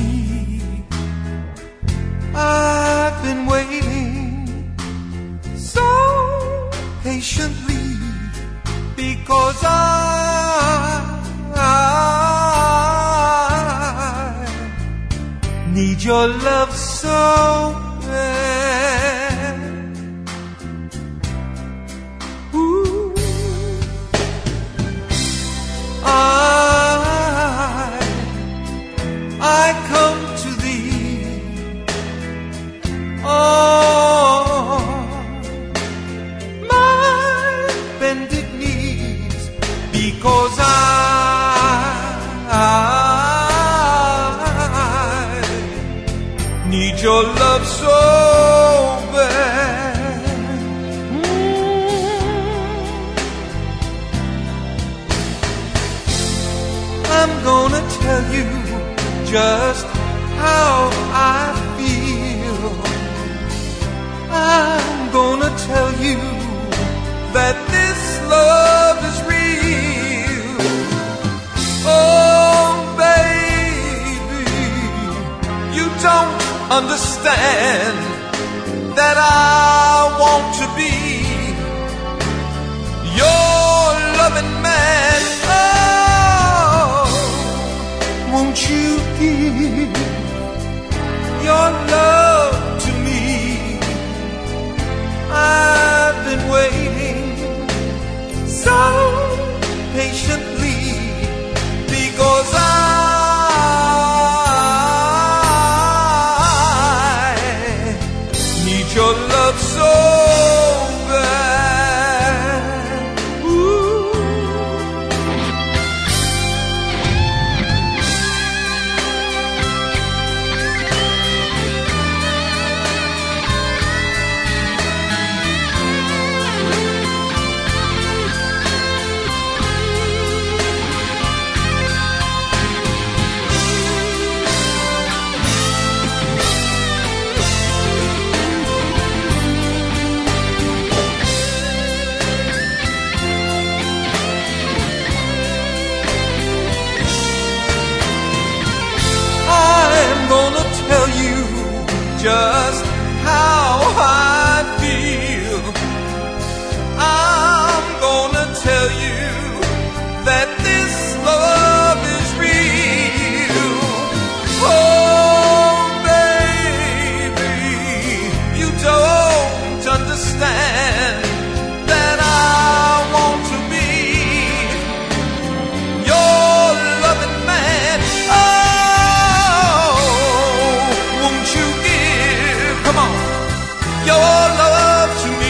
I've been waiting so patiently because I, I need your love so bad. Ooh. I, I come to thee on my bended knees because I, I need your love so bad. I'm gonna tell you just how I feel. I'm gonna tell you that this love is real. Oh, understand that I want to be your loving man. Oh, won't you give your love to me? I've been waiting so patiently because I need your love so bad. Ooh. Just how I feel. I'm gonna tell you that this love is real. Oh, baby, you don't understand that I want to be your loving man. Oh, won't you come on, your love to me?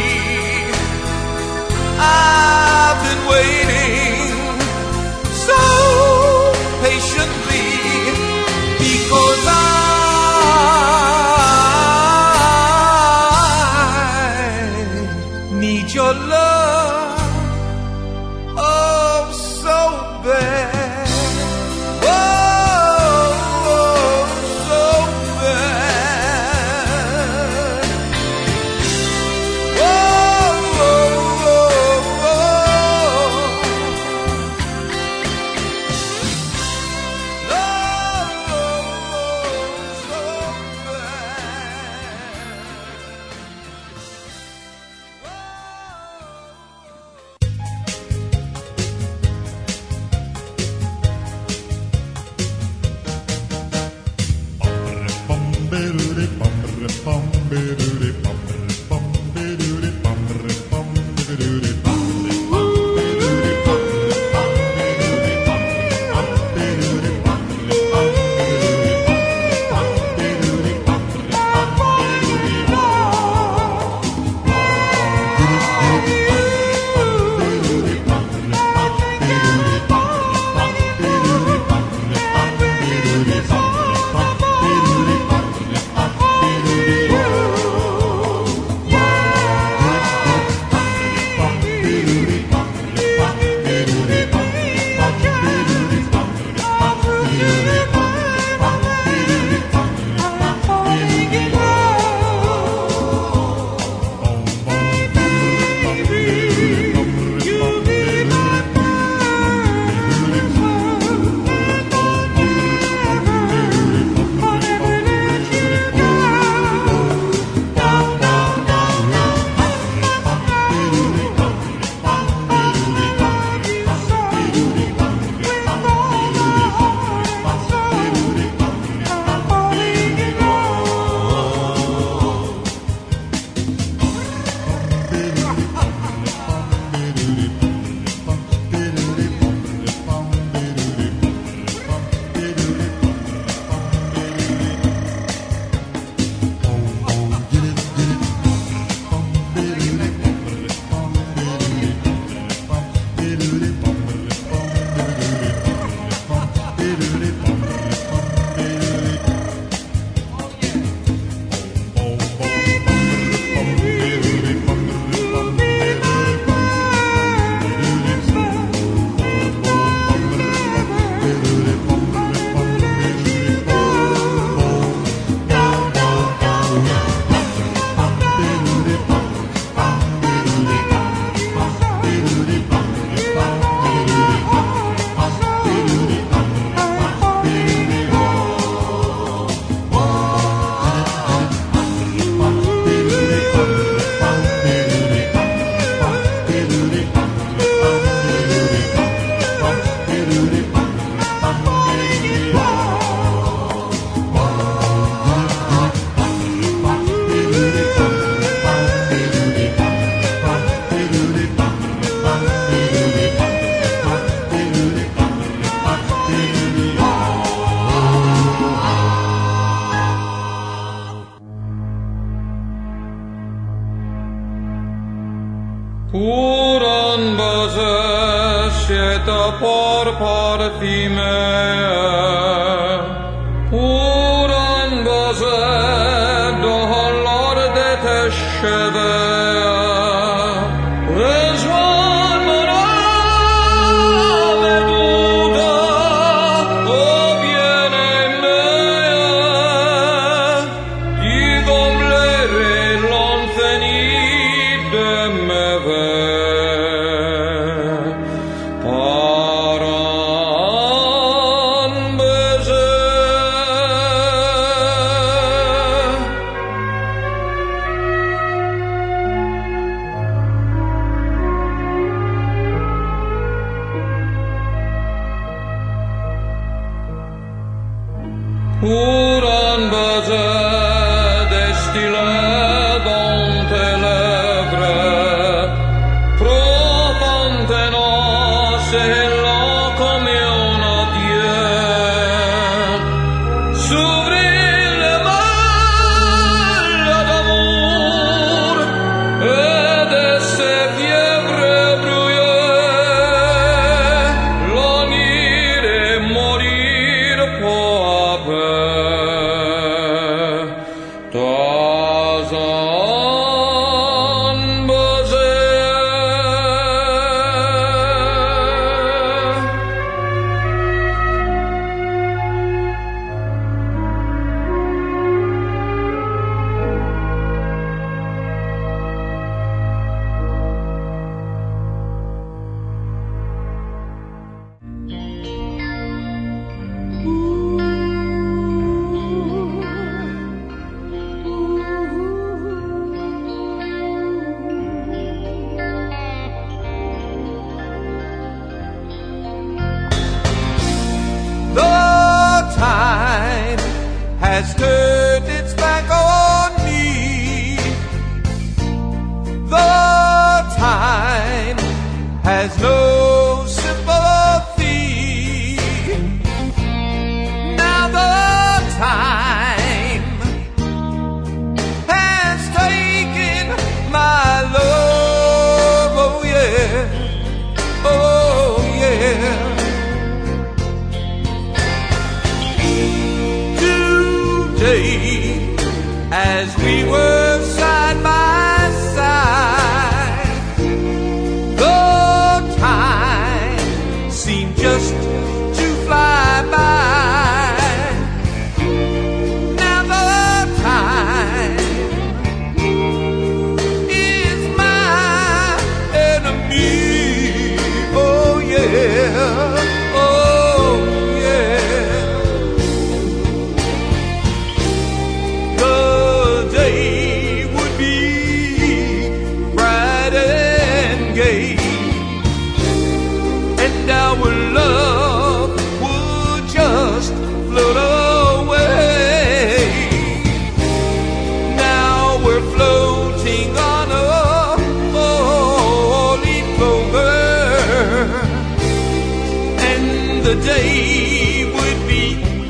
I've been waiting so patiently because I need your love oh so bad. Puran baze sheta por parfime Puran baze dohalar de tesheve Rejwan maram eduda o viene mea Digom lere lonfenid de meve Puran baze destile dante levre Profante nos la come un adieu S'ouvrir les mains d'amour Et de ces fièvres brouillées L'unir et mourir pour Tazan baze has turned its back on me. The time has no sympathy. Now the time has taken my love. Oh yeah, oh yeah. As we were side by side, the time seemed just to fly by. Now the time is my enemy. Oh yeah. And our love would just float away. Now we're floating on a four-leaf clover, and the day would be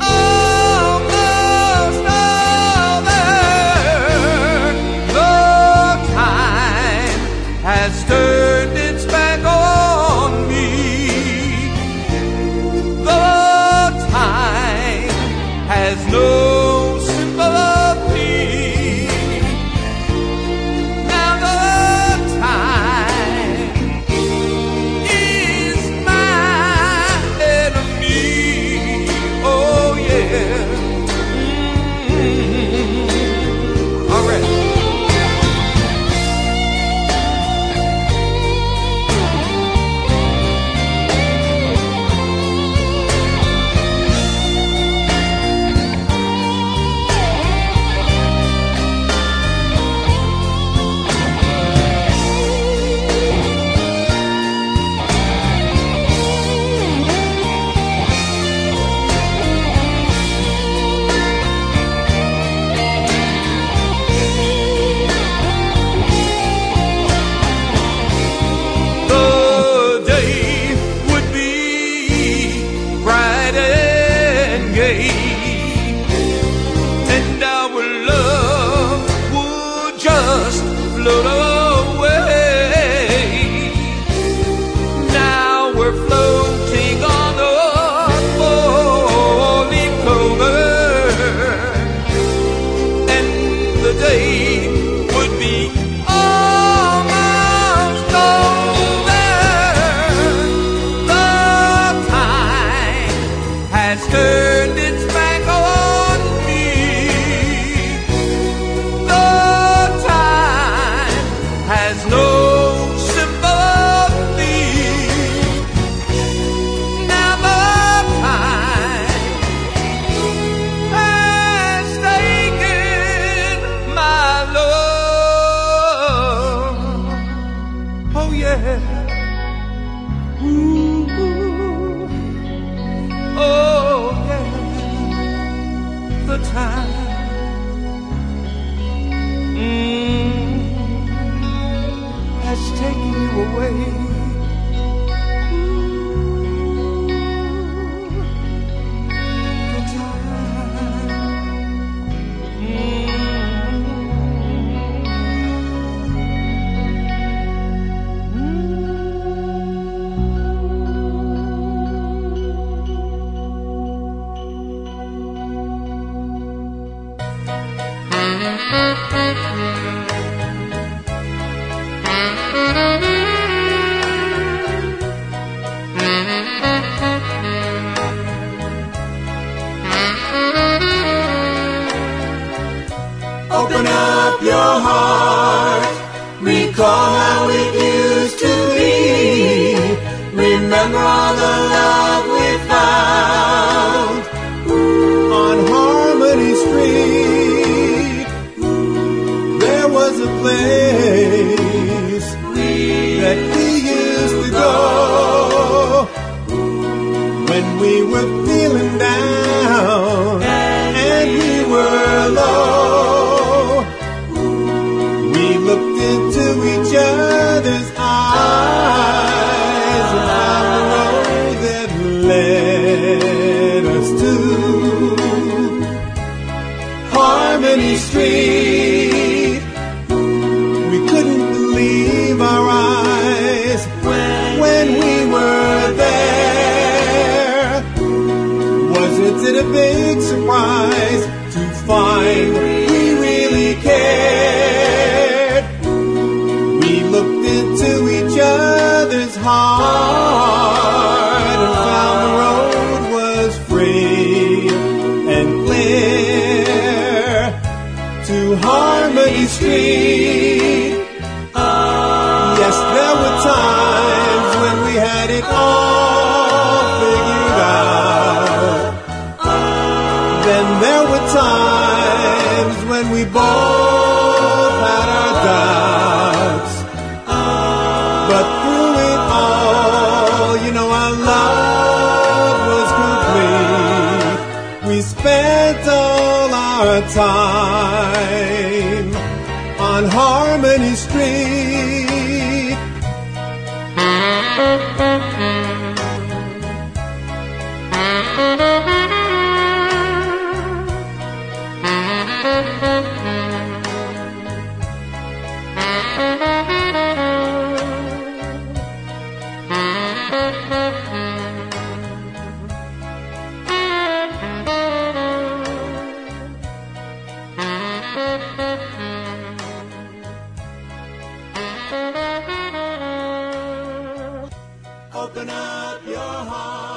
almost over. The time has turned its back on me. Has no sympathy. Now the time is my enemy. Oh yeah. Mm-hmm. All right. And our love would just float away. say would be almost over. The time has turned its back on me. The time has no sympathy. Now the time has taken my love. Oh yeah. Ooh. Oh yeah. The time mm, has taken you away. The time Open up your heart, recall how it used to be. Remember all the love we found on Harmony Street. There was a place that we used to go when we were feeling down and we were low. We looked into each other's eyes and found the road that led us to Harmony Street. We couldn't believe our eyes when we were there. Wasn't it a big surprise to find we really cared? We looked into each other's heart and found the road was free and clear to Harmony Street. Yes, there were times when we had it all figured out. Then there were times when we both had our doubts. But through it all, you know, our love was complete. We spent all our time on Harmony Street. Open up your heart.